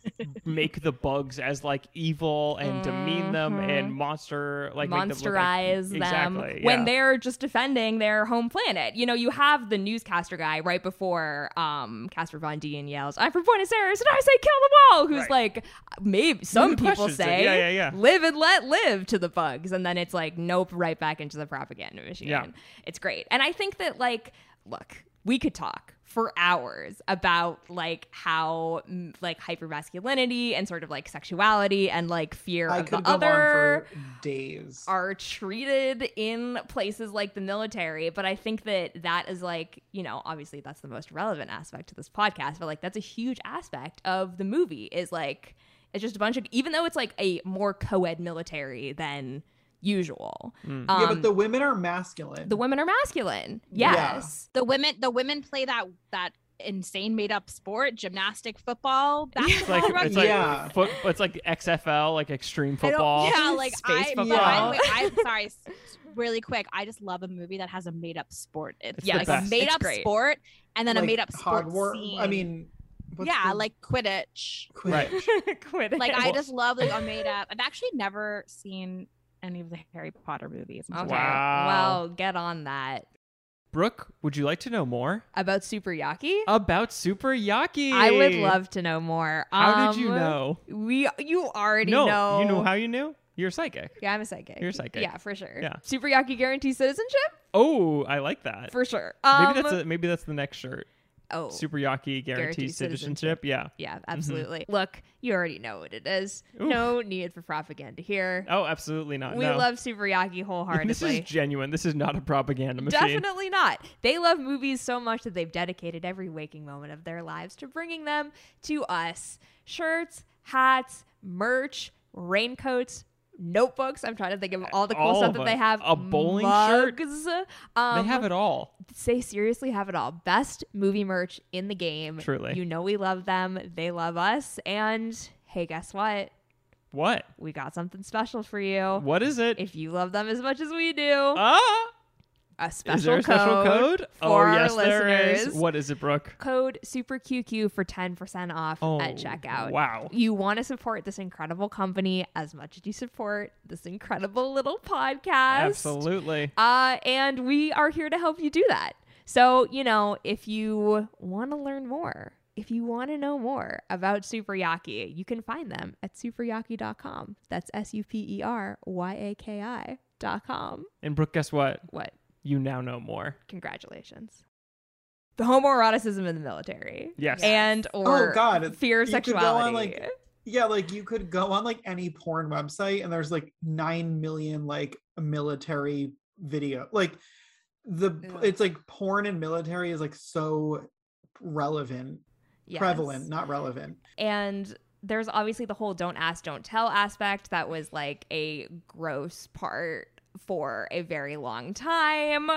[SPEAKER 2] make the bugs as like evil and demean them and monster like make them look like-
[SPEAKER 1] monsterize them
[SPEAKER 2] exactly,
[SPEAKER 1] when
[SPEAKER 2] yeah.
[SPEAKER 1] they're just defending their home planet. You know, you have the newscaster guy right before um Casper Von Dien yells, "I'm from Buenos Aires and I say kill them all," who's
[SPEAKER 2] Right.
[SPEAKER 1] like, maybe some
[SPEAKER 2] Who
[SPEAKER 1] people
[SPEAKER 2] questions it?
[SPEAKER 1] say
[SPEAKER 2] Yeah, yeah, yeah.
[SPEAKER 1] live and let live to the bugs, and then it's like nope, right back into the propaganda machine.
[SPEAKER 2] Yeah.
[SPEAKER 1] It's great. And I think that like look, we could talk for hours about like how mm, like hypermasculinity and sort of like sexuality and like fear
[SPEAKER 3] I
[SPEAKER 1] of
[SPEAKER 3] could
[SPEAKER 1] the
[SPEAKER 3] go
[SPEAKER 1] other
[SPEAKER 3] on for days.
[SPEAKER 1] are treated in places like the military. But I think that that is like, you know, obviously that's the most relevant aspect to this podcast, but like that's a huge aspect of the movie is like it's just a bunch of, even though it's like a more co-ed military than usual.
[SPEAKER 2] Mm.
[SPEAKER 1] Um,
[SPEAKER 3] yeah, but the women are masculine.
[SPEAKER 1] the women are masculine.
[SPEAKER 3] Yeah.
[SPEAKER 1] Yes.
[SPEAKER 4] The women, the women play that that insane made up sport, gymnastic, football, basketball,
[SPEAKER 2] It's like
[SPEAKER 4] rugby.
[SPEAKER 2] it's like
[SPEAKER 3] Yeah.
[SPEAKER 2] foot, it's like X F L, like extreme
[SPEAKER 4] I don't-
[SPEAKER 2] football.
[SPEAKER 4] Yeah, like
[SPEAKER 1] Space
[SPEAKER 4] I,
[SPEAKER 1] football.
[SPEAKER 4] by the way, I'm sorry, s- really quick. I just love a movie that has a made up sport. It's,
[SPEAKER 2] It's
[SPEAKER 1] the
[SPEAKER 4] like a
[SPEAKER 2] best.
[SPEAKER 4] made
[SPEAKER 1] It's
[SPEAKER 4] up
[SPEAKER 1] great.
[SPEAKER 4] sport and then a
[SPEAKER 3] Like
[SPEAKER 4] made up sport
[SPEAKER 3] Hogwarts.
[SPEAKER 4] scene.
[SPEAKER 3] I mean, what's
[SPEAKER 4] yeah,
[SPEAKER 3] the-
[SPEAKER 4] like Quidditch.
[SPEAKER 2] Right.
[SPEAKER 1] Quit it.
[SPEAKER 4] Like I just love like a made up. I've actually never seen any of the Harry Potter movies. I'm
[SPEAKER 1] Okay.
[SPEAKER 4] sorry.
[SPEAKER 2] Wow.
[SPEAKER 1] Well, get on that.
[SPEAKER 2] Brooke, would you like to know more
[SPEAKER 1] About Super Yaki?
[SPEAKER 2] about Super Yaki?
[SPEAKER 1] I would love to know more.
[SPEAKER 2] How did you
[SPEAKER 1] Um,
[SPEAKER 2] know?
[SPEAKER 1] We you already
[SPEAKER 2] No,
[SPEAKER 1] know.
[SPEAKER 2] you know how you knew? You're psychic.
[SPEAKER 1] Yeah, I'm a psychic.
[SPEAKER 2] You're psychic.
[SPEAKER 1] Yeah, for sure.
[SPEAKER 2] Yeah.
[SPEAKER 1] Super Yaki guarantees citizenship?
[SPEAKER 2] Oh, I like that.
[SPEAKER 1] For sure. Um,
[SPEAKER 2] maybe that's a, maybe that's the next shirt.
[SPEAKER 1] oh,
[SPEAKER 2] Super Yaki guarantees
[SPEAKER 1] Guarantees
[SPEAKER 2] citizenship. Yeah.
[SPEAKER 1] yeah, absolutely. Look, you already know what it is.
[SPEAKER 2] Oof.
[SPEAKER 1] No need for propaganda here.
[SPEAKER 2] Oh, absolutely not.
[SPEAKER 1] we
[SPEAKER 2] no.
[SPEAKER 1] love Super Yaki wholeheartedly.
[SPEAKER 2] This is genuine. This is not a propaganda machine.
[SPEAKER 1] Definitely not. They love movies so much that they've dedicated every waking moment of their lives to bringing them to us. Shirts, hats, merch, raincoats, notebooks. I'm trying to think of all the cool
[SPEAKER 2] All
[SPEAKER 1] stuff
[SPEAKER 2] of
[SPEAKER 1] that
[SPEAKER 2] it.
[SPEAKER 1] they have.
[SPEAKER 2] A bowling shirt?
[SPEAKER 1] Mugs. Um,
[SPEAKER 2] They have it all.
[SPEAKER 1] They seriously have it all. Best movie merch in the game.
[SPEAKER 2] Truly.
[SPEAKER 1] You know we love them. They love us. And hey, guess what?
[SPEAKER 2] What?
[SPEAKER 1] We got something special for you.
[SPEAKER 2] What is it?
[SPEAKER 1] If you love them as much as we do,
[SPEAKER 2] ah!
[SPEAKER 1] a special
[SPEAKER 2] Is there a special code?
[SPEAKER 1] for
[SPEAKER 2] oh,
[SPEAKER 1] our
[SPEAKER 2] yes, there is.
[SPEAKER 1] listeners.
[SPEAKER 2] What is it, Brooke?
[SPEAKER 1] Code SuperQQ for ten percent off
[SPEAKER 2] Oh,
[SPEAKER 1] at checkout.
[SPEAKER 2] wow.
[SPEAKER 1] You want to support this incredible company as much as you support this incredible little podcast.
[SPEAKER 2] Absolutely.
[SPEAKER 1] Uh, and we are here to help you do that. So, you know, if you want to learn more, if you want to know more about Super Yaki, you can find them at superyaki dot com. That's S U P E R Y A K I dot com.
[SPEAKER 2] And Brooke, guess what?
[SPEAKER 1] What?
[SPEAKER 2] You now know more.
[SPEAKER 1] Congratulations. The homoeroticism in the military.
[SPEAKER 2] Yes.
[SPEAKER 1] And or
[SPEAKER 3] Oh, God.
[SPEAKER 1] fear of
[SPEAKER 3] You could go
[SPEAKER 1] sexuality.
[SPEAKER 3] on, like, Yeah, like you could go on like any porn website and there's like nine million like military video. Like the
[SPEAKER 1] Ugh.
[SPEAKER 3] it's like porn and military is like so relevant,
[SPEAKER 1] Yes.
[SPEAKER 3] prevalent, not relevant.
[SPEAKER 1] And there's obviously the whole don't ask, don't tell aspect that was like a gross part for a very long time.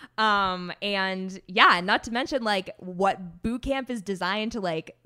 [SPEAKER 1] Um, and yeah, not to mention like what boot camp is designed to like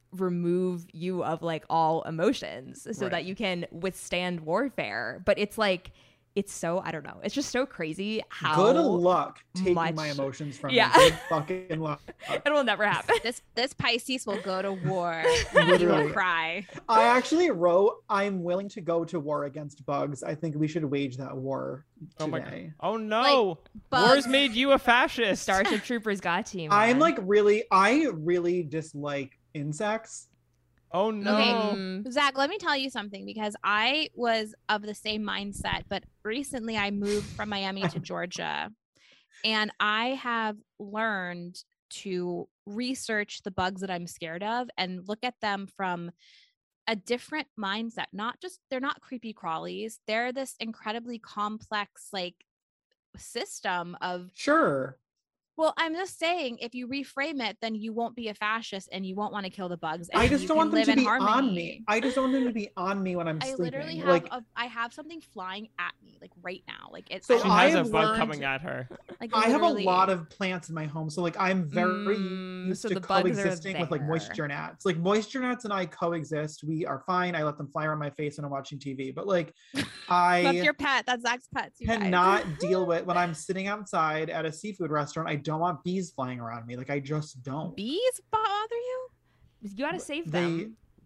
[SPEAKER 1] remove you of like all emotions so
[SPEAKER 2] Right.
[SPEAKER 1] that you can withstand warfare. But it's like, it's so, I don't know. It's just so crazy how
[SPEAKER 3] Good luck taking
[SPEAKER 1] much-
[SPEAKER 3] my emotions from
[SPEAKER 1] Yeah.
[SPEAKER 3] me. Good fucking luck.
[SPEAKER 1] it will never happen.
[SPEAKER 4] This this Pisces will go to war. You
[SPEAKER 3] Literally.
[SPEAKER 4] will cry.
[SPEAKER 3] I actually wrote, I'm willing to go to war against bugs. I think we should wage that war
[SPEAKER 2] Oh my god.
[SPEAKER 3] today.
[SPEAKER 2] Oh no.
[SPEAKER 4] bugs.
[SPEAKER 2] War's made you a fascist.
[SPEAKER 1] Starship Troopers got you.
[SPEAKER 3] I'm
[SPEAKER 1] man.
[SPEAKER 3] like really, I really dislike insects.
[SPEAKER 2] Oh no.
[SPEAKER 4] Okay.
[SPEAKER 1] Mm.
[SPEAKER 4] Zach, let me tell you something because I was of the same mindset, but recently I moved from Miami to Georgia and I have learned to research the bugs that I'm scared of and look at them from a different mindset. Not just, they're not creepy crawlies, they're this incredibly complex, like, system of
[SPEAKER 3] Sure.
[SPEAKER 4] well, I'm just saying, if you reframe it, then you won't be a fascist and you won't want to kill the bugs. And
[SPEAKER 3] I just
[SPEAKER 4] you
[SPEAKER 3] don't
[SPEAKER 4] can
[SPEAKER 3] want them
[SPEAKER 4] live
[SPEAKER 3] to
[SPEAKER 4] in
[SPEAKER 3] be
[SPEAKER 4] harmony.
[SPEAKER 3] on me. I just don't want them to be on me when I'm
[SPEAKER 4] I
[SPEAKER 3] sleeping.
[SPEAKER 4] literally have
[SPEAKER 3] like,
[SPEAKER 4] a, I have something flying at me, like right now. Like it's
[SPEAKER 3] So
[SPEAKER 2] She
[SPEAKER 3] I
[SPEAKER 2] has a
[SPEAKER 3] have
[SPEAKER 2] bug
[SPEAKER 3] learned-
[SPEAKER 2] coming at her.
[SPEAKER 4] like
[SPEAKER 3] I have a
[SPEAKER 4] literally.
[SPEAKER 3] lot of plants in my home, so like I'm very
[SPEAKER 1] Mm,
[SPEAKER 3] used
[SPEAKER 1] so
[SPEAKER 3] to
[SPEAKER 1] the bugs are
[SPEAKER 3] coexisting with like
[SPEAKER 1] there.
[SPEAKER 3] moisture gnats. Like moisture gnats and I coexist. We are fine. I let them fly around my face when I'm watching T V. But like,
[SPEAKER 4] That's
[SPEAKER 3] I
[SPEAKER 4] your pet. That's Zach's pets. You guys.
[SPEAKER 3] cannot deal with when I'm sitting outside at a seafood restaurant. I don't want bees flying around me. Like I just don't.
[SPEAKER 4] Bees bother you?
[SPEAKER 1] You gotta save
[SPEAKER 3] They-
[SPEAKER 1] them.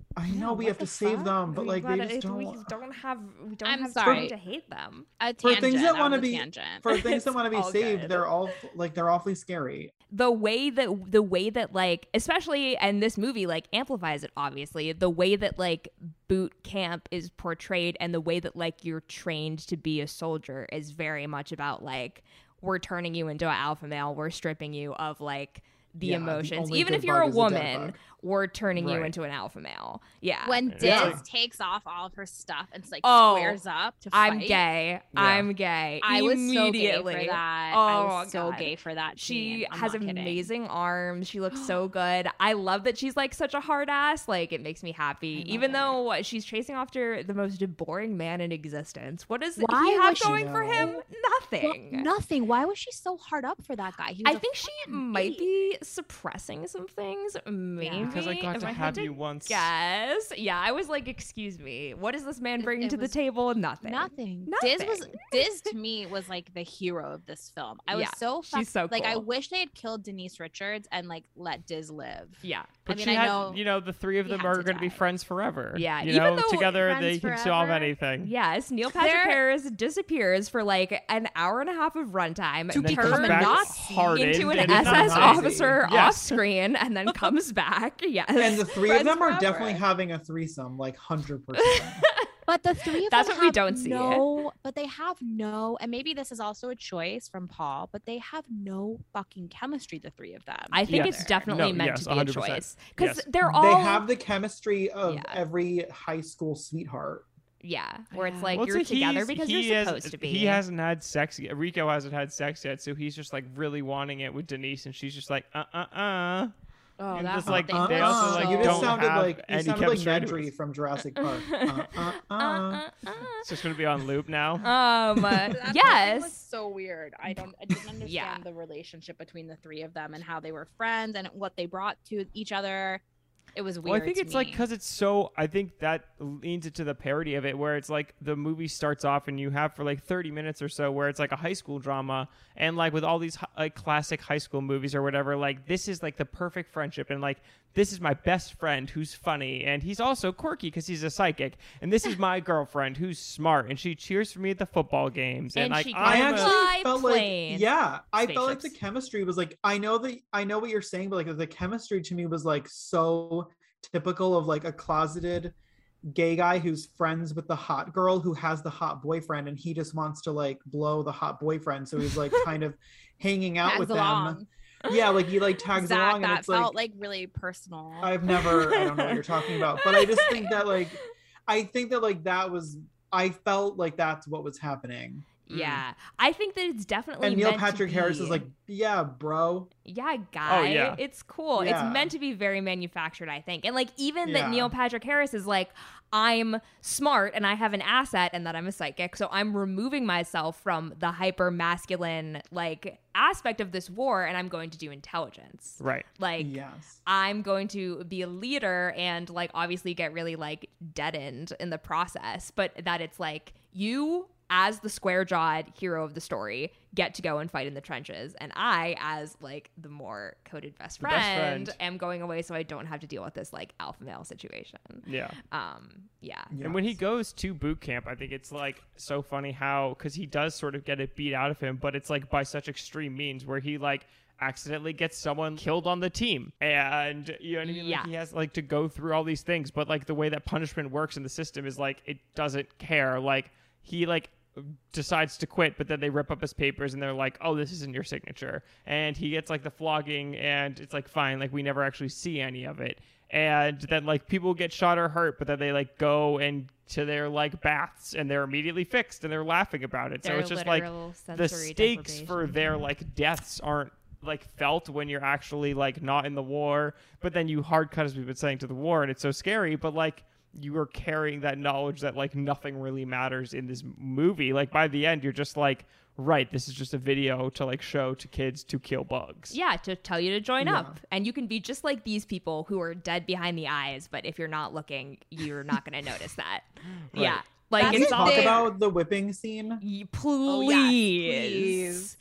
[SPEAKER 3] I
[SPEAKER 1] Yeah,
[SPEAKER 3] know we
[SPEAKER 1] what
[SPEAKER 3] have to
[SPEAKER 1] the
[SPEAKER 3] save
[SPEAKER 1] fuck?
[SPEAKER 3] them, but
[SPEAKER 1] We
[SPEAKER 3] like they
[SPEAKER 1] gotta-
[SPEAKER 3] just
[SPEAKER 1] we
[SPEAKER 3] don't.
[SPEAKER 1] don't have we don't
[SPEAKER 4] I'm
[SPEAKER 1] have
[SPEAKER 4] sorry.
[SPEAKER 1] time to hate them.
[SPEAKER 4] A
[SPEAKER 3] For
[SPEAKER 4] tangent.
[SPEAKER 3] things that want to
[SPEAKER 4] was a
[SPEAKER 3] be
[SPEAKER 4] tangent.
[SPEAKER 3] for things that
[SPEAKER 1] It's
[SPEAKER 3] want to be
[SPEAKER 1] all
[SPEAKER 3] saved,
[SPEAKER 1] good.
[SPEAKER 3] they're all like they're awfully scary.
[SPEAKER 1] The way that the way that like especially and this movie like amplifies it obviously, the way that like boot camp is portrayed and the way that like you're trained to be a soldier is very much about like we're turning you into an alpha male, we're stripping you of like the
[SPEAKER 3] Yeah, the
[SPEAKER 1] emotions.
[SPEAKER 3] only
[SPEAKER 1] Even if
[SPEAKER 3] good
[SPEAKER 1] you're a
[SPEAKER 3] bug is a dead
[SPEAKER 1] woman,
[SPEAKER 3] bug.
[SPEAKER 1] we're turning you
[SPEAKER 2] Right.
[SPEAKER 1] into an alpha male. Yeah.
[SPEAKER 4] When Diz
[SPEAKER 3] Yeah.
[SPEAKER 4] takes off all of her stuff and like
[SPEAKER 1] Oh,
[SPEAKER 4] squares up to fight.
[SPEAKER 1] I'm gay. I'm gay.
[SPEAKER 4] I was so gay
[SPEAKER 1] Immediately.
[SPEAKER 4] for that.
[SPEAKER 1] Oh,
[SPEAKER 4] I was so
[SPEAKER 1] God.
[SPEAKER 4] gay for that.
[SPEAKER 1] She
[SPEAKER 4] scene. I'm
[SPEAKER 1] has
[SPEAKER 4] not kidding.
[SPEAKER 1] amazing arms. She looks so good. I love that she's like such a hard ass. Like it makes me happy.
[SPEAKER 4] love
[SPEAKER 1] Even
[SPEAKER 4] it.
[SPEAKER 1] though she's chasing after the most boring man in existence. What does
[SPEAKER 4] Why
[SPEAKER 1] he have
[SPEAKER 4] was she-
[SPEAKER 1] going for him?
[SPEAKER 4] Well,
[SPEAKER 1] Nothing.
[SPEAKER 4] nothing. Why was she so hard up for that guy? He was
[SPEAKER 1] I
[SPEAKER 4] a
[SPEAKER 1] think she
[SPEAKER 4] fucking
[SPEAKER 1] might
[SPEAKER 4] idiot.
[SPEAKER 1] be suppressing some things. Maybe
[SPEAKER 2] Because I got
[SPEAKER 1] if
[SPEAKER 2] to
[SPEAKER 1] had
[SPEAKER 2] have you once.
[SPEAKER 1] Guess. Yeah, I was like, excuse me. What is this man
[SPEAKER 4] It-
[SPEAKER 1] bringing
[SPEAKER 4] it
[SPEAKER 1] to the
[SPEAKER 4] was
[SPEAKER 1] table? Nothing.
[SPEAKER 4] Nothing. Diz was
[SPEAKER 1] Nothing.
[SPEAKER 4] Diz to me was like the hero of this film. I was
[SPEAKER 1] Yeah,
[SPEAKER 4] so
[SPEAKER 1] she's
[SPEAKER 4] fuck-
[SPEAKER 1] so
[SPEAKER 4] like I
[SPEAKER 1] cool.
[SPEAKER 4] wish they had killed Denise Richards and like let Diz live.
[SPEAKER 1] Yeah.
[SPEAKER 2] But
[SPEAKER 4] mean,
[SPEAKER 2] she
[SPEAKER 4] I
[SPEAKER 2] had,
[SPEAKER 4] know
[SPEAKER 2] you know, the three of
[SPEAKER 4] he
[SPEAKER 2] them
[SPEAKER 4] had
[SPEAKER 2] are
[SPEAKER 4] to
[SPEAKER 2] going to be
[SPEAKER 4] die.
[SPEAKER 2] friends forever.
[SPEAKER 1] Yeah,
[SPEAKER 2] you
[SPEAKER 1] even
[SPEAKER 2] know,
[SPEAKER 1] though
[SPEAKER 2] together
[SPEAKER 4] friends
[SPEAKER 2] they can solve
[SPEAKER 4] forever.
[SPEAKER 2] anything.
[SPEAKER 1] Yes, Neil Patrick
[SPEAKER 4] There-
[SPEAKER 1] Harris disappears for like an hour and a half of runtime
[SPEAKER 4] To
[SPEAKER 2] And then
[SPEAKER 4] become
[SPEAKER 2] comes
[SPEAKER 4] a
[SPEAKER 2] back
[SPEAKER 4] Nazi
[SPEAKER 2] hardened
[SPEAKER 1] into an
[SPEAKER 2] and
[SPEAKER 1] S S
[SPEAKER 3] Nazi.
[SPEAKER 1] officer
[SPEAKER 2] Yes.
[SPEAKER 1] off screen and then comes back. Yes.
[SPEAKER 3] And the three
[SPEAKER 1] Friends
[SPEAKER 3] of them are
[SPEAKER 1] forever.
[SPEAKER 3] definitely having a threesome, like hundred percent.
[SPEAKER 4] But the three of
[SPEAKER 1] That's
[SPEAKER 4] them
[SPEAKER 1] what we
[SPEAKER 4] have
[SPEAKER 1] don't see.
[SPEAKER 4] No, but they have no, and maybe this is also a choice from Paul, but they have no fucking chemistry. The three of them.
[SPEAKER 1] I think
[SPEAKER 2] Yes.
[SPEAKER 1] it's definitely
[SPEAKER 2] No,
[SPEAKER 1] meant
[SPEAKER 2] yes,
[SPEAKER 1] to be a
[SPEAKER 2] one hundred percent.
[SPEAKER 1] choice because
[SPEAKER 2] Yes.
[SPEAKER 1] they're
[SPEAKER 3] They
[SPEAKER 1] all
[SPEAKER 3] have the chemistry of
[SPEAKER 1] Yeah.
[SPEAKER 3] every high school sweetheart.
[SPEAKER 1] yeah, where it's
[SPEAKER 4] Yeah.
[SPEAKER 1] like
[SPEAKER 2] Well,
[SPEAKER 1] you're
[SPEAKER 2] it's like
[SPEAKER 1] together
[SPEAKER 2] he's-
[SPEAKER 1] because
[SPEAKER 2] he
[SPEAKER 1] you're
[SPEAKER 2] has-
[SPEAKER 1] supposed to be.
[SPEAKER 2] He hasn't had sex yet. Rico hasn't had sex yet, so he's just like really wanting it with Denise, and she's just like, uh, uh, uh.
[SPEAKER 4] oh,
[SPEAKER 2] and
[SPEAKER 4] that's
[SPEAKER 2] just,
[SPEAKER 4] the
[SPEAKER 2] like,
[SPEAKER 4] thing.
[SPEAKER 2] they also, like,
[SPEAKER 3] you
[SPEAKER 2] don't
[SPEAKER 3] just sounded
[SPEAKER 2] have
[SPEAKER 3] like you
[SPEAKER 2] any
[SPEAKER 3] sounded like
[SPEAKER 2] chemistry
[SPEAKER 3] Nedry
[SPEAKER 2] anyways.
[SPEAKER 3] from Jurassic Park. Uh, uh, uh.
[SPEAKER 1] Uh, uh,
[SPEAKER 2] It's just gonna be on loop now.
[SPEAKER 1] uh. Um.
[SPEAKER 4] That whole thing was
[SPEAKER 1] yes.
[SPEAKER 4] so weird. I don't. I didn't understand
[SPEAKER 1] Yeah.
[SPEAKER 4] the relationship between the three of them and how they were friends and what they brought to each other. It was weird.
[SPEAKER 2] Well, I think
[SPEAKER 4] to
[SPEAKER 2] it's like
[SPEAKER 4] me.
[SPEAKER 2] because it's so. I think that leans into the parody of it, where it's like the movie starts off and you have for like thirty minutes or so, where it's like a high school drama, and like with all these hi- like classic high school movies or whatever, like this is like the perfect friendship, and like this is my best friend who's funny, and he's also quirky because he's a psychic, and this is my girlfriend who's smart, and she cheers for me at the football games, and,
[SPEAKER 1] And
[SPEAKER 2] like
[SPEAKER 1] she
[SPEAKER 3] I
[SPEAKER 1] I'm
[SPEAKER 2] I'm
[SPEAKER 1] a-
[SPEAKER 3] actually
[SPEAKER 1] Fly
[SPEAKER 3] felt
[SPEAKER 1] planes,
[SPEAKER 3] like yeah, I felt like the
[SPEAKER 1] spaceships.
[SPEAKER 3] chemistry was like I know that I know what you're saying, but like the chemistry to me was like so typical of like a closeted gay guy who's friends with the hot girl who has the hot boyfriend, and he just wants to like blow the hot boyfriend, so he's like kind of hanging out
[SPEAKER 4] Tags
[SPEAKER 3] with
[SPEAKER 4] along.
[SPEAKER 3] them. Yeah, like he like tags
[SPEAKER 4] Zach,
[SPEAKER 3] along, and
[SPEAKER 4] that
[SPEAKER 3] it's
[SPEAKER 4] felt
[SPEAKER 3] like,
[SPEAKER 4] like, really personal.
[SPEAKER 3] I've never I don't know what you're talking about, but I just think that like I think that like that was I felt like that's what was happening.
[SPEAKER 1] Yeah, I think that it's definitely
[SPEAKER 3] And Neil
[SPEAKER 1] meant to
[SPEAKER 3] Patrick Harris is
[SPEAKER 1] be-
[SPEAKER 3] like, yeah, bro.
[SPEAKER 1] yeah, guy.
[SPEAKER 2] yeah.
[SPEAKER 1] It's cool.
[SPEAKER 3] Yeah.
[SPEAKER 1] It's meant to be very manufactured, I think. And like even
[SPEAKER 3] Yeah.
[SPEAKER 1] that Neil Patrick Harris is like, I'm smart and I have an asset and that I'm a psychic. So I'm removing myself from the hyper masculine like aspect of this war and I'm going to do intelligence.
[SPEAKER 2] right.
[SPEAKER 1] Like
[SPEAKER 3] Yes.
[SPEAKER 1] I'm going to be a leader and like obviously get really like deadened in the process, but that it's like you as the square-jawed hero of the story get to go and fight in the trenches, and I as like the more coded best
[SPEAKER 2] The best
[SPEAKER 1] friend,
[SPEAKER 2] friend.
[SPEAKER 1] am going away so I don't have to deal with this like alpha male situation.
[SPEAKER 2] Yeah.
[SPEAKER 1] Um yeah.
[SPEAKER 2] And when he
[SPEAKER 3] Yes.
[SPEAKER 2] goes to boot camp, I think it's like so funny how because he does sort of get it beat out of him, but it's like by such extreme means where he like accidentally gets someone killed on the team, and you know what I mean.
[SPEAKER 1] Yeah.
[SPEAKER 2] Like, he has like to go through all these things, but like the way that punishment works in the system is like it doesn't care. Like he like decides to quit, but then they rip up his papers and they're like, oh, this isn't your signature, and he gets like the flogging, and it's like fine, like we never actually see any of it. And then like people get shot or hurt, but then they like go and to their like baths and they're immediately fixed and they're laughing about it. So
[SPEAKER 1] Their
[SPEAKER 2] it's just like
[SPEAKER 1] literal
[SPEAKER 2] the
[SPEAKER 1] sensory
[SPEAKER 2] stakes for
[SPEAKER 1] deprivation.
[SPEAKER 2] their like deaths aren't like felt when you're actually like not in the war, but then you hard cut, as we've been saying, to the war, and it's so scary, but like you are carrying that knowledge that like nothing really matters in this movie. Like by the end you're just like, right, this is just a video to like show to kids to kill bugs.
[SPEAKER 1] Yeah, to tell you to join
[SPEAKER 3] Yeah.
[SPEAKER 1] up. And you can be just like these people who are dead behind the eyes, but if you're not looking, you're not going to notice that.
[SPEAKER 2] Right.
[SPEAKER 1] Yeah. Like
[SPEAKER 4] That's
[SPEAKER 3] Can we
[SPEAKER 1] it's
[SPEAKER 4] the
[SPEAKER 1] all
[SPEAKER 3] talk
[SPEAKER 4] thing.
[SPEAKER 3] about the whipping scene?
[SPEAKER 1] Y-
[SPEAKER 4] Oh, yes,
[SPEAKER 1] please.
[SPEAKER 4] please.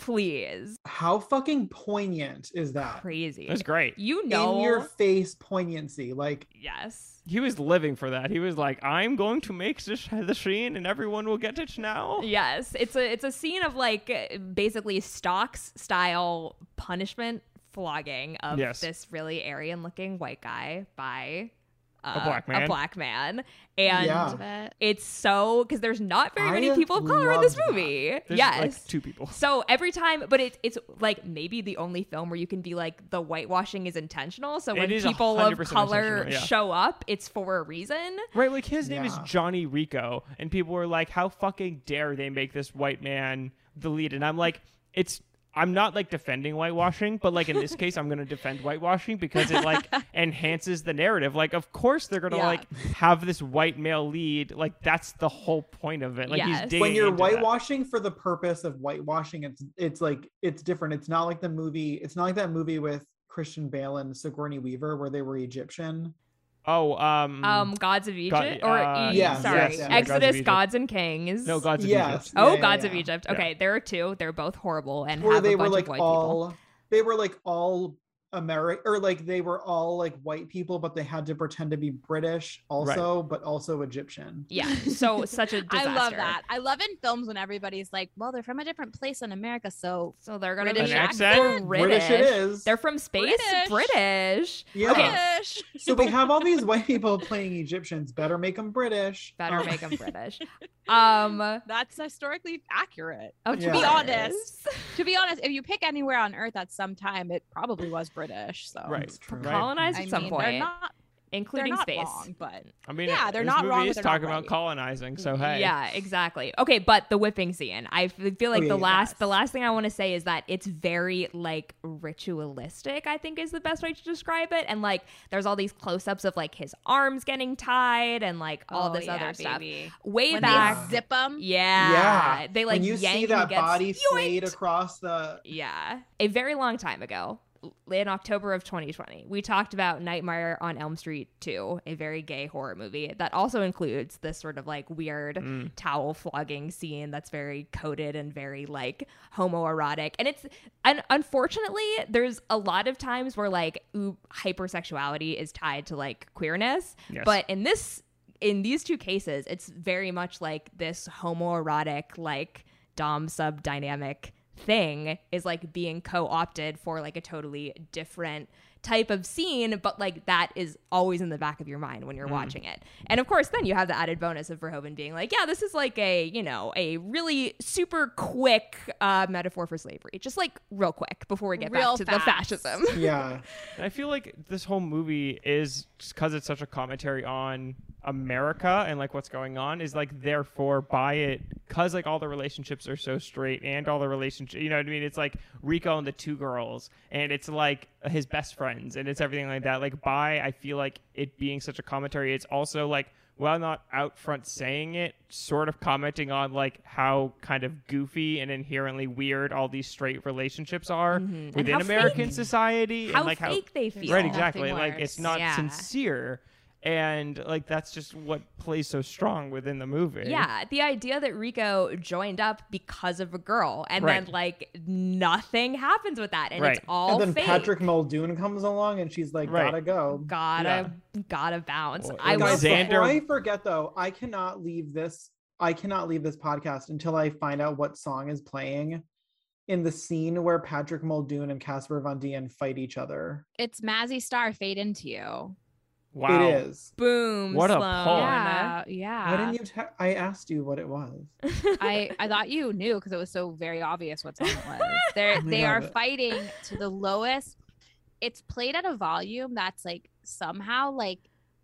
[SPEAKER 1] Please.
[SPEAKER 3] How fucking poignant is that?
[SPEAKER 1] Crazy.
[SPEAKER 2] It was great.
[SPEAKER 1] You know.
[SPEAKER 3] In your face poignancy. Like,
[SPEAKER 1] yes.
[SPEAKER 2] He was living for that. He was like, I'm going to make this the scene and everyone will get it now.
[SPEAKER 1] Yes. It's a it's a scene of like basically stocks style punishment flogging of
[SPEAKER 2] Yes.
[SPEAKER 1] this really Aryan looking white guy by uh,
[SPEAKER 2] A black man.
[SPEAKER 1] A black man. And
[SPEAKER 3] Yeah.
[SPEAKER 1] it's so because there's not very
[SPEAKER 3] I
[SPEAKER 1] many people of color in this
[SPEAKER 3] loved that.
[SPEAKER 1] movie.
[SPEAKER 2] There's
[SPEAKER 1] yes.
[SPEAKER 2] like two people.
[SPEAKER 1] So every time, but it's it's like maybe the only film where you can be like the whitewashing is intentional. So when
[SPEAKER 2] It is
[SPEAKER 1] people
[SPEAKER 2] one hundred
[SPEAKER 1] of
[SPEAKER 2] percent
[SPEAKER 1] color
[SPEAKER 2] intentional, yeah.
[SPEAKER 1] show up, it's for a reason.
[SPEAKER 2] Right, like his name is
[SPEAKER 3] Yeah.
[SPEAKER 2] Johnny Rico, and people were like, how fucking dare they make this white man the lead? And I'm like, it's I'm not like defending whitewashing, but like in this case, I'm going to defend whitewashing because it like enhances the narrative. Like, of course they're going to
[SPEAKER 4] Yeah.
[SPEAKER 2] like have this white male lead. Like that's the whole point of it. Like
[SPEAKER 1] Yes.
[SPEAKER 2] he's digging
[SPEAKER 3] when you're
[SPEAKER 2] into that.
[SPEAKER 3] whitewashing for the purpose of whitewashing, it's it's like it's different. It's not like the movie. It's not like that movie with Christian Bale and Sigourney Weaver where they were Egyptian.
[SPEAKER 2] Oh, um,
[SPEAKER 1] Um, Gods of Egypt
[SPEAKER 2] God-
[SPEAKER 1] or
[SPEAKER 2] uh,
[SPEAKER 1] E-
[SPEAKER 3] yes,
[SPEAKER 1] sorry,
[SPEAKER 3] yes, yeah.
[SPEAKER 1] Exodus,
[SPEAKER 2] Gods of Egypt.
[SPEAKER 1] Gods and Kings.
[SPEAKER 2] no, Gods of
[SPEAKER 3] Yes.
[SPEAKER 2] Egypt.
[SPEAKER 1] Oh,
[SPEAKER 3] Yeah,
[SPEAKER 1] Gods
[SPEAKER 3] yeah,
[SPEAKER 1] of
[SPEAKER 3] yeah.
[SPEAKER 1] Egypt.
[SPEAKER 2] Yeah.
[SPEAKER 1] Okay, there are two. They're both horrible and
[SPEAKER 3] Where
[SPEAKER 1] have
[SPEAKER 3] they
[SPEAKER 1] a
[SPEAKER 3] were
[SPEAKER 1] bunch
[SPEAKER 3] like
[SPEAKER 1] of white
[SPEAKER 3] all
[SPEAKER 1] people.
[SPEAKER 3] they were like all American, or like they were all like white people, but they had to pretend to be British also, but also Egyptian.
[SPEAKER 1] Yeah, so such a disaster.
[SPEAKER 4] I love that. I love in films when everybody's like, well, they're from a different place in America, so
[SPEAKER 1] So they're gonna
[SPEAKER 4] British
[SPEAKER 1] be
[SPEAKER 2] An accent?
[SPEAKER 1] British.
[SPEAKER 3] British it is.
[SPEAKER 1] They're from space.
[SPEAKER 4] British.
[SPEAKER 1] British.
[SPEAKER 3] Yeah.
[SPEAKER 1] Okay.
[SPEAKER 4] British.
[SPEAKER 3] So we have all these white people playing Egyptians. Better make them British.
[SPEAKER 1] Better
[SPEAKER 3] Um,
[SPEAKER 1] make them British. Um,
[SPEAKER 4] That's historically accurate.
[SPEAKER 1] of
[SPEAKER 3] To
[SPEAKER 4] be
[SPEAKER 3] course.
[SPEAKER 4] honest, To be honest, if you pick anywhere on Earth at some time, it probably was British. So
[SPEAKER 2] Right.
[SPEAKER 3] It's true.
[SPEAKER 2] Right.
[SPEAKER 1] colonized
[SPEAKER 4] I
[SPEAKER 1] at some
[SPEAKER 4] mean,
[SPEAKER 1] point,
[SPEAKER 4] they're not, they're
[SPEAKER 1] including
[SPEAKER 4] not
[SPEAKER 1] space.
[SPEAKER 4] wrong, but
[SPEAKER 2] I mean,
[SPEAKER 4] Yeah,
[SPEAKER 2] it-
[SPEAKER 4] they're
[SPEAKER 2] this
[SPEAKER 4] not
[SPEAKER 2] movie
[SPEAKER 4] wrong,
[SPEAKER 2] is
[SPEAKER 4] but they're not
[SPEAKER 2] talking about
[SPEAKER 4] right.
[SPEAKER 2] colonizing. So hey,
[SPEAKER 1] Yeah, exactly. Okay, but the whipping scene. I f- feel like
[SPEAKER 3] Oh, yeah,
[SPEAKER 1] the
[SPEAKER 3] yeah.
[SPEAKER 1] last the
[SPEAKER 4] Yes.
[SPEAKER 1] last thing I want to say is that it's very like ritualistic, I think is the best way to describe it. And like there's all these close-ups of like his arms getting tied and like all
[SPEAKER 4] Oh,
[SPEAKER 1] this
[SPEAKER 4] yeah,
[SPEAKER 1] other stuff.
[SPEAKER 4] baby.
[SPEAKER 1] Way
[SPEAKER 4] when
[SPEAKER 1] back.
[SPEAKER 4] they zip them,
[SPEAKER 1] Yeah.
[SPEAKER 3] Yeah.
[SPEAKER 1] They like
[SPEAKER 3] when you
[SPEAKER 1] yank
[SPEAKER 3] see
[SPEAKER 1] and
[SPEAKER 3] that
[SPEAKER 1] gets
[SPEAKER 3] body flayed
[SPEAKER 1] yoinked.
[SPEAKER 3] across the
[SPEAKER 1] Yeah. A very long time ago, in October of twenty twenty, we talked about Nightmare on Elm Street two, a very gay horror movie that also includes this sort of like weird
[SPEAKER 2] Mm.
[SPEAKER 1] towel flogging scene that's very coded and very like homoerotic. And it's, and unfortunately, there's a lot of times where like ooh, hypersexuality is tied to like queerness.
[SPEAKER 2] Yes.
[SPEAKER 1] But in this, in these two cases, it's very much like this homoerotic, like dom sub dynamic thing is like being co-opted for like a totally different type of scene, but like that is always in the back of your mind when you're
[SPEAKER 2] Mm.
[SPEAKER 1] watching it. And of course then you have the added bonus of Verhoeven being like, yeah, this is like a, you know, a really super quick uh metaphor for slavery, just like real quick before we get
[SPEAKER 4] Real
[SPEAKER 1] back to
[SPEAKER 4] fast.
[SPEAKER 1] the fascism.
[SPEAKER 3] yeah.
[SPEAKER 2] And I feel like this whole movie is just because it's such a commentary on America and like what's going on is like therefore by it because like all the relationships are so straight and all the relationships, you know what I mean? It's like Rico and the two girls and it's like his best friends and it's everything like that. Like by I feel like it being such a commentary, it's also like while not out front saying it, sort of commenting on like how kind of goofy and inherently weird all these straight relationships are
[SPEAKER 1] Mhm. And
[SPEAKER 2] within
[SPEAKER 1] how
[SPEAKER 2] American
[SPEAKER 1] fake-
[SPEAKER 2] society
[SPEAKER 1] How
[SPEAKER 2] and like
[SPEAKER 1] fake
[SPEAKER 2] how
[SPEAKER 1] they feel.
[SPEAKER 2] right
[SPEAKER 4] Nothing
[SPEAKER 2] exactly like
[SPEAKER 4] worse.
[SPEAKER 2] it's not
[SPEAKER 1] Yeah.
[SPEAKER 2] sincere and like that's just what plays so strong within the movie.
[SPEAKER 1] Yeah, the idea that Rico joined up because of a girl, and
[SPEAKER 2] Right.
[SPEAKER 1] then like nothing happens with that, and
[SPEAKER 2] Right.
[SPEAKER 1] it's all
[SPEAKER 3] And then
[SPEAKER 1] fake.
[SPEAKER 3] Patrick Muldoon comes along and she's like,
[SPEAKER 2] Right.
[SPEAKER 3] gotta go.
[SPEAKER 1] gotta gotta bounce.
[SPEAKER 2] Well,
[SPEAKER 1] I
[SPEAKER 2] and
[SPEAKER 1] will.
[SPEAKER 3] Guys,
[SPEAKER 2] Xander-
[SPEAKER 3] before I forget though, I cannot leave this. I cannot leave this podcast until I find out what song is playing in the scene where Patrick Muldoon and Casper Van Dien fight each other.
[SPEAKER 4] it's Mazzy Star, Fade Into You.
[SPEAKER 2] Wow.
[SPEAKER 3] It is.
[SPEAKER 1] Boom.
[SPEAKER 2] What a
[SPEAKER 1] Sloan.
[SPEAKER 2] pull.
[SPEAKER 4] Yeah,
[SPEAKER 3] Why
[SPEAKER 4] yeah.
[SPEAKER 3] didn't you? Te- I asked you what it was.
[SPEAKER 4] I I thought you knew because it was so very obvious what song it was. They're
[SPEAKER 3] Oh my
[SPEAKER 4] they are
[SPEAKER 3] God.
[SPEAKER 4] fighting to the lowest. It's played at a volume that's like somehow like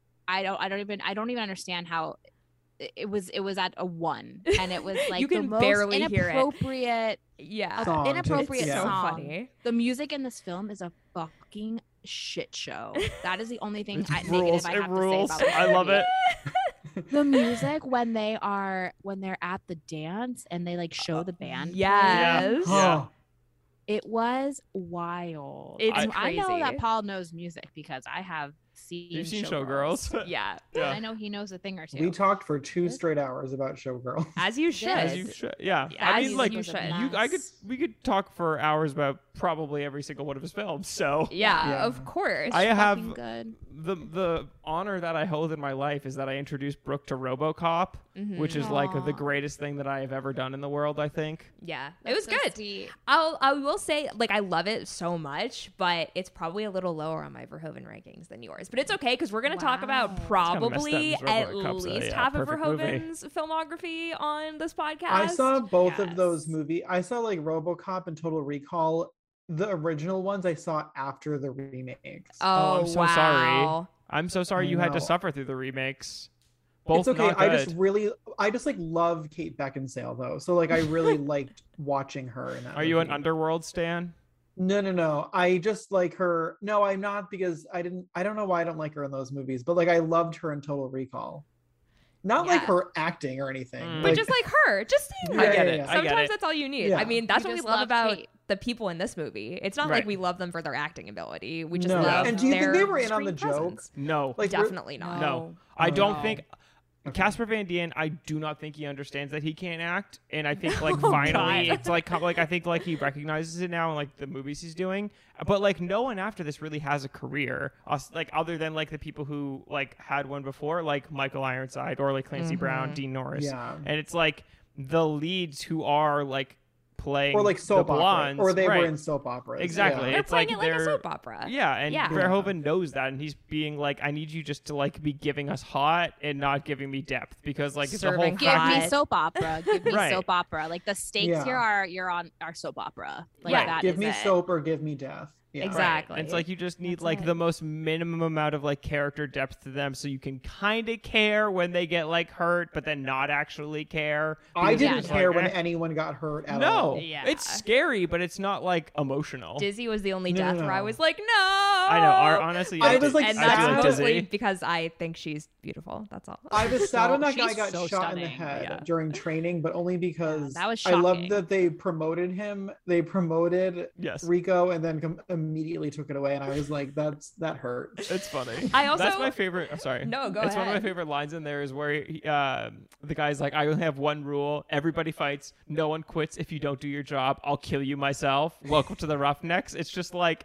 [SPEAKER 4] I don't I don't even I don't even understand how it- it was it was at a one and it was like
[SPEAKER 1] You
[SPEAKER 4] the
[SPEAKER 1] can
[SPEAKER 4] most
[SPEAKER 1] barely hear it.
[SPEAKER 4] inappropriate
[SPEAKER 1] Yeah.
[SPEAKER 3] Song to-
[SPEAKER 4] inappropriate
[SPEAKER 3] yeah.
[SPEAKER 1] So
[SPEAKER 4] song.
[SPEAKER 1] funny.
[SPEAKER 4] The music in this film is a fucking shit show. That is the only thing
[SPEAKER 2] It
[SPEAKER 4] I,
[SPEAKER 2] rules.
[SPEAKER 4] negative I
[SPEAKER 2] It
[SPEAKER 4] have
[SPEAKER 2] rules.
[SPEAKER 4] to say about
[SPEAKER 2] I
[SPEAKER 4] this
[SPEAKER 2] love
[SPEAKER 4] movie.
[SPEAKER 2] it.
[SPEAKER 4] The music when they are when they're at the dance and they like show the band play,
[SPEAKER 1] Yes.
[SPEAKER 2] Yeah.
[SPEAKER 4] it was wild.
[SPEAKER 1] It's
[SPEAKER 4] I, I know
[SPEAKER 1] crazy.
[SPEAKER 4] that Paul knows music because I have seen.
[SPEAKER 2] You've seen
[SPEAKER 4] Showgirls.
[SPEAKER 2] Showgirls.
[SPEAKER 1] Yeah.
[SPEAKER 2] Yeah.
[SPEAKER 4] I know he knows a thing or two.
[SPEAKER 3] We talked for two straight hours about Showgirl.
[SPEAKER 1] As you should.
[SPEAKER 2] As you should. Yeah.
[SPEAKER 1] Yeah,
[SPEAKER 2] I
[SPEAKER 1] as
[SPEAKER 2] mean, like,
[SPEAKER 1] you
[SPEAKER 2] you,
[SPEAKER 1] should.
[SPEAKER 2] I could, we could talk for hours about probably every single one of his films. So
[SPEAKER 1] Yeah,
[SPEAKER 3] Yeah.
[SPEAKER 1] of course.
[SPEAKER 2] I have
[SPEAKER 4] Fucking good.
[SPEAKER 2] the the honor that I hold in my life is that I introduced Brooke to RoboCop, which is like the
[SPEAKER 4] Aw.
[SPEAKER 2] greatest thing that I have ever done in the world. I think.
[SPEAKER 1] yeah, it was
[SPEAKER 4] So
[SPEAKER 1] good.
[SPEAKER 4] sweet.
[SPEAKER 1] I'll I will say like I love it so much, but it's probably a little lower on my Verhoeven rankings than yours. But it's okay because we're gonna talk about
[SPEAKER 4] Wow.
[SPEAKER 2] It's
[SPEAKER 1] probably
[SPEAKER 2] kinda messed up, 'cause
[SPEAKER 1] at
[SPEAKER 2] RoboCop's a,
[SPEAKER 1] least
[SPEAKER 2] yeah,
[SPEAKER 1] half of
[SPEAKER 2] perfect movie.
[SPEAKER 1] Verhoeven's filmography on this podcast.
[SPEAKER 3] I saw both
[SPEAKER 1] Yes.
[SPEAKER 3] of those movies. I saw like RoboCop and Total Recall. The original ones I saw after the remakes.
[SPEAKER 1] Oh,
[SPEAKER 2] Oh, I'm so
[SPEAKER 1] wow.
[SPEAKER 2] sorry. I'm so sorry
[SPEAKER 3] I
[SPEAKER 2] you had to
[SPEAKER 3] know.
[SPEAKER 2] suffer through the remakes. Both
[SPEAKER 3] it's okay.
[SPEAKER 2] not
[SPEAKER 3] I
[SPEAKER 2] good.
[SPEAKER 3] just really, I just like love Kate Beckinsale though. So like, I really liked watching her in that.
[SPEAKER 2] Are you an
[SPEAKER 3] movie.
[SPEAKER 2] Underworld stan?
[SPEAKER 3] No, no, no. I just like her. No, I'm not because I didn't. I don't know why I don't like her in those movies, but like I loved her in Total Recall. Not like
[SPEAKER 1] Yeah.
[SPEAKER 3] her acting or anything.
[SPEAKER 2] Mm.
[SPEAKER 1] But
[SPEAKER 3] like-
[SPEAKER 1] just like her, just seeing
[SPEAKER 3] I
[SPEAKER 1] her.
[SPEAKER 3] get it,
[SPEAKER 2] I get
[SPEAKER 1] Sometimes
[SPEAKER 2] it.
[SPEAKER 1] that's all you need.
[SPEAKER 3] Yeah.
[SPEAKER 1] I mean, that's
[SPEAKER 4] You
[SPEAKER 1] what we
[SPEAKER 4] just
[SPEAKER 1] love
[SPEAKER 4] love
[SPEAKER 1] about
[SPEAKER 4] Kate.
[SPEAKER 1] the people in this movie. It's not
[SPEAKER 2] Right.
[SPEAKER 1] like we love them for their acting ability. We just
[SPEAKER 3] No.
[SPEAKER 1] love
[SPEAKER 3] And do you think
[SPEAKER 1] their
[SPEAKER 3] they were in on
[SPEAKER 1] screen
[SPEAKER 3] the joke?
[SPEAKER 1] presence.
[SPEAKER 2] No.
[SPEAKER 3] like we're-
[SPEAKER 1] Definitely not.
[SPEAKER 2] No. I don't
[SPEAKER 3] No.
[SPEAKER 2] think
[SPEAKER 3] Okay.
[SPEAKER 2] Casper Van Dien, I do not think he understands that he can't act, and I think like
[SPEAKER 1] Oh,
[SPEAKER 2] finally
[SPEAKER 1] God.
[SPEAKER 2] it's like kind of like I think like he recognizes it now in like the movies he's doing, but like no one after this really has a career, us like other than like the people who like had one before, like Michael Ironside or like Clancy Brown, Dean Norris,
[SPEAKER 3] Yeah.
[SPEAKER 2] and it's like the leads who are like playing
[SPEAKER 3] or like
[SPEAKER 2] the
[SPEAKER 3] soap opera,
[SPEAKER 2] blondes,
[SPEAKER 3] or they
[SPEAKER 2] right.
[SPEAKER 3] were in soap operas.
[SPEAKER 2] Exactly.
[SPEAKER 3] Yeah.
[SPEAKER 1] They're
[SPEAKER 2] It's
[SPEAKER 1] playing
[SPEAKER 2] like
[SPEAKER 1] it like a
[SPEAKER 2] they're-
[SPEAKER 1] soap opera.
[SPEAKER 2] Yeah, and
[SPEAKER 1] Yeah.
[SPEAKER 2] Verhoeven knows that, and he's being like, "I need you just to like be giving us hot and not giving me depth because like it's a whole
[SPEAKER 1] Serving
[SPEAKER 4] Give
[SPEAKER 1] hot.
[SPEAKER 4] me soap opera. Give me
[SPEAKER 2] Right.
[SPEAKER 4] soap opera. Like the stakes
[SPEAKER 3] Yeah.
[SPEAKER 4] here are you're on our soap opera. Like
[SPEAKER 1] Yeah.
[SPEAKER 4] that
[SPEAKER 3] Give
[SPEAKER 4] is
[SPEAKER 3] me
[SPEAKER 4] it.
[SPEAKER 3] soap or give me death. Yeah.
[SPEAKER 1] Exactly.
[SPEAKER 2] Right. And it's like you just need
[SPEAKER 1] That's
[SPEAKER 2] like
[SPEAKER 1] it.
[SPEAKER 2] the most minimum amount of like character depth to them, so you can kind of care when they get like hurt, but then not actually care.
[SPEAKER 3] I
[SPEAKER 2] because
[SPEAKER 3] didn't
[SPEAKER 2] it's
[SPEAKER 3] care
[SPEAKER 2] like,
[SPEAKER 3] when
[SPEAKER 2] eh.
[SPEAKER 3] anyone got hurt at
[SPEAKER 2] No,
[SPEAKER 3] all.
[SPEAKER 1] Yeah.
[SPEAKER 2] it's scary, but it's not like emotional.
[SPEAKER 1] Dizzy was the only
[SPEAKER 3] No, no,
[SPEAKER 1] death where I
[SPEAKER 3] no.
[SPEAKER 1] was like, no.
[SPEAKER 2] I know. Our, honestly,
[SPEAKER 3] I
[SPEAKER 2] I
[SPEAKER 3] was,
[SPEAKER 2] did-
[SPEAKER 3] like,
[SPEAKER 1] and
[SPEAKER 2] I do
[SPEAKER 1] that's
[SPEAKER 2] like
[SPEAKER 1] mostly
[SPEAKER 2] Dizzy.
[SPEAKER 1] because I think she's beautiful. That's all.
[SPEAKER 3] I was sad when that guy
[SPEAKER 4] She's
[SPEAKER 3] got
[SPEAKER 4] so
[SPEAKER 3] shot in the
[SPEAKER 4] stunning.
[SPEAKER 3] head
[SPEAKER 1] Yeah.
[SPEAKER 3] during training, but only because
[SPEAKER 4] that was
[SPEAKER 3] I love
[SPEAKER 4] shocking.
[SPEAKER 3] that they promoted him. They promoted
[SPEAKER 2] Yes.
[SPEAKER 3] Rico and then com- immediately took it away, and I was like, "That's that hurt."
[SPEAKER 2] It's funny.
[SPEAKER 1] I also-
[SPEAKER 2] That's my favorite. I'm sorry.
[SPEAKER 1] No, go
[SPEAKER 2] It's one of my
[SPEAKER 1] ahead.
[SPEAKER 2] favorite lines in there is where he, uh, the guy's like, "I only have one rule: everybody fights. No one quits. If you don't do your job, I'll kill you myself." Welcome to the Roughnecks. It's just like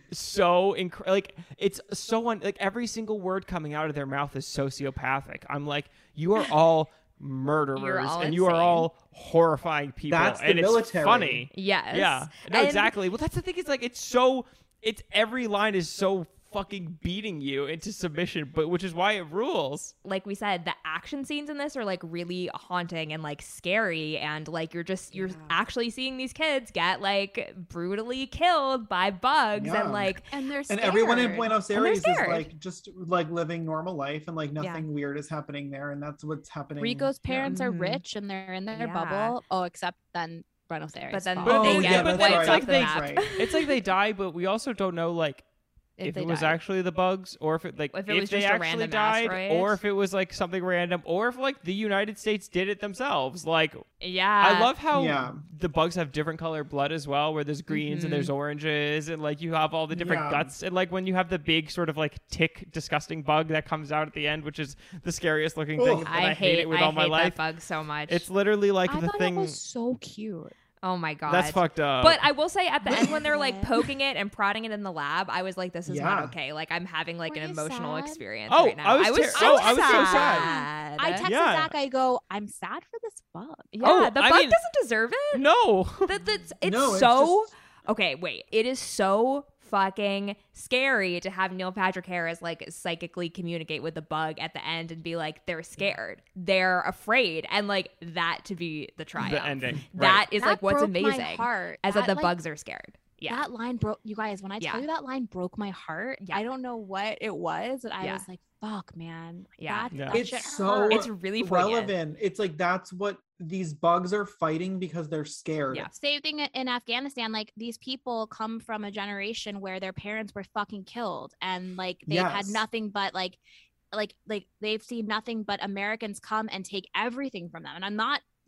[SPEAKER 2] so inc- like it's so un- like every single word coming out of their mouth is sociopathic. I'm like, you are all murderers
[SPEAKER 1] all
[SPEAKER 2] and you are
[SPEAKER 1] insane.
[SPEAKER 2] all horrifying people.
[SPEAKER 3] That's the
[SPEAKER 2] and it's
[SPEAKER 3] military.
[SPEAKER 2] funny.
[SPEAKER 1] Yes.
[SPEAKER 2] Yeah. No,
[SPEAKER 1] And-
[SPEAKER 2] exactly. Well, that's the thing. It's like it's so. It's every line is so fucking beating you into submission, but which is why it rules.
[SPEAKER 1] Like we said, the action scenes in this are like really haunting and like scary, and like you're just you're actually seeing these kids get like brutally killed by bugs,
[SPEAKER 3] Yeah.
[SPEAKER 1] and like
[SPEAKER 4] And they're
[SPEAKER 3] And
[SPEAKER 4] scared.
[SPEAKER 3] everyone in Buenos
[SPEAKER 1] And they're
[SPEAKER 3] Aires is
[SPEAKER 1] scared.
[SPEAKER 3] like just like living normal life, and like nothing weird is happening there, and that's what's happening.
[SPEAKER 4] Rico's
[SPEAKER 3] Yeah.
[SPEAKER 4] parents are
[SPEAKER 1] Mhm.
[SPEAKER 4] rich and they're in their
[SPEAKER 1] Yeah.
[SPEAKER 4] bubble. Oh, except then Buenos Aires.
[SPEAKER 1] But then
[SPEAKER 4] fall.
[SPEAKER 2] But
[SPEAKER 1] they
[SPEAKER 2] they-
[SPEAKER 1] get
[SPEAKER 2] yeah, but
[SPEAKER 1] wiped
[SPEAKER 2] then
[SPEAKER 1] off
[SPEAKER 2] it's like
[SPEAKER 1] the
[SPEAKER 2] they-
[SPEAKER 1] map.
[SPEAKER 3] right.
[SPEAKER 2] It's like they die, but we also don't know like if,
[SPEAKER 4] they
[SPEAKER 2] it was
[SPEAKER 4] died.
[SPEAKER 2] actually the bugs or if it like
[SPEAKER 1] If it was
[SPEAKER 2] they
[SPEAKER 1] just a
[SPEAKER 2] actually
[SPEAKER 1] random
[SPEAKER 2] died
[SPEAKER 1] asteroid.
[SPEAKER 2] or if it was like something random or if like the United States did it themselves. Like
[SPEAKER 1] yeah,
[SPEAKER 2] I love how
[SPEAKER 3] Yeah.
[SPEAKER 2] the bugs have different colored blood as well, where there's greens and there's
[SPEAKER 1] Mm-hmm.
[SPEAKER 2] oranges, and like you have all the different
[SPEAKER 3] Yeah.
[SPEAKER 2] guts, and like when you have the big sort of like tick, disgusting bug that comes out at the end, which is the scariest looking thing.
[SPEAKER 3] Ugh.
[SPEAKER 2] and
[SPEAKER 1] I,
[SPEAKER 2] I, hate it with
[SPEAKER 1] I
[SPEAKER 2] all my
[SPEAKER 1] hate
[SPEAKER 2] life.
[SPEAKER 1] that bug so much.
[SPEAKER 2] It's literally like
[SPEAKER 4] I
[SPEAKER 2] the
[SPEAKER 4] thought
[SPEAKER 2] thing.
[SPEAKER 4] it was so cute.
[SPEAKER 1] oh my god,
[SPEAKER 2] That's fucked up.
[SPEAKER 1] But I will say at the end when they're like poking it and prodding it in the lab, I was like, this is not
[SPEAKER 3] Yeah.
[SPEAKER 1] okay. Like I'm having like
[SPEAKER 4] Were
[SPEAKER 1] an
[SPEAKER 4] you
[SPEAKER 1] emotional
[SPEAKER 4] sad?
[SPEAKER 1] experience
[SPEAKER 2] Oh,
[SPEAKER 1] right now.
[SPEAKER 2] I was
[SPEAKER 1] I was
[SPEAKER 2] ter-
[SPEAKER 1] so
[SPEAKER 2] oh, I was so sad.
[SPEAKER 1] sad.
[SPEAKER 4] I texted
[SPEAKER 2] Yeah.
[SPEAKER 4] Zach. I go, I'm sad for this bug.
[SPEAKER 1] yeah,
[SPEAKER 2] Oh,
[SPEAKER 1] the
[SPEAKER 2] I
[SPEAKER 1] bug
[SPEAKER 2] mean-
[SPEAKER 1] doesn't deserve it.
[SPEAKER 2] no.
[SPEAKER 1] That, that's it's
[SPEAKER 3] No, it's
[SPEAKER 1] so
[SPEAKER 3] just-
[SPEAKER 1] okay. Wait, it is so fucking scary to have Neil Patrick Harris like psychically communicate with the bug at the end and be like, they're scared, they're afraid, and like that to be the triumph.
[SPEAKER 2] The ending.
[SPEAKER 1] That is
[SPEAKER 4] That
[SPEAKER 1] like what's
[SPEAKER 4] broke my
[SPEAKER 1] amazing.
[SPEAKER 4] heart.
[SPEAKER 1] As that
[SPEAKER 4] That,
[SPEAKER 1] the
[SPEAKER 4] like,
[SPEAKER 1] bugs are scared. Yeah.
[SPEAKER 4] That line broke you guys. When I
[SPEAKER 1] Yeah.
[SPEAKER 4] tell you that line broke my heart,
[SPEAKER 1] Yeah.
[SPEAKER 4] I don't know what it was, but I
[SPEAKER 1] Yeah.
[SPEAKER 4] was like, "Fuck, man,
[SPEAKER 1] Yeah.
[SPEAKER 4] that,
[SPEAKER 2] Yeah.
[SPEAKER 4] that
[SPEAKER 3] It's
[SPEAKER 4] shit
[SPEAKER 3] so
[SPEAKER 4] hurt."
[SPEAKER 1] It's really poignant.
[SPEAKER 3] relevant. It's like that's what these bugs are fighting because they're scared.
[SPEAKER 1] Yeah.
[SPEAKER 4] Same thing in Afghanistan. Like these people come from a generation where their parents were fucking killed, and like they've had
[SPEAKER 3] Yes.
[SPEAKER 4] nothing but like, like, like they've seen nothing but Americans come and take everything from them. And I'm not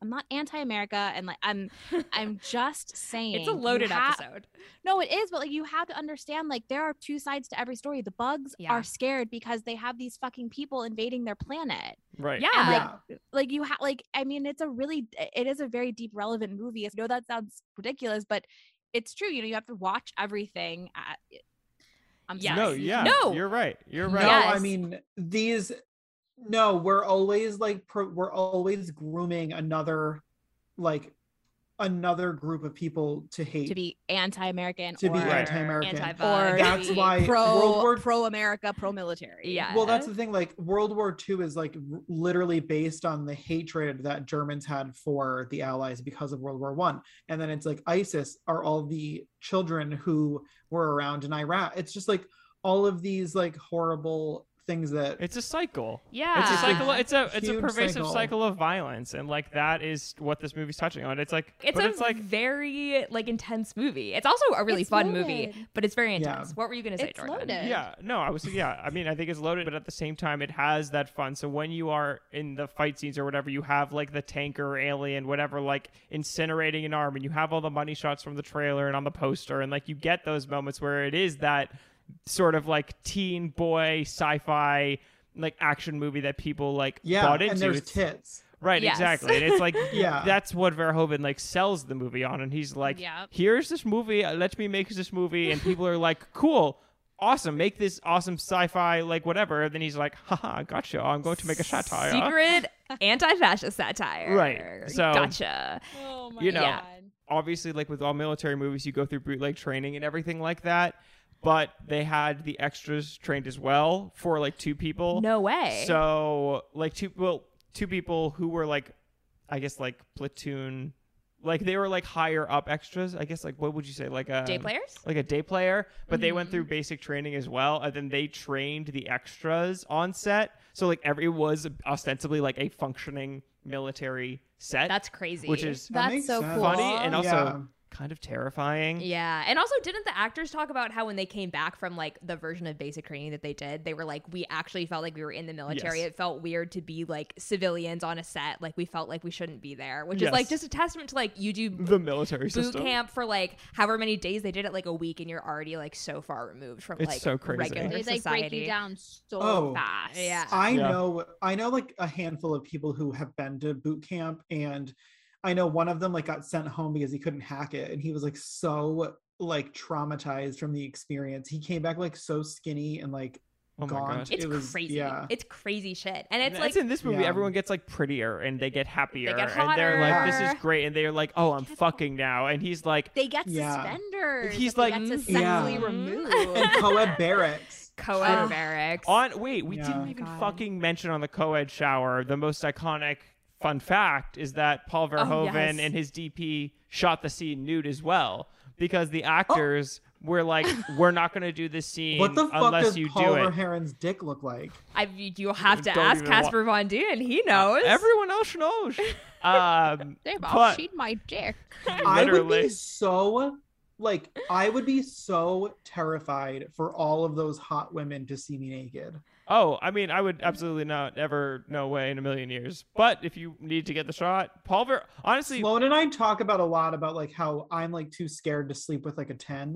[SPEAKER 4] I'm not anti-America, and like I'm I'm just saying
[SPEAKER 1] It's a
[SPEAKER 4] you
[SPEAKER 1] loaded
[SPEAKER 4] ha-
[SPEAKER 1] episode.
[SPEAKER 4] No, it is, but like you have to understand, like there are two sides to every story. The bugs
[SPEAKER 1] Yeah.
[SPEAKER 4] are scared because they have these fucking people invading their planet.
[SPEAKER 2] Right.
[SPEAKER 1] Yeah.
[SPEAKER 4] And, like,
[SPEAKER 3] Yeah.
[SPEAKER 4] like you have like I mean it's a really it is a very deep relevant movie. I know that sounds ridiculous, but it's true. You know, you have to watch everything at I'm
[SPEAKER 1] Yes.
[SPEAKER 2] No,
[SPEAKER 4] sorry.
[SPEAKER 2] yeah.
[SPEAKER 1] No.
[SPEAKER 2] You're right. You're right.
[SPEAKER 3] No,
[SPEAKER 1] Yes.
[SPEAKER 3] I mean these. No, we're always like pro, we're always grooming another, like, another group of people to hate,
[SPEAKER 4] to be anti-American
[SPEAKER 3] to be
[SPEAKER 4] or
[SPEAKER 3] anti-American.
[SPEAKER 1] anti-bug.
[SPEAKER 4] or
[SPEAKER 3] That's
[SPEAKER 4] to be
[SPEAKER 3] why
[SPEAKER 4] pro
[SPEAKER 3] World War
[SPEAKER 4] pro America, pro military.
[SPEAKER 1] Yeah.
[SPEAKER 3] Well, that's the thing. Like World War Two is like r- literally based on the hatred that Germans had for the Allies because of World War One, and then it's like ISIS are all the children who were around in Iraq. It's just like all of these like horrible things that.
[SPEAKER 2] It's a cycle.
[SPEAKER 1] Yeah.
[SPEAKER 2] It's a cycle. It's a it's a
[SPEAKER 3] Huge
[SPEAKER 2] pervasive
[SPEAKER 3] cycle.
[SPEAKER 2] cycle of violence, and like that is what this movie's touching on. It's like,
[SPEAKER 1] It's
[SPEAKER 2] but
[SPEAKER 1] a
[SPEAKER 2] it's like
[SPEAKER 1] very like intense movie. It's also a really
[SPEAKER 4] It's
[SPEAKER 1] fun
[SPEAKER 4] loaded.
[SPEAKER 1] movie, but it's very
[SPEAKER 3] Yeah.
[SPEAKER 1] intense. What were you gonna say,
[SPEAKER 4] It's
[SPEAKER 1] Jordan?
[SPEAKER 4] loaded.
[SPEAKER 2] yeah, no, I was yeah. I mean, I think it's loaded, but at the same time, it has that fun. So when you are in the fight scenes or whatever, you have like the tanker, alien, whatever, like incinerating an arm, and you have all the money shots from the trailer and on the poster, and like you get those moments where it is that sort of like teen boy sci-fi like action movie that people like
[SPEAKER 3] Yeah,
[SPEAKER 2] bought into.
[SPEAKER 3] and there's
[SPEAKER 2] It's-
[SPEAKER 3] tits.
[SPEAKER 2] Right,
[SPEAKER 1] Yes.
[SPEAKER 2] exactly. And it's like,
[SPEAKER 3] Yeah.
[SPEAKER 2] that's what Verhoeven like sells the movie on. And he's like,
[SPEAKER 4] Yep.
[SPEAKER 2] here's this movie. uh, Let me make this movie. And people are like, cool, awesome. Make this awesome sci-fi, like whatever. And then he's like, haha, gotcha. I'm going to make a satire.
[SPEAKER 1] Secret anti-fascist satire.
[SPEAKER 2] Right. So-
[SPEAKER 1] gotcha.
[SPEAKER 4] Oh my
[SPEAKER 2] You know,
[SPEAKER 4] god.
[SPEAKER 2] Obviously, like with all military movies, you go through bootleg training and everything like that. But they had the extras trained as well for like two people.
[SPEAKER 1] No way.
[SPEAKER 2] So like two well two people who were like I guess like platoon like they were like higher up extras. I guess like what would you say like a
[SPEAKER 1] Day players?
[SPEAKER 2] like a day player, but they went
[SPEAKER 1] Mhm.
[SPEAKER 2] through basic training as well, and then they trained the extras on set. So like every it was ostensibly like a functioning military set,
[SPEAKER 1] That's crazy.
[SPEAKER 2] which is
[SPEAKER 3] That
[SPEAKER 4] That's
[SPEAKER 3] makes
[SPEAKER 4] so
[SPEAKER 3] sense.
[SPEAKER 4] cool.
[SPEAKER 2] funny and also
[SPEAKER 3] Yeah.
[SPEAKER 2] kind of terrifying.
[SPEAKER 1] Yeah. And also, didn't the actors talk about how when they came back from like the version of basic training that they did, they were like, we actually felt like we were in the military.
[SPEAKER 2] Yes.
[SPEAKER 1] It felt weird to be like civilians on a set. Like we felt like we shouldn't be there, which
[SPEAKER 2] Yes.
[SPEAKER 1] is like just a testament to like you do
[SPEAKER 2] The military
[SPEAKER 1] boot
[SPEAKER 2] system.
[SPEAKER 1] camp for like however many days. They did it like a week and you're already like so far removed from
[SPEAKER 2] It's
[SPEAKER 1] like
[SPEAKER 2] so crazy.
[SPEAKER 1] regular
[SPEAKER 4] They like
[SPEAKER 1] society.
[SPEAKER 4] break you down so
[SPEAKER 3] Oh.
[SPEAKER 4] fast.
[SPEAKER 1] Yeah.
[SPEAKER 3] I
[SPEAKER 2] Yeah.
[SPEAKER 3] know I know like a handful of people who have been to boot camp, and I know one of them like got sent home because he couldn't hack it, and he was like so like traumatized from the experience. He came back like so skinny and like
[SPEAKER 2] Oh my
[SPEAKER 3] gaunt.
[SPEAKER 2] gosh.
[SPEAKER 1] It's
[SPEAKER 3] It was-
[SPEAKER 1] crazy.
[SPEAKER 3] yeah.
[SPEAKER 1] It's crazy shit. And it's
[SPEAKER 2] And
[SPEAKER 1] like
[SPEAKER 2] that's in this movie,
[SPEAKER 3] Yeah.
[SPEAKER 2] everyone gets like prettier and they get happier,
[SPEAKER 1] get
[SPEAKER 2] and they're like, "This is
[SPEAKER 1] hotter.
[SPEAKER 2] great," and they're like, "Oh, I'm fucking now," and he's like,
[SPEAKER 4] They get
[SPEAKER 3] Yeah.
[SPEAKER 4] suspenders.
[SPEAKER 2] He's
[SPEAKER 4] that they
[SPEAKER 2] like,
[SPEAKER 4] get to
[SPEAKER 1] mm,
[SPEAKER 4] sexually
[SPEAKER 1] yeah.
[SPEAKER 4] removed.
[SPEAKER 3] and co-ed barracks.
[SPEAKER 1] co-ed
[SPEAKER 3] Oh.
[SPEAKER 1] barracks.
[SPEAKER 2] "On wait, we
[SPEAKER 3] Yeah.
[SPEAKER 2] didn't
[SPEAKER 3] Oh my
[SPEAKER 2] even
[SPEAKER 1] God.
[SPEAKER 2] fucking mention on the co-ed shower the most iconic fun fact is that Paul Verhoeven
[SPEAKER 1] yes.
[SPEAKER 2] and his D P shot the scene nude as well because the actors were like, "We're not going to do this scene
[SPEAKER 3] What the fuck
[SPEAKER 2] unless
[SPEAKER 3] does
[SPEAKER 2] you
[SPEAKER 3] Paul
[SPEAKER 2] do it."
[SPEAKER 3] Verhoeven's dick look like?
[SPEAKER 1] I, you'll have to
[SPEAKER 2] Don't
[SPEAKER 1] ask
[SPEAKER 2] even wa-
[SPEAKER 1] Casper Von Dien. He knows.
[SPEAKER 2] Everyone else knows. Um,
[SPEAKER 4] They've
[SPEAKER 2] but-
[SPEAKER 4] all seen my dick.
[SPEAKER 3] I would
[SPEAKER 2] Literally.
[SPEAKER 3] be so like I would be so terrified for all of those hot women to see me naked.
[SPEAKER 2] Oh, I mean, I would absolutely not ever, no way in a million years. But if you need to get the shot, Paul Ver, honestly,
[SPEAKER 3] Sloan and I talk about a lot about like how I'm like too scared to sleep with like a ten.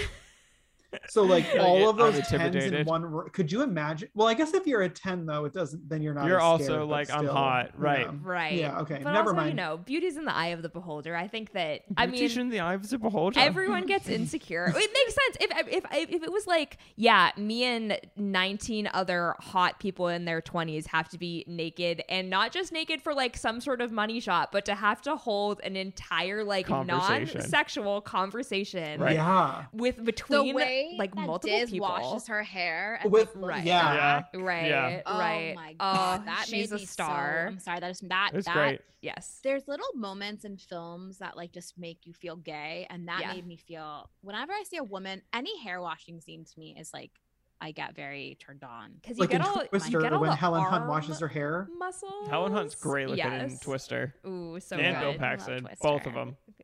[SPEAKER 3] So like
[SPEAKER 2] Like,
[SPEAKER 3] all of
[SPEAKER 2] I'm
[SPEAKER 3] those tens in
[SPEAKER 2] intimidated.
[SPEAKER 3] one. ro- Could you imagine? Well, I guess if you're a ten though, it doesn't. Then you're not.
[SPEAKER 2] You're
[SPEAKER 3] as
[SPEAKER 2] also,
[SPEAKER 3] scared, but
[SPEAKER 2] like, I'm
[SPEAKER 3] still,
[SPEAKER 2] hot, right.
[SPEAKER 3] yeah.
[SPEAKER 1] Right.
[SPEAKER 3] Yeah. Okay.
[SPEAKER 1] But
[SPEAKER 3] Never
[SPEAKER 1] also,
[SPEAKER 3] mind.
[SPEAKER 1] you know, beauty's in the eye of the beholder. I think that, I mean,
[SPEAKER 2] Beauty in the eye of the beholder.
[SPEAKER 1] everyone gets insecure. It makes sense. If, if if if it was like, yeah, me and nineteen other hot people in their twenties have to be naked, and not just naked for like some sort of money shot, but to have to hold an entire like
[SPEAKER 2] Conversation.
[SPEAKER 1] non-sexual conversation
[SPEAKER 2] Right.
[SPEAKER 3] Yeah.
[SPEAKER 1] with
[SPEAKER 4] The
[SPEAKER 1] between
[SPEAKER 4] way
[SPEAKER 1] like
[SPEAKER 4] that
[SPEAKER 1] multiple
[SPEAKER 4] Diz
[SPEAKER 1] people.
[SPEAKER 4] washes her hair and
[SPEAKER 3] With-
[SPEAKER 4] like, looks
[SPEAKER 3] yeah.
[SPEAKER 4] back.
[SPEAKER 1] Right,
[SPEAKER 2] Yeah.
[SPEAKER 1] right.
[SPEAKER 4] Oh my
[SPEAKER 1] Oh,
[SPEAKER 4] god, that
[SPEAKER 1] she's
[SPEAKER 4] made
[SPEAKER 1] a
[SPEAKER 4] me
[SPEAKER 1] star.
[SPEAKER 4] So, I'm sorry, that is that.
[SPEAKER 2] It's
[SPEAKER 4] that
[SPEAKER 2] great.
[SPEAKER 1] Yes.
[SPEAKER 4] There's little moments in films that like just make you feel gay, and that
[SPEAKER 1] Yeah.
[SPEAKER 4] made me feel. Whenever I see a woman, any hair washing scene to me is like I get very turned on.
[SPEAKER 1] Because you
[SPEAKER 3] Like
[SPEAKER 1] get
[SPEAKER 3] in
[SPEAKER 1] all, you
[SPEAKER 3] Twister
[SPEAKER 1] get all
[SPEAKER 3] when
[SPEAKER 1] the
[SPEAKER 3] Helen Hunt
[SPEAKER 1] arm
[SPEAKER 3] washes her hair.
[SPEAKER 1] muscles.
[SPEAKER 2] Helen Hunt's great looking in
[SPEAKER 1] Yes.
[SPEAKER 2] Twister.
[SPEAKER 1] Ooh, so
[SPEAKER 2] and
[SPEAKER 1] good.
[SPEAKER 2] Bill
[SPEAKER 4] love
[SPEAKER 2] Paxton.
[SPEAKER 4] Twister.
[SPEAKER 2] Both of them.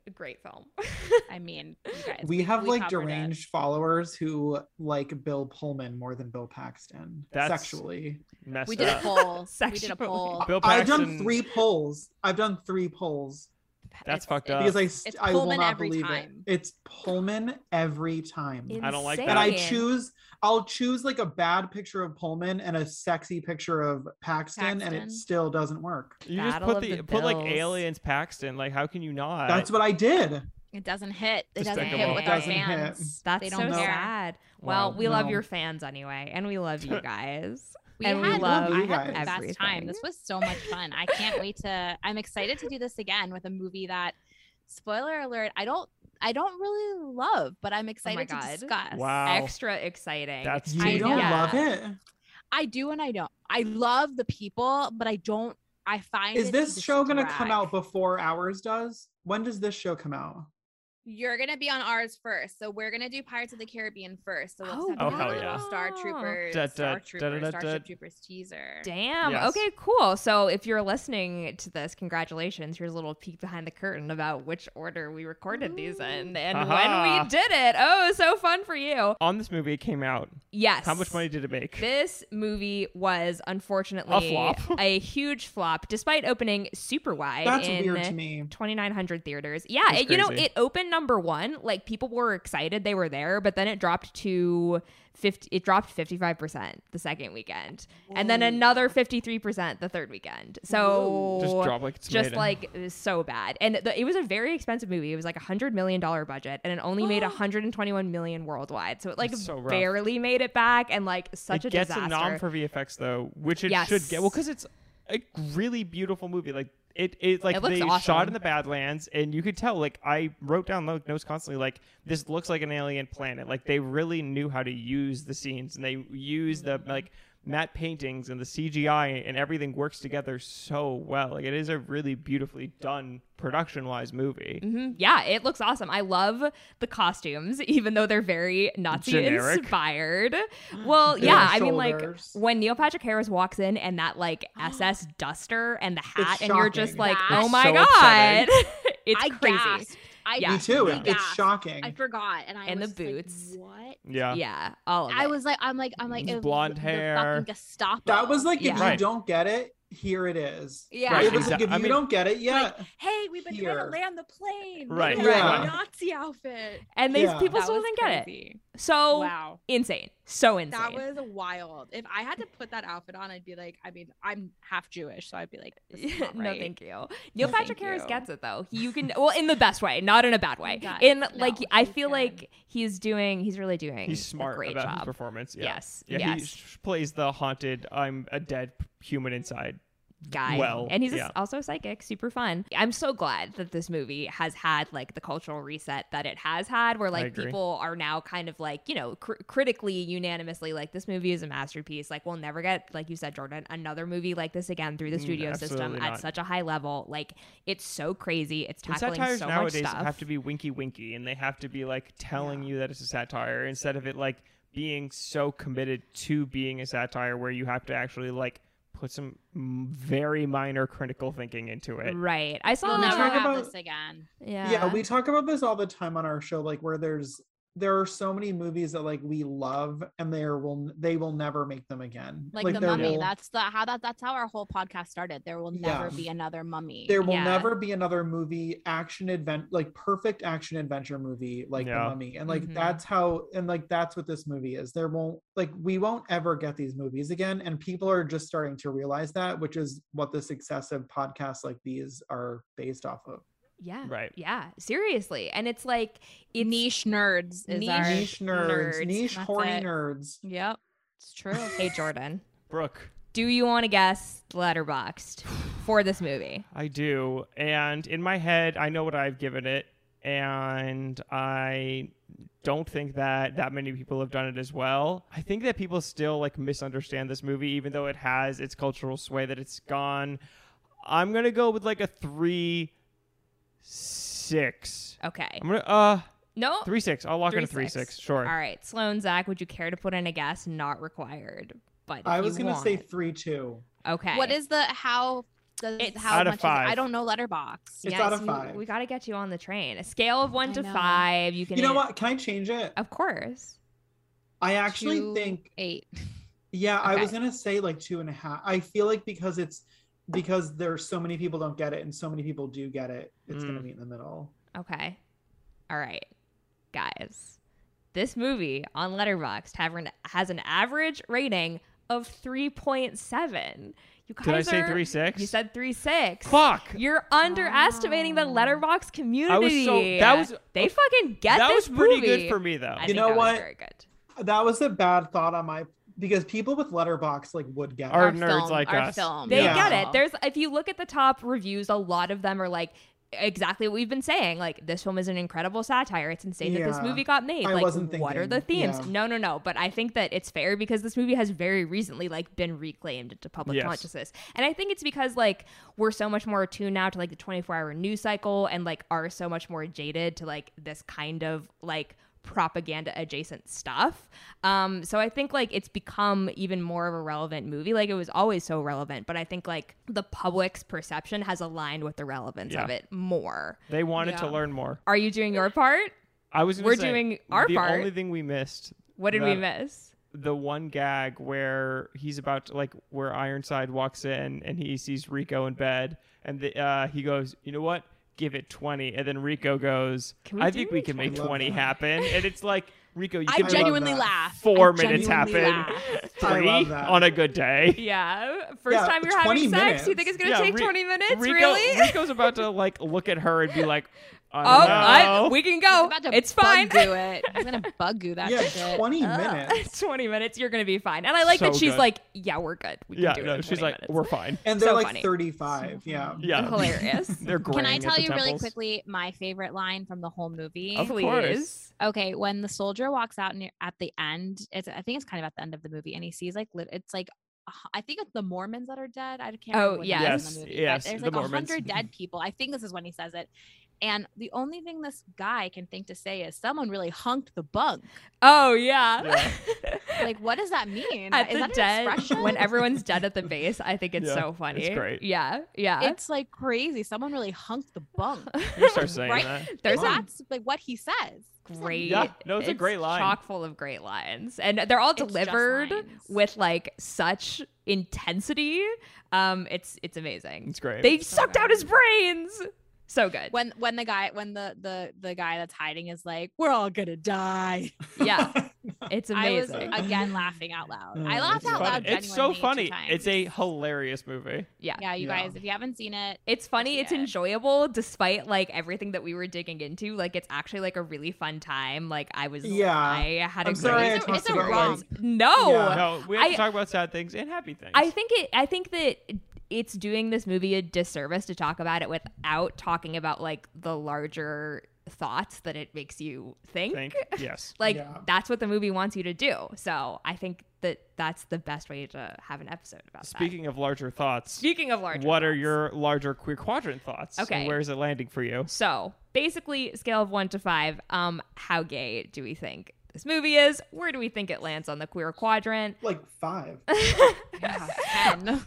[SPEAKER 1] Great film.
[SPEAKER 4] I mean, you guys,
[SPEAKER 3] We have like
[SPEAKER 4] covered it.
[SPEAKER 3] deranged followers who like Bill Pullman more than Bill Paxton
[SPEAKER 2] That's-
[SPEAKER 3] sexually.
[SPEAKER 2] Messed
[SPEAKER 4] We did a
[SPEAKER 2] up.
[SPEAKER 4] poll. we did a
[SPEAKER 1] Sexually.
[SPEAKER 4] poll.
[SPEAKER 2] Bill
[SPEAKER 3] I've done
[SPEAKER 2] Paxton-
[SPEAKER 3] three polls. I've done three polls
[SPEAKER 2] That's
[SPEAKER 4] It's-
[SPEAKER 2] fucked
[SPEAKER 4] it's-
[SPEAKER 2] up.
[SPEAKER 3] because I
[SPEAKER 4] It's
[SPEAKER 3] st- I will
[SPEAKER 4] Pullman
[SPEAKER 3] not
[SPEAKER 4] every
[SPEAKER 3] believe
[SPEAKER 4] time.
[SPEAKER 3] it. It's Pullman every time.
[SPEAKER 2] I don't like
[SPEAKER 1] Insane.
[SPEAKER 3] And I
[SPEAKER 2] that.
[SPEAKER 3] choose I'll choose like a bad picture of Pullman and a sexy picture of Paxton, and it
[SPEAKER 4] Paxton.
[SPEAKER 3] still doesn't work.
[SPEAKER 2] You just
[SPEAKER 1] Battle
[SPEAKER 2] put
[SPEAKER 1] of
[SPEAKER 2] the,
[SPEAKER 1] the
[SPEAKER 2] put like
[SPEAKER 1] Bills.
[SPEAKER 2] aliens Paxton. Like, how can you not?
[SPEAKER 3] That's what I did.
[SPEAKER 4] It doesn't hit. It doesn't
[SPEAKER 2] Despicable.
[SPEAKER 4] hit with
[SPEAKER 3] It
[SPEAKER 4] our
[SPEAKER 3] doesn't hit.
[SPEAKER 4] fans.
[SPEAKER 1] That's
[SPEAKER 4] they
[SPEAKER 1] so
[SPEAKER 4] don't care.
[SPEAKER 1] sad. Well,
[SPEAKER 2] Wow.
[SPEAKER 1] we love
[SPEAKER 3] No.
[SPEAKER 1] your fans anyway, and we love you guys.
[SPEAKER 4] We
[SPEAKER 1] and
[SPEAKER 4] had,
[SPEAKER 1] we love
[SPEAKER 3] you
[SPEAKER 4] I had the
[SPEAKER 3] guys.
[SPEAKER 4] best time.
[SPEAKER 1] everything.
[SPEAKER 4] This was so much fun. I can't wait to. I'm excited to do this again with a movie that, spoiler alert, I don't. I don't really love, but I'm excited to
[SPEAKER 1] God.
[SPEAKER 4] discuss.
[SPEAKER 2] Wow.
[SPEAKER 1] Extra exciting.
[SPEAKER 2] That's
[SPEAKER 3] You
[SPEAKER 4] I
[SPEAKER 3] don't
[SPEAKER 4] know.
[SPEAKER 3] love it?
[SPEAKER 4] I do and I don't. I love the people, but I don't. I find
[SPEAKER 3] Is
[SPEAKER 4] it
[SPEAKER 3] this
[SPEAKER 4] to
[SPEAKER 3] show gonna come
[SPEAKER 4] distract.
[SPEAKER 3] out before ours does? When does this show come out?
[SPEAKER 4] You're gonna be on ours first, so we're gonna do Pirates of the Caribbean first. So we'll
[SPEAKER 1] Oh,
[SPEAKER 4] just have
[SPEAKER 2] Oh,
[SPEAKER 4] to
[SPEAKER 2] hell
[SPEAKER 4] do a
[SPEAKER 2] yeah.
[SPEAKER 4] little Star Troopers,
[SPEAKER 2] Da, da,
[SPEAKER 4] Star
[SPEAKER 2] da,
[SPEAKER 4] Troopers,
[SPEAKER 2] da, da,
[SPEAKER 4] Starship
[SPEAKER 2] da.
[SPEAKER 4] Troopers teaser.
[SPEAKER 1] Damn.
[SPEAKER 2] Yes.
[SPEAKER 1] Okay, cool. So if you're listening to this, congratulations. Here's a little peek behind the curtain about which order we recorded these in and when
[SPEAKER 2] Aha.
[SPEAKER 1] we did it. Oh, so fun for you.
[SPEAKER 2] On this movie, it came out.
[SPEAKER 1] Yes.
[SPEAKER 2] How much money did it make?
[SPEAKER 1] This movie was unfortunately
[SPEAKER 2] A flop.
[SPEAKER 1] a huge flop, despite opening super wide
[SPEAKER 3] That's
[SPEAKER 1] in
[SPEAKER 3] weird to me.
[SPEAKER 1] twenty-nine hundred theaters. Yeah,
[SPEAKER 2] That's
[SPEAKER 1] it, you know,
[SPEAKER 2] crazy.
[SPEAKER 1] it opened number one. Like people were excited they were there, but then it dropped to fifty. It dropped fifty-five percent the second weekend, and then another fifty-three percent the third weekend. So
[SPEAKER 2] Just drop like it's
[SPEAKER 1] just
[SPEAKER 2] made.
[SPEAKER 1] like it was so bad, and the, it was a very expensive movie. It was like a hundred million dollar budget, and it only made one hundred twenty-one million worldwide. So it like
[SPEAKER 2] That's so rough.
[SPEAKER 1] barely made it back, and like such
[SPEAKER 2] it
[SPEAKER 1] a
[SPEAKER 2] gets
[SPEAKER 1] disaster.
[SPEAKER 2] a nom for V F X though, which it
[SPEAKER 1] Yes.
[SPEAKER 2] should get. Well, because it's a really beautiful movie. Like it, it like
[SPEAKER 1] It looks
[SPEAKER 2] they
[SPEAKER 1] awesome.
[SPEAKER 2] shot in the Badlands, and you could tell. Like I wrote down like, notes constantly. Like this looks like an alien planet. Like they really knew how to use the scenes, and they use the like matte paintings and the C G I, and everything works together so well. Like it is a really beautifully done production-wise movie.
[SPEAKER 1] Mhm. Yeah, it looks awesome. I love the costumes, even though they're very Nazi
[SPEAKER 2] Generic.
[SPEAKER 1] inspired. Well,
[SPEAKER 3] Big
[SPEAKER 1] yeah, I mean, like
[SPEAKER 3] shoulders.
[SPEAKER 1] when Neil Patrick Harris walks in and that like S S duster and the hat,
[SPEAKER 3] It's
[SPEAKER 1] and you're just
[SPEAKER 3] shocking.
[SPEAKER 1] like,
[SPEAKER 4] That's
[SPEAKER 1] oh my
[SPEAKER 2] so
[SPEAKER 1] god, it's
[SPEAKER 4] I
[SPEAKER 1] crazy.
[SPEAKER 4] gasped. I
[SPEAKER 1] Yeah.
[SPEAKER 3] Me too.
[SPEAKER 1] Yeah.
[SPEAKER 3] It- It's
[SPEAKER 4] gasped.
[SPEAKER 3] shocking.
[SPEAKER 4] I forgot, and I
[SPEAKER 1] And the
[SPEAKER 4] was like,
[SPEAKER 1] boots.
[SPEAKER 4] what?
[SPEAKER 2] Yeah.
[SPEAKER 1] Yeah, all of
[SPEAKER 4] I
[SPEAKER 1] it.
[SPEAKER 4] was like, I'm like, I'm like,
[SPEAKER 2] It's
[SPEAKER 4] it was
[SPEAKER 2] blonde
[SPEAKER 4] the
[SPEAKER 2] hair.
[SPEAKER 4] fucking Gestapo.
[SPEAKER 3] That was like, if
[SPEAKER 1] Yeah.
[SPEAKER 3] you
[SPEAKER 2] Right.
[SPEAKER 3] don't get it, here it is.
[SPEAKER 4] yeah.
[SPEAKER 2] Right,
[SPEAKER 3] It was like,
[SPEAKER 2] exact-
[SPEAKER 3] if
[SPEAKER 2] I
[SPEAKER 3] you
[SPEAKER 2] mean-
[SPEAKER 3] don't get it, yeah.
[SPEAKER 4] Like, hey, we've been trying
[SPEAKER 3] Here.
[SPEAKER 4] to land the plane.
[SPEAKER 2] Right,
[SPEAKER 4] Look at
[SPEAKER 3] right.
[SPEAKER 4] my Nazi outfit.
[SPEAKER 1] and these
[SPEAKER 3] Yeah.
[SPEAKER 1] people
[SPEAKER 4] That
[SPEAKER 1] still
[SPEAKER 4] was
[SPEAKER 1] didn't get it.
[SPEAKER 4] crazy.
[SPEAKER 1] So
[SPEAKER 4] Wow.
[SPEAKER 1] insane, so insane.
[SPEAKER 4] That was wild. If I had to put that outfit on, I'd be like, I mean, I'm half Jewish, so I'd be like, this is not
[SPEAKER 1] No,
[SPEAKER 4] right.
[SPEAKER 1] thank you. Neil
[SPEAKER 4] No,
[SPEAKER 1] Patrick
[SPEAKER 4] thank
[SPEAKER 1] Harris
[SPEAKER 4] you.
[SPEAKER 1] gets it though. He, you can well in the best way, not in a bad way.
[SPEAKER 4] God,
[SPEAKER 1] In
[SPEAKER 4] no,
[SPEAKER 1] like I
[SPEAKER 4] he's
[SPEAKER 1] feel
[SPEAKER 4] good.
[SPEAKER 1] like he's doing, he's really doing.
[SPEAKER 2] He's
[SPEAKER 1] a
[SPEAKER 2] smart
[SPEAKER 1] great
[SPEAKER 2] about his
[SPEAKER 1] job.
[SPEAKER 2] performance. Yeah.
[SPEAKER 1] Yes,
[SPEAKER 2] Yeah,
[SPEAKER 1] yes.
[SPEAKER 2] he sh- plays the haunted, I'm a dead human inside.
[SPEAKER 1] Guy.
[SPEAKER 2] well,
[SPEAKER 1] and he's
[SPEAKER 2] yeah.
[SPEAKER 1] also psychic, super fun. I'm so glad that this movie has had like the cultural reset that it has had, where like
[SPEAKER 2] agree.
[SPEAKER 1] people are now kind of like, you know, cr- critically unanimously like this movie is a masterpiece. Like we'll never get, like you said, Jordan, another movie like this again through the
[SPEAKER 2] Mm,
[SPEAKER 1] studio system
[SPEAKER 2] absolutely
[SPEAKER 1] at
[SPEAKER 2] not.
[SPEAKER 1] such a high level. Like it's so crazy. It's
[SPEAKER 2] And
[SPEAKER 1] tackling
[SPEAKER 2] satires
[SPEAKER 1] so much
[SPEAKER 2] nowadays
[SPEAKER 1] stuff.
[SPEAKER 2] have to be winky winky, and they have to be like telling
[SPEAKER 1] Yeah.
[SPEAKER 2] you that it's a satire instead of it like being so committed to being a satire where you have to actually like put some m- very minor critical thinking into it.
[SPEAKER 1] Right. I saw
[SPEAKER 4] We'll
[SPEAKER 3] we
[SPEAKER 4] never
[SPEAKER 3] talk
[SPEAKER 4] have
[SPEAKER 3] about-
[SPEAKER 4] this again.
[SPEAKER 1] Yeah.
[SPEAKER 3] Yeah, we talk about this all the time on our show, like where there's there are so many movies that like we love and there will they will never make them again.
[SPEAKER 4] Like, the
[SPEAKER 3] there
[SPEAKER 4] mummy.
[SPEAKER 3] will-
[SPEAKER 4] That's the how that that's how our whole podcast started. There will never
[SPEAKER 3] Yeah.
[SPEAKER 4] be another mummy.
[SPEAKER 3] there will
[SPEAKER 1] Yeah.
[SPEAKER 3] never be another movie action advent like perfect action adventure movie like
[SPEAKER 2] Yeah.
[SPEAKER 3] The Mummy, and like
[SPEAKER 1] Mhm.
[SPEAKER 3] that's how and like that's what this movie is. There won't like we won't ever get these movies again, and people are just starting to realize that, which is what the success of podcasts like these are based off of.
[SPEAKER 1] Yeah.
[SPEAKER 2] Right.
[SPEAKER 1] Yeah. Seriously. And it's like it's
[SPEAKER 4] niche nerds is
[SPEAKER 1] Niche
[SPEAKER 4] our
[SPEAKER 3] Niche nerds,
[SPEAKER 1] nerds,
[SPEAKER 3] niche
[SPEAKER 4] that's
[SPEAKER 3] horny
[SPEAKER 4] it.
[SPEAKER 3] nerds.
[SPEAKER 4] Yep, it's true.
[SPEAKER 1] Hey Jordan.
[SPEAKER 2] Brooke,
[SPEAKER 1] Do you want to guess Letterboxd for this movie?
[SPEAKER 2] I do. And in my head, I know what I've given it. And I don't think that that many people have done it as well. I think that people still like misunderstand this movie, even though it has its cultural sway that it's gone. I'm going to go with like a three, six.
[SPEAKER 1] Okay.
[SPEAKER 2] I'm going to, uh,
[SPEAKER 1] No.
[SPEAKER 2] three, six. I'll lock in a
[SPEAKER 1] Three,
[SPEAKER 2] three,
[SPEAKER 1] six.
[SPEAKER 2] six. Sure.
[SPEAKER 1] All right. Sloan, Zach, would you care to put in a guess? Not required. But if
[SPEAKER 3] I was
[SPEAKER 1] you
[SPEAKER 3] gonna
[SPEAKER 1] want
[SPEAKER 3] say
[SPEAKER 1] it.
[SPEAKER 3] three two.
[SPEAKER 1] Okay.
[SPEAKER 4] What is the how does
[SPEAKER 1] It's
[SPEAKER 4] how
[SPEAKER 2] out of
[SPEAKER 4] much is it?
[SPEAKER 2] five.
[SPEAKER 4] I don't know Letterbox.
[SPEAKER 3] It's out of
[SPEAKER 1] so
[SPEAKER 3] five.
[SPEAKER 1] We got to get you on the train. A scale of one
[SPEAKER 4] I
[SPEAKER 1] to
[SPEAKER 4] know.
[SPEAKER 1] five. You can.
[SPEAKER 3] You know what? Can I change it?
[SPEAKER 1] Of course.
[SPEAKER 3] I actually
[SPEAKER 4] Two,
[SPEAKER 3] think
[SPEAKER 4] eight.
[SPEAKER 3] Yeah, I
[SPEAKER 1] Okay.
[SPEAKER 3] was gonna say like two and a half. I feel like because it's because there's so many people don't get it and so many people do get it, it's gonna
[SPEAKER 2] Mm.
[SPEAKER 3] be in the middle.
[SPEAKER 1] Okay. All right, guys. This movie on Letterboxd have an, has an average rating of three point seven. You guys
[SPEAKER 2] Did I say
[SPEAKER 1] are-
[SPEAKER 2] three six?
[SPEAKER 1] You said three six.
[SPEAKER 2] Fuck.
[SPEAKER 1] You're underestimating the
[SPEAKER 4] Wow.
[SPEAKER 1] Letterboxd community.
[SPEAKER 2] so- that was-
[SPEAKER 1] they fucking get
[SPEAKER 2] that
[SPEAKER 1] this
[SPEAKER 2] was pretty
[SPEAKER 1] movie.
[SPEAKER 2] good for me though.
[SPEAKER 1] I
[SPEAKER 3] You
[SPEAKER 1] think
[SPEAKER 3] know
[SPEAKER 1] that was
[SPEAKER 3] what?
[SPEAKER 1] very good.
[SPEAKER 3] That was a bad thought on my because people with Letterbox like would get
[SPEAKER 2] Our
[SPEAKER 3] it.
[SPEAKER 2] nerds
[SPEAKER 4] film,
[SPEAKER 2] like
[SPEAKER 4] our
[SPEAKER 2] us.
[SPEAKER 4] Film.
[SPEAKER 1] They
[SPEAKER 3] Yeah.
[SPEAKER 1] get it. There's if you look at the top reviews, a lot of them are like exactly what we've been saying. Like, this film is an incredible satire. It's insane that this
[SPEAKER 3] Yeah.
[SPEAKER 1] movie got made.
[SPEAKER 3] I
[SPEAKER 1] like,
[SPEAKER 3] wasn't
[SPEAKER 1] what are the
[SPEAKER 3] thinking,
[SPEAKER 1] themes?
[SPEAKER 3] yeah.
[SPEAKER 1] No, no, no. But I think that it's fair because this movie has very recently like been reclaimed into public
[SPEAKER 2] Yes.
[SPEAKER 1] consciousness. And I think it's because like we're so much more attuned now to like the twenty-four hour news cycle and like are so much more jaded to like this kind of like propaganda adjacent stuff. Um, so I think like it's become even more of a relevant movie. Like, it was always so relevant, but I think like the public's perception has aligned with the relevance
[SPEAKER 2] Yeah.
[SPEAKER 1] of it more.
[SPEAKER 2] They wanted to
[SPEAKER 4] Yeah.
[SPEAKER 2] learn more.
[SPEAKER 1] Are you doing your part?
[SPEAKER 2] I was. Gonna
[SPEAKER 1] We're
[SPEAKER 2] say,
[SPEAKER 1] doing our
[SPEAKER 2] the
[SPEAKER 1] part.
[SPEAKER 2] only thing we missed.
[SPEAKER 1] What did we
[SPEAKER 2] that-
[SPEAKER 1] miss?
[SPEAKER 2] The one gag where he's about to like where Ironside walks in and he sees Rico in bed and the, uh, he goes, you know what? Give it twenty. And then Rico goes,
[SPEAKER 1] Can we
[SPEAKER 2] I
[SPEAKER 1] do
[SPEAKER 2] think we can make
[SPEAKER 3] twenty? I love
[SPEAKER 2] twenty
[SPEAKER 3] that.
[SPEAKER 2] happen. And it's like, Rico, you
[SPEAKER 4] I
[SPEAKER 2] can
[SPEAKER 3] love
[SPEAKER 2] make
[SPEAKER 4] genuinely
[SPEAKER 3] that.
[SPEAKER 4] laugh.
[SPEAKER 2] four
[SPEAKER 4] I
[SPEAKER 2] minutes
[SPEAKER 4] genuinely
[SPEAKER 2] happen.
[SPEAKER 4] laugh.
[SPEAKER 3] I
[SPEAKER 2] Three
[SPEAKER 3] love that.
[SPEAKER 2] on a good day.
[SPEAKER 1] Yeah. First
[SPEAKER 3] Yeah,
[SPEAKER 1] time you're having
[SPEAKER 3] twenty
[SPEAKER 1] sex, you
[SPEAKER 3] minutes.
[SPEAKER 1] think it's going to
[SPEAKER 2] Yeah,
[SPEAKER 1] take
[SPEAKER 2] Ri-
[SPEAKER 1] twenty minutes?
[SPEAKER 2] Rico,
[SPEAKER 1] Really?
[SPEAKER 2] Rico's about to like look at her and be like, I
[SPEAKER 1] Oh,
[SPEAKER 2] don't
[SPEAKER 1] I,
[SPEAKER 2] know.
[SPEAKER 1] we can
[SPEAKER 4] He's
[SPEAKER 1] go.
[SPEAKER 4] about to
[SPEAKER 1] It's fine.
[SPEAKER 4] bug-goo it. He's gonna bug-goo that
[SPEAKER 3] Yeah,
[SPEAKER 4] shit.
[SPEAKER 3] twenty
[SPEAKER 1] Ugh.
[SPEAKER 3] minutes.
[SPEAKER 1] twenty minutes, you're going to be fine. And I like that
[SPEAKER 2] So
[SPEAKER 1] she's
[SPEAKER 2] good.
[SPEAKER 1] like, yeah, we're good. We
[SPEAKER 2] yeah,
[SPEAKER 1] can do it
[SPEAKER 2] no,
[SPEAKER 1] in
[SPEAKER 2] she's
[SPEAKER 1] twenty
[SPEAKER 2] like,
[SPEAKER 1] minutes.
[SPEAKER 2] we're fine.
[SPEAKER 3] And they're
[SPEAKER 1] So
[SPEAKER 3] like
[SPEAKER 1] funny.
[SPEAKER 3] thirty-five. Yeah.
[SPEAKER 2] Yeah.
[SPEAKER 1] Hilarious.
[SPEAKER 2] They're
[SPEAKER 4] Can I
[SPEAKER 2] graying
[SPEAKER 4] tell
[SPEAKER 2] at the
[SPEAKER 4] you really
[SPEAKER 2] temples.
[SPEAKER 4] quickly my favorite line from the whole movie?
[SPEAKER 2] Of
[SPEAKER 1] Please.
[SPEAKER 2] course.
[SPEAKER 4] Okay, when the soldier walks out near, at the end, it's I think it's kind of at the end of the movie, and he sees like lit, it's like a hu- I think it's the Mormons that are dead. I can't.
[SPEAKER 1] Oh,
[SPEAKER 4] remember what
[SPEAKER 1] yes.
[SPEAKER 4] it is in
[SPEAKER 2] Yes,
[SPEAKER 4] the movie,
[SPEAKER 2] yes,
[SPEAKER 4] but there's
[SPEAKER 2] the
[SPEAKER 4] like a
[SPEAKER 2] Mormons.
[SPEAKER 4] hundred dead people. I think this is when he says it, and the only thing this guy can think to say is someone really hunked the bunk.
[SPEAKER 1] Oh, yeah.
[SPEAKER 2] Yeah.
[SPEAKER 4] Like, what does that mean?
[SPEAKER 1] At
[SPEAKER 4] is
[SPEAKER 1] the
[SPEAKER 4] that an
[SPEAKER 1] dead,
[SPEAKER 4] expression?
[SPEAKER 1] when everyone's dead at the base, I think it's
[SPEAKER 2] Yeah,
[SPEAKER 1] so funny.
[SPEAKER 2] it's great.
[SPEAKER 1] Yeah, yeah.
[SPEAKER 4] It's like crazy. Someone really hunked the bunk.
[SPEAKER 2] You start saying
[SPEAKER 4] Right?
[SPEAKER 2] that.
[SPEAKER 1] There's
[SPEAKER 3] Fun.
[SPEAKER 4] That's like what he says.
[SPEAKER 1] great.
[SPEAKER 2] Yeah, no, it's a great line.
[SPEAKER 1] Chock full of great lines, and they're all
[SPEAKER 4] It's just
[SPEAKER 1] delivered
[SPEAKER 4] lines.
[SPEAKER 1] with like such intensity. Um, it's it's amazing.
[SPEAKER 2] It's great.
[SPEAKER 1] They
[SPEAKER 4] So
[SPEAKER 1] sucked out
[SPEAKER 4] good.
[SPEAKER 1] his brains. So good.
[SPEAKER 4] When when the guy when the the the guy that's hiding is like, we're all gonna die.
[SPEAKER 1] Yeah, it's
[SPEAKER 4] I was
[SPEAKER 1] amazing.
[SPEAKER 4] again laughing out loud.
[SPEAKER 3] Mm,
[SPEAKER 4] I laughed
[SPEAKER 3] it's
[SPEAKER 4] out
[SPEAKER 2] Funny.
[SPEAKER 4] loud.
[SPEAKER 2] It's so
[SPEAKER 4] genuinely two
[SPEAKER 2] funny.
[SPEAKER 4] times.
[SPEAKER 2] It's a hilarious movie.
[SPEAKER 1] yeah.
[SPEAKER 4] yeah. You
[SPEAKER 3] Yeah.
[SPEAKER 4] guys, if you haven't seen it,
[SPEAKER 1] It's funny,
[SPEAKER 4] see
[SPEAKER 1] it's
[SPEAKER 4] it.
[SPEAKER 1] enjoyable despite like everything that we were digging into. Like, it's actually like a really fun time. Like, I was
[SPEAKER 3] Yeah.
[SPEAKER 1] I had a
[SPEAKER 3] I'm sorry I
[SPEAKER 1] great
[SPEAKER 4] It's a- it's a
[SPEAKER 3] talked about
[SPEAKER 4] rom-
[SPEAKER 3] like
[SPEAKER 1] No.
[SPEAKER 3] Yeah.
[SPEAKER 2] No, we have
[SPEAKER 1] I-
[SPEAKER 2] to talk about sad things and happy things.
[SPEAKER 1] I think it I think that it's doing this movie a disservice to talk about it without talking about like the larger thoughts that it makes you think.
[SPEAKER 2] think. Yes.
[SPEAKER 1] Like,
[SPEAKER 3] Yeah.
[SPEAKER 1] that's what the movie wants you to do. So I think that that's the best way to have an episode about that.
[SPEAKER 2] Speaking of larger thoughts,
[SPEAKER 1] Speaking of larger
[SPEAKER 2] what are
[SPEAKER 1] thoughts.
[SPEAKER 2] your larger queer quadrant thoughts?
[SPEAKER 1] Okay.
[SPEAKER 2] And where is it landing for you?
[SPEAKER 1] So basically, scale of one to five, um, how gay do we think this movie is? Where do we think it lands on the queer quadrant?
[SPEAKER 3] like five.
[SPEAKER 4] yeah, ten.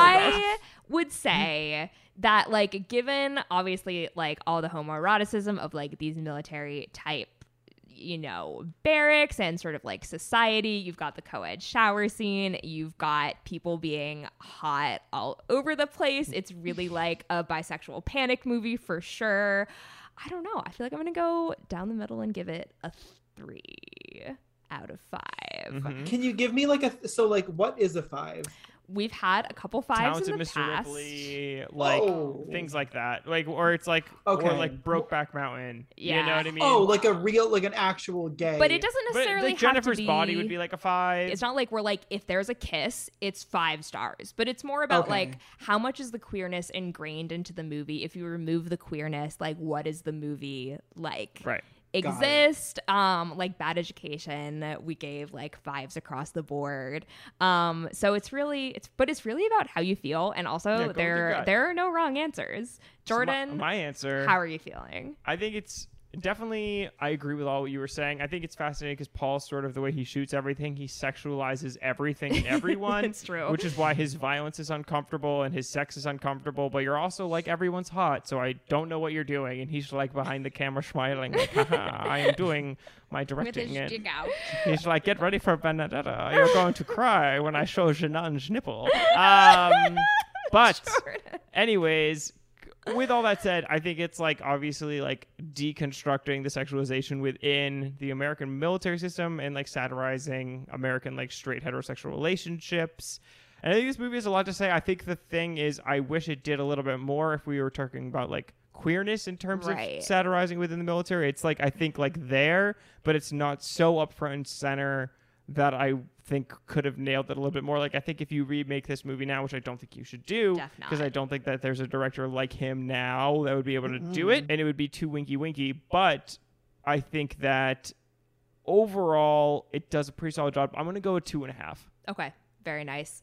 [SPEAKER 1] I would say that, like, given obviously like all the homoeroticism of like these military type, you know, barracks and sort of like society, you've got the co-ed shower scene, you've got people being hot all over the place. It's really like a bisexual panic movie for sure. I don't know. I feel like I'm gonna go down the middle and give it a three out of five.
[SPEAKER 2] Mhm.
[SPEAKER 3] Can you give me like a so like what is a five?
[SPEAKER 1] We've had a couple fives
[SPEAKER 2] Talented
[SPEAKER 1] in the
[SPEAKER 2] Mister
[SPEAKER 1] past.
[SPEAKER 2] Ripley, like
[SPEAKER 3] Oh.
[SPEAKER 2] things like that, like or it's like
[SPEAKER 3] Okay.
[SPEAKER 2] or like Brokeback Mountain. You
[SPEAKER 1] Yeah.
[SPEAKER 2] know what I mean?
[SPEAKER 3] Oh, like a real like an actual gay.
[SPEAKER 1] But it doesn't
[SPEAKER 2] but
[SPEAKER 1] necessarily
[SPEAKER 2] like Jennifer's
[SPEAKER 1] have to be,
[SPEAKER 2] body would be like a five.
[SPEAKER 1] It's not like we're like, if there's a kiss, it's five stars. But it's more about
[SPEAKER 3] Okay.
[SPEAKER 1] like, how much is the queerness ingrained into the movie? If you remove the queerness, like, what is the movie like?
[SPEAKER 2] right.
[SPEAKER 3] Got it.
[SPEAKER 1] Exist. Um, like Bad Education, we gave like fives across the board. Um, so it's really it's but it's really about how you feel, and also
[SPEAKER 2] Yeah, go with your
[SPEAKER 1] there
[SPEAKER 2] gut.
[SPEAKER 1] there are no wrong answers.
[SPEAKER 2] So my-
[SPEAKER 1] Jordan,
[SPEAKER 2] my, answer.
[SPEAKER 1] how are you feeling?
[SPEAKER 2] I think it's definitely, I agree with all what you were saying. I think it's fascinating because Paul's sort of the way he shoots everything. He sexualizes everything and everyone.
[SPEAKER 1] It's true.
[SPEAKER 2] Which is why his violence is uncomfortable and his sex is uncomfortable. But you're also like, everyone's hot, so I don't know what you're doing. And he's like behind the camera smiling, like, haha, I am doing my
[SPEAKER 4] With
[SPEAKER 2] directing.
[SPEAKER 4] his
[SPEAKER 2] And
[SPEAKER 4] jig out.
[SPEAKER 2] he's like, get ready for Benedetta. You're going to cry when I show Janan's nipple. Um, but anyways, with all that said, I think it's like obviously like deconstructing the sexualization within the American military system and like satirizing American like straight heterosexual relationships. And I think this movie has a lot to say. I think the thing is, I wish it did a little bit more if we were talking about like queerness in terms
[SPEAKER 1] Right.
[SPEAKER 2] of satirizing within the military. It's like, I think like there, but it's not so up front and center that I think could have nailed it a little bit more. Like, I think if you remake this movie now, which I don't think you should do,
[SPEAKER 1] Def not.
[SPEAKER 2] because I don't think that there's a director like him now that would be able to do it, and it would be too winky winky. But I think that overall, it does a pretty solid job. I'm going to go with two and a half.
[SPEAKER 1] Okay, very nice.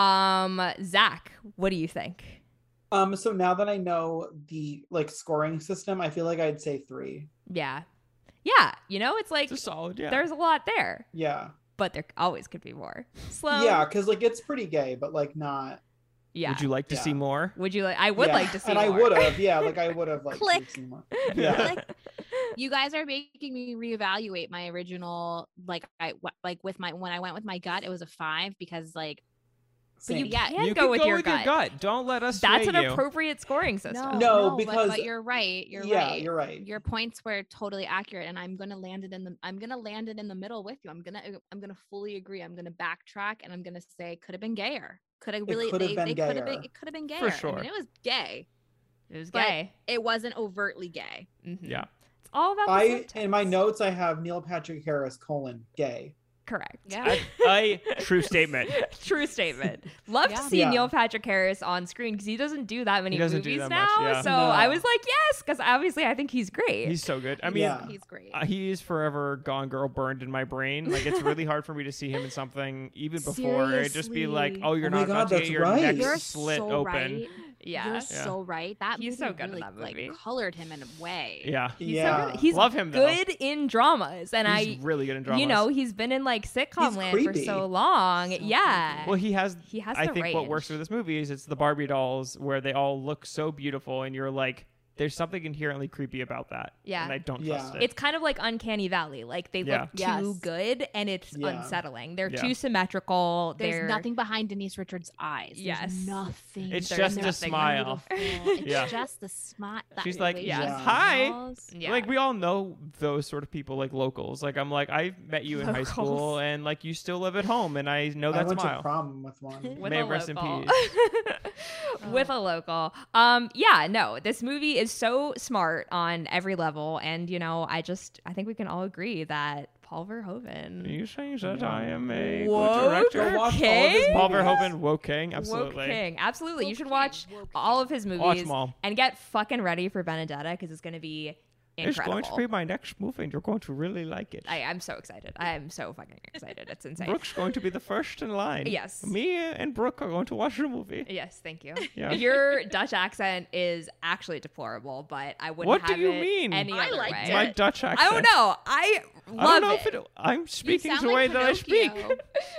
[SPEAKER 1] Um, Zach, what do you think?
[SPEAKER 3] Um, so now that I know the like scoring system, I feel like I'd say three.
[SPEAKER 1] Yeah. Yeah, you know, it's like
[SPEAKER 2] It's a solid, yeah.
[SPEAKER 1] there's a lot there,
[SPEAKER 3] Yeah.
[SPEAKER 1] but there always could be more. Slow.
[SPEAKER 3] Yeah, because like it's pretty gay, but like not.
[SPEAKER 1] Yeah.
[SPEAKER 2] Would you like to
[SPEAKER 3] Yeah.
[SPEAKER 2] see more?
[SPEAKER 1] Would you like? I would
[SPEAKER 3] Yeah,
[SPEAKER 1] like to see
[SPEAKER 3] and
[SPEAKER 1] more.
[SPEAKER 3] I would have, yeah, like I would have like
[SPEAKER 4] Click.
[SPEAKER 3] seen more. Yeah.
[SPEAKER 4] Like, you guys are making me reevaluate my original, like I w- like with my when I went with my gut, it was a five because like
[SPEAKER 1] But you
[SPEAKER 3] Same.
[SPEAKER 4] yeah,
[SPEAKER 1] can
[SPEAKER 2] you
[SPEAKER 1] go
[SPEAKER 2] can
[SPEAKER 1] with,
[SPEAKER 2] go
[SPEAKER 1] your,
[SPEAKER 2] with
[SPEAKER 1] gut.
[SPEAKER 2] your gut. Don't let us
[SPEAKER 1] That's
[SPEAKER 2] sway
[SPEAKER 1] an
[SPEAKER 2] you.
[SPEAKER 1] appropriate scoring
[SPEAKER 4] no,
[SPEAKER 1] system.
[SPEAKER 3] No,
[SPEAKER 4] but-
[SPEAKER 3] because-
[SPEAKER 4] but, you're right. You're
[SPEAKER 3] yeah,
[SPEAKER 4] right.
[SPEAKER 3] you're right.
[SPEAKER 4] Your points were totally accurate, and I'm gonna land it in the. I'm gonna land it in the middle with you. I'm gonna. I'm gonna fully agree. I'm gonna backtrack, and I'm gonna say could have been gayer. Could have really.
[SPEAKER 3] could have
[SPEAKER 4] they
[SPEAKER 3] been
[SPEAKER 4] they could have been.
[SPEAKER 3] gayer.
[SPEAKER 4] It could have been gayer.
[SPEAKER 2] For
[SPEAKER 4] I
[SPEAKER 2] sure.
[SPEAKER 4] mean, it was gay.
[SPEAKER 1] It was
[SPEAKER 4] But-
[SPEAKER 1] gay.
[SPEAKER 4] It wasn't overtly gay.
[SPEAKER 1] Mhm.
[SPEAKER 2] Yeah.
[SPEAKER 1] It's all about the
[SPEAKER 3] I
[SPEAKER 1] subtext.
[SPEAKER 3] in my notes I have Neil Patrick Harris colon gay.
[SPEAKER 1] Correct.
[SPEAKER 4] Yeah.
[SPEAKER 2] A true statement.
[SPEAKER 1] True statement. Love to
[SPEAKER 4] Yeah.
[SPEAKER 1] see
[SPEAKER 3] Yeah.
[SPEAKER 1] Neil Patrick Harris on screen because he doesn't do that many
[SPEAKER 2] He doesn't do
[SPEAKER 1] movies
[SPEAKER 2] that
[SPEAKER 1] now.
[SPEAKER 2] much, yeah.
[SPEAKER 1] So
[SPEAKER 3] No.
[SPEAKER 1] I was like, yes, because obviously I think he's great.
[SPEAKER 2] He's so good. I mean,
[SPEAKER 3] Yeah.
[SPEAKER 4] He's great.
[SPEAKER 2] uh, he is forever Gone Girl burned in my brain. Like, it's really hard for me to see him in something even before. It'd just be like,
[SPEAKER 4] Seriously.
[SPEAKER 2] oh, you're
[SPEAKER 3] Oh my
[SPEAKER 2] not
[SPEAKER 3] God,
[SPEAKER 2] about to get
[SPEAKER 3] that's
[SPEAKER 2] your
[SPEAKER 3] right.
[SPEAKER 2] neck
[SPEAKER 4] You're
[SPEAKER 2] slit
[SPEAKER 4] so
[SPEAKER 2] open.
[SPEAKER 4] right.
[SPEAKER 1] yeah.
[SPEAKER 4] You're
[SPEAKER 2] Yeah.
[SPEAKER 4] so right. That
[SPEAKER 1] He's
[SPEAKER 4] movie
[SPEAKER 1] so good in
[SPEAKER 4] really,
[SPEAKER 1] that movie.
[SPEAKER 4] like colored him in a way.
[SPEAKER 2] Yeah.
[SPEAKER 1] He's
[SPEAKER 3] Yeah.
[SPEAKER 1] so good. He's
[SPEAKER 2] Love him, though.
[SPEAKER 1] good in dramas. And
[SPEAKER 2] He's
[SPEAKER 1] I,
[SPEAKER 2] really good in dramas.
[SPEAKER 1] you know, he's been in like sitcom
[SPEAKER 3] He's
[SPEAKER 1] land for
[SPEAKER 3] creepy.
[SPEAKER 1] so long.
[SPEAKER 4] So
[SPEAKER 1] yeah.
[SPEAKER 2] well, he has.
[SPEAKER 1] he has
[SPEAKER 2] I
[SPEAKER 1] the
[SPEAKER 2] think
[SPEAKER 1] range.
[SPEAKER 2] what works for this movie is it's the Barbie dolls where they all look so beautiful, and you're like, there's something inherently creepy about that.
[SPEAKER 1] Yeah.
[SPEAKER 2] And I don't
[SPEAKER 3] Yeah.
[SPEAKER 2] trust it.
[SPEAKER 1] It's kind of like Uncanny Valley. Like they
[SPEAKER 2] Yeah.
[SPEAKER 1] look too
[SPEAKER 4] Yes.
[SPEAKER 1] good and it's
[SPEAKER 3] Yeah.
[SPEAKER 1] unsettling. They're
[SPEAKER 2] Yeah.
[SPEAKER 1] too symmetrical.
[SPEAKER 4] There's
[SPEAKER 1] They're
[SPEAKER 4] nothing behind Denise Richards' eyes. There's
[SPEAKER 1] Yes.
[SPEAKER 4] nothing.
[SPEAKER 2] It's
[SPEAKER 1] There's
[SPEAKER 2] just a
[SPEAKER 1] nothing.
[SPEAKER 2] smile.
[SPEAKER 4] Beautiful. It's
[SPEAKER 2] Yeah.
[SPEAKER 4] just the smile.
[SPEAKER 2] She's like,
[SPEAKER 3] Yeah.
[SPEAKER 2] hi.
[SPEAKER 1] Yeah.
[SPEAKER 2] Like, we all know those sort of people, like locals. Like, I'm like, I met you in high school,
[SPEAKER 1] Locals.
[SPEAKER 2] and like, you still live at home, and I know
[SPEAKER 3] I
[SPEAKER 2] that
[SPEAKER 3] went
[SPEAKER 2] smile.
[SPEAKER 3] to prom with one.
[SPEAKER 1] with
[SPEAKER 2] May
[SPEAKER 1] a
[SPEAKER 2] rest in
[SPEAKER 1] local.
[SPEAKER 2] peace.
[SPEAKER 1] With a local. Um yeah, no. This movie is so smart on every level, and you know, I just I think we can all agree that Paul Verhoeven.
[SPEAKER 2] Are you saying that I am a
[SPEAKER 1] Woke
[SPEAKER 2] good
[SPEAKER 3] Go
[SPEAKER 2] director?
[SPEAKER 3] watch all of his
[SPEAKER 1] King?
[SPEAKER 2] Paul
[SPEAKER 3] movies.
[SPEAKER 2] Verhoeven, Woke King,
[SPEAKER 1] Woke
[SPEAKER 2] absolutely.
[SPEAKER 1] King. Absolutely. you
[SPEAKER 4] Woke
[SPEAKER 1] should
[SPEAKER 4] King.
[SPEAKER 1] watch
[SPEAKER 4] Woke
[SPEAKER 1] all of his
[SPEAKER 2] Watch
[SPEAKER 1] movies
[SPEAKER 2] them all.
[SPEAKER 1] and get fucking ready for Benedetta because it's going to be
[SPEAKER 2] It's
[SPEAKER 1] incredible.
[SPEAKER 2] going to be my next movie, and you're going to really like it.
[SPEAKER 1] I, I'm so excited. I am so fucking excited. It's insane.
[SPEAKER 2] Brooke's going to be the first in line.
[SPEAKER 1] Yes.
[SPEAKER 2] Me and Brooke are going to watch the movie.
[SPEAKER 1] Yes, thank you.
[SPEAKER 2] Yeah.
[SPEAKER 1] Your Dutch accent is actually deplorable, but I wouldn't
[SPEAKER 2] What do
[SPEAKER 1] have
[SPEAKER 2] you
[SPEAKER 1] it
[SPEAKER 2] mean?
[SPEAKER 1] any
[SPEAKER 4] I
[SPEAKER 1] other
[SPEAKER 4] liked
[SPEAKER 1] way.
[SPEAKER 4] it.
[SPEAKER 2] My Dutch accent.
[SPEAKER 1] I don't know. I love
[SPEAKER 2] I don't know
[SPEAKER 1] it.
[SPEAKER 2] if it. I'm
[SPEAKER 4] You
[SPEAKER 2] speaking
[SPEAKER 4] sound
[SPEAKER 2] the way
[SPEAKER 4] like
[SPEAKER 2] that I speak.
[SPEAKER 4] Pinocchio.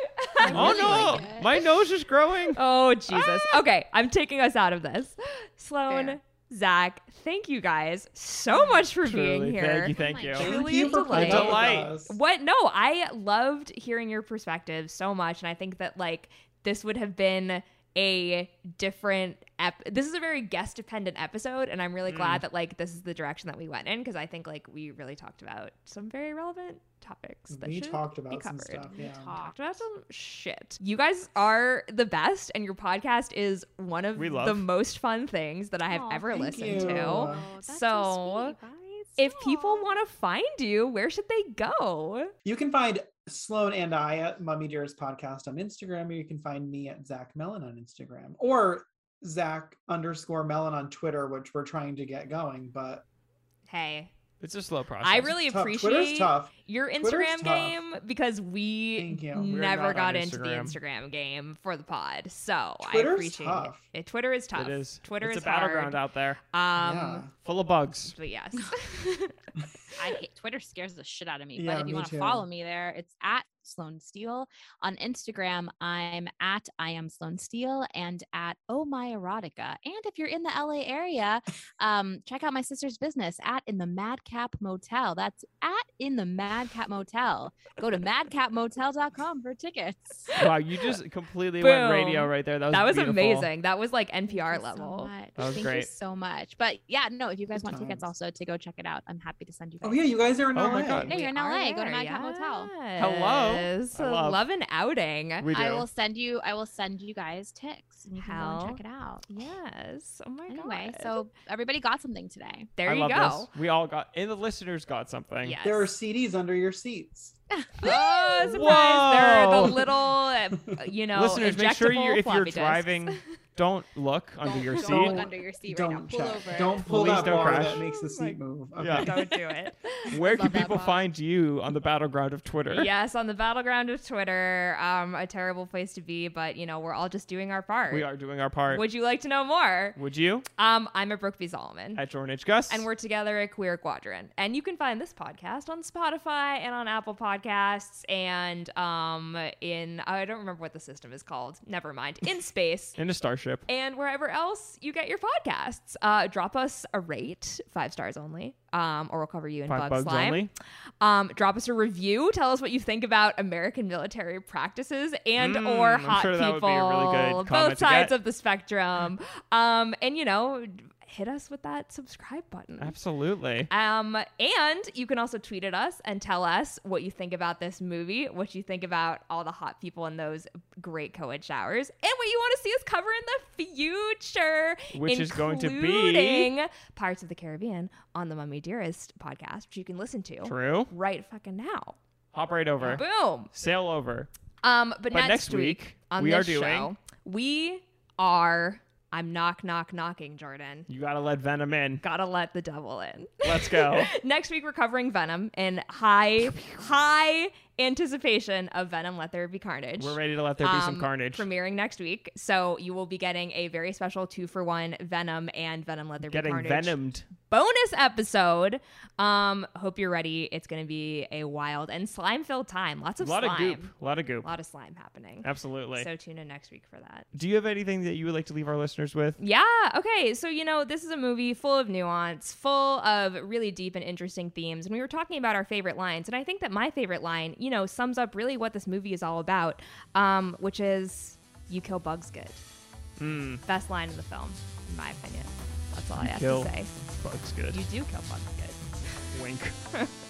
[SPEAKER 4] I
[SPEAKER 2] Oh
[SPEAKER 4] really
[SPEAKER 2] no,
[SPEAKER 4] like it.
[SPEAKER 2] my nose is growing.
[SPEAKER 1] Oh Jesus. Okay, I'm taking us out of this. Sloan,
[SPEAKER 4] Fair.
[SPEAKER 1] Zach, thank you guys so much for
[SPEAKER 2] Truly,
[SPEAKER 1] being here.
[SPEAKER 2] thank you,
[SPEAKER 4] Oh
[SPEAKER 2] thank
[SPEAKER 4] my
[SPEAKER 2] you.
[SPEAKER 4] God.
[SPEAKER 3] Thank
[SPEAKER 1] Truly
[SPEAKER 3] you
[SPEAKER 1] a
[SPEAKER 3] for playing
[SPEAKER 1] delight.
[SPEAKER 3] up with
[SPEAKER 2] Delight.
[SPEAKER 3] us.
[SPEAKER 1] What? No, I loved hearing your perspective so much, and I think that like this would have been a different ep- this is a very guest dependent episode, and I'm really glad that like this is the direction that we went in because I think like we really talked about some very relevant topics that
[SPEAKER 3] We
[SPEAKER 1] should
[SPEAKER 3] talked
[SPEAKER 1] be
[SPEAKER 3] about some
[SPEAKER 1] covered.
[SPEAKER 3] stuff.
[SPEAKER 4] We
[SPEAKER 3] Yeah.
[SPEAKER 4] talked.
[SPEAKER 1] Talked about some shit. You guys are the best, and your podcast is one of
[SPEAKER 2] We love.
[SPEAKER 1] the most fun things that I have
[SPEAKER 4] Aw,
[SPEAKER 1] ever
[SPEAKER 3] thank
[SPEAKER 1] listened
[SPEAKER 3] you.
[SPEAKER 1] to.
[SPEAKER 3] Oh,
[SPEAKER 4] that's
[SPEAKER 1] So,
[SPEAKER 4] sweet, guys.
[SPEAKER 1] If people
[SPEAKER 4] Aw.
[SPEAKER 1] want to find you, where should they go?
[SPEAKER 3] You can find Sloan and I at Mummy Dearest Podcast on Instagram, or you can find me at Zach Mellon on Instagram, or Zach underscore Mellon on Twitter, which we're trying to get going. But
[SPEAKER 1] Hey,
[SPEAKER 2] It's a slow process.
[SPEAKER 1] I really
[SPEAKER 3] tough. Twitter's
[SPEAKER 1] appreciate
[SPEAKER 3] tough.
[SPEAKER 1] your
[SPEAKER 3] Twitter's
[SPEAKER 1] Instagram
[SPEAKER 3] tough.
[SPEAKER 1] game because we
[SPEAKER 3] Thank you. We're
[SPEAKER 1] never
[SPEAKER 2] not
[SPEAKER 1] got
[SPEAKER 2] on
[SPEAKER 1] into the
[SPEAKER 2] Instagram.
[SPEAKER 1] Instagram game for the pod. So I
[SPEAKER 3] Twitter's
[SPEAKER 1] appreciate
[SPEAKER 3] tough.
[SPEAKER 1] it. it. Twitter is tough.
[SPEAKER 2] It is.
[SPEAKER 1] Twitter
[SPEAKER 2] it's
[SPEAKER 1] is
[SPEAKER 2] a battleground
[SPEAKER 1] hard.
[SPEAKER 2] out there,
[SPEAKER 1] Um,
[SPEAKER 3] Yeah.
[SPEAKER 2] full of bugs.
[SPEAKER 1] but yes.
[SPEAKER 4] I hate Twitter scares the shit out of me.
[SPEAKER 3] Yeah,
[SPEAKER 4] but if you
[SPEAKER 3] me
[SPEAKER 4] want to
[SPEAKER 3] too.
[SPEAKER 4] follow me there, it's at Sloan Steele. On Instagram, I'm at I am Sloan Steele and at Oh My Erotica. And if you're in the L A area, um, check out my sister's business at In the Madcap Motel. That's at In the Madcap Motel. Go to madcap motel dot com for tickets.
[SPEAKER 2] Wow, you just completely went
[SPEAKER 1] Boom.
[SPEAKER 2] radio right there. That was
[SPEAKER 1] That was
[SPEAKER 2] beautiful.
[SPEAKER 1] amazing. That was like N P R
[SPEAKER 4] Thank you so
[SPEAKER 1] level.
[SPEAKER 4] much.
[SPEAKER 2] That was
[SPEAKER 4] Thank you
[SPEAKER 2] great.
[SPEAKER 4] so much. But yeah, no, if you guys
[SPEAKER 3] Good
[SPEAKER 4] want tickets
[SPEAKER 3] times.
[SPEAKER 4] also to go check it out, I'm happy to send you guys.
[SPEAKER 3] Oh yeah, you guys are in
[SPEAKER 2] Oh
[SPEAKER 3] L A.
[SPEAKER 2] my God.
[SPEAKER 4] Yeah, you're in
[SPEAKER 1] We
[SPEAKER 4] L A.
[SPEAKER 1] are
[SPEAKER 4] Go to
[SPEAKER 1] there,
[SPEAKER 4] Madcap Motel.
[SPEAKER 2] Hello.
[SPEAKER 1] yes.
[SPEAKER 2] I love-
[SPEAKER 1] Love an outing.
[SPEAKER 2] We do.
[SPEAKER 4] I will send you. I will send you guys ticks, and you can go
[SPEAKER 1] Hell
[SPEAKER 4] and check it out.
[SPEAKER 1] Yes. Oh my
[SPEAKER 4] Anyway,
[SPEAKER 1] god.
[SPEAKER 4] so everybody got something today.
[SPEAKER 1] there
[SPEAKER 2] I
[SPEAKER 1] you
[SPEAKER 2] love
[SPEAKER 1] go.
[SPEAKER 2] this. We all got, and the listeners got something.
[SPEAKER 1] Yes.
[SPEAKER 3] There are C Ds under your seats.
[SPEAKER 1] Oh, surprise!
[SPEAKER 2] Whoa.
[SPEAKER 1] They're the little, uh, you know,
[SPEAKER 2] Listeners, make sure you,
[SPEAKER 1] ejectable
[SPEAKER 2] if you're
[SPEAKER 1] floppy disks.
[SPEAKER 2] driving, don't look under
[SPEAKER 4] Don't-
[SPEAKER 2] your
[SPEAKER 4] don't
[SPEAKER 2] seat.
[SPEAKER 4] look under your seat right now.
[SPEAKER 3] Don't
[SPEAKER 4] Pull
[SPEAKER 3] check.
[SPEAKER 4] over.
[SPEAKER 3] Don't pull
[SPEAKER 2] Please
[SPEAKER 3] that
[SPEAKER 2] don't
[SPEAKER 3] bar
[SPEAKER 2] crash.
[SPEAKER 3] that makes the seat move. Okay.
[SPEAKER 2] Yeah.
[SPEAKER 1] Don't do it.
[SPEAKER 2] Where can
[SPEAKER 4] Love that
[SPEAKER 2] people
[SPEAKER 4] bar.
[SPEAKER 2] find you on the battleground of Twitter?
[SPEAKER 1] Yes, on the battleground of Twitter, um, a terrible place to be, but you know, we're all just doing our part.
[SPEAKER 2] We are doing our part.
[SPEAKER 1] Would you like to know more?
[SPEAKER 2] Would you?
[SPEAKER 1] Um, I'm at Brooke B. Solomon.
[SPEAKER 2] At Jordan H. Gus.
[SPEAKER 1] And we're together at Queer Quadrant. And you can find this podcast on Spotify and on Apple Podcasts and um in I don't remember what the system is called. Never mind. In space.
[SPEAKER 2] in a starship.
[SPEAKER 1] And wherever else you get your podcasts. Uh, drop us a rate, five stars only, um, or we'll cover you in
[SPEAKER 2] Five
[SPEAKER 1] bug
[SPEAKER 2] bugs
[SPEAKER 1] slime.
[SPEAKER 2] only.
[SPEAKER 1] Um, drop us a review. Tell us what you think about American military practices and
[SPEAKER 2] Mm,
[SPEAKER 1] or
[SPEAKER 2] I'm
[SPEAKER 1] hot
[SPEAKER 2] sure that would
[SPEAKER 1] people,
[SPEAKER 2] be a really good comment
[SPEAKER 1] both
[SPEAKER 2] to
[SPEAKER 1] sides
[SPEAKER 2] get.
[SPEAKER 1] of the spectrum. Um, and you know, hit us with that subscribe button.
[SPEAKER 2] Absolutely.
[SPEAKER 1] Um, and you can also tweet at us and tell us what you think about this movie, what you think about all the hot people in those great co-ed showers, and what you want to see us cover in the future,
[SPEAKER 2] Which is going to be-
[SPEAKER 1] including Pirates of the Caribbean on the Mummy Dearest podcast, which you can listen to
[SPEAKER 2] True.
[SPEAKER 1] right fucking now.
[SPEAKER 2] Hop right over.
[SPEAKER 1] Boom.
[SPEAKER 2] Sail over.
[SPEAKER 1] Um, but,
[SPEAKER 2] But
[SPEAKER 1] next,
[SPEAKER 2] next
[SPEAKER 1] week,
[SPEAKER 2] week,
[SPEAKER 1] on
[SPEAKER 2] we
[SPEAKER 1] this
[SPEAKER 2] are doing-
[SPEAKER 1] show, we are. I'm knock knock knocking, Jordan.
[SPEAKER 2] You gotta let Venom in.
[SPEAKER 1] Gotta let the devil in.
[SPEAKER 2] Let's go.
[SPEAKER 1] Next week we're covering Venom in high high anticipation of Venom Let There Be Carnage.
[SPEAKER 2] We're ready to let there be some
[SPEAKER 1] Um,
[SPEAKER 2] carnage.
[SPEAKER 1] Premiering next week. So you will be getting a very special two for one Venom and Venom Let There
[SPEAKER 2] Getting
[SPEAKER 1] Be Carnage
[SPEAKER 2] venomed.
[SPEAKER 1] bonus episode. Um, hope you're ready. It's gonna be a wild and slime filled time. Lots
[SPEAKER 2] A
[SPEAKER 1] of
[SPEAKER 2] lot
[SPEAKER 1] slime.
[SPEAKER 2] of goop. A lot of goop.
[SPEAKER 1] A lot of slime happening.
[SPEAKER 2] Absolutely.
[SPEAKER 1] So tune in next week for that.
[SPEAKER 2] Do you have anything that you would like to leave our listeners with?
[SPEAKER 1] Yeah. Okay. So, you know, this is a movie full of nuance, full of really deep and interesting themes. And we were talking about our favorite lines. And I think that my favorite line, you know, sums up really what this movie is all about, um, which is you kill bugs good.
[SPEAKER 2] Hmm.
[SPEAKER 1] Best line in the film, in my opinion. That's all I have
[SPEAKER 2] kill
[SPEAKER 1] to say.
[SPEAKER 2] Bugs good.
[SPEAKER 1] You do kill bugs good.
[SPEAKER 2] Wink.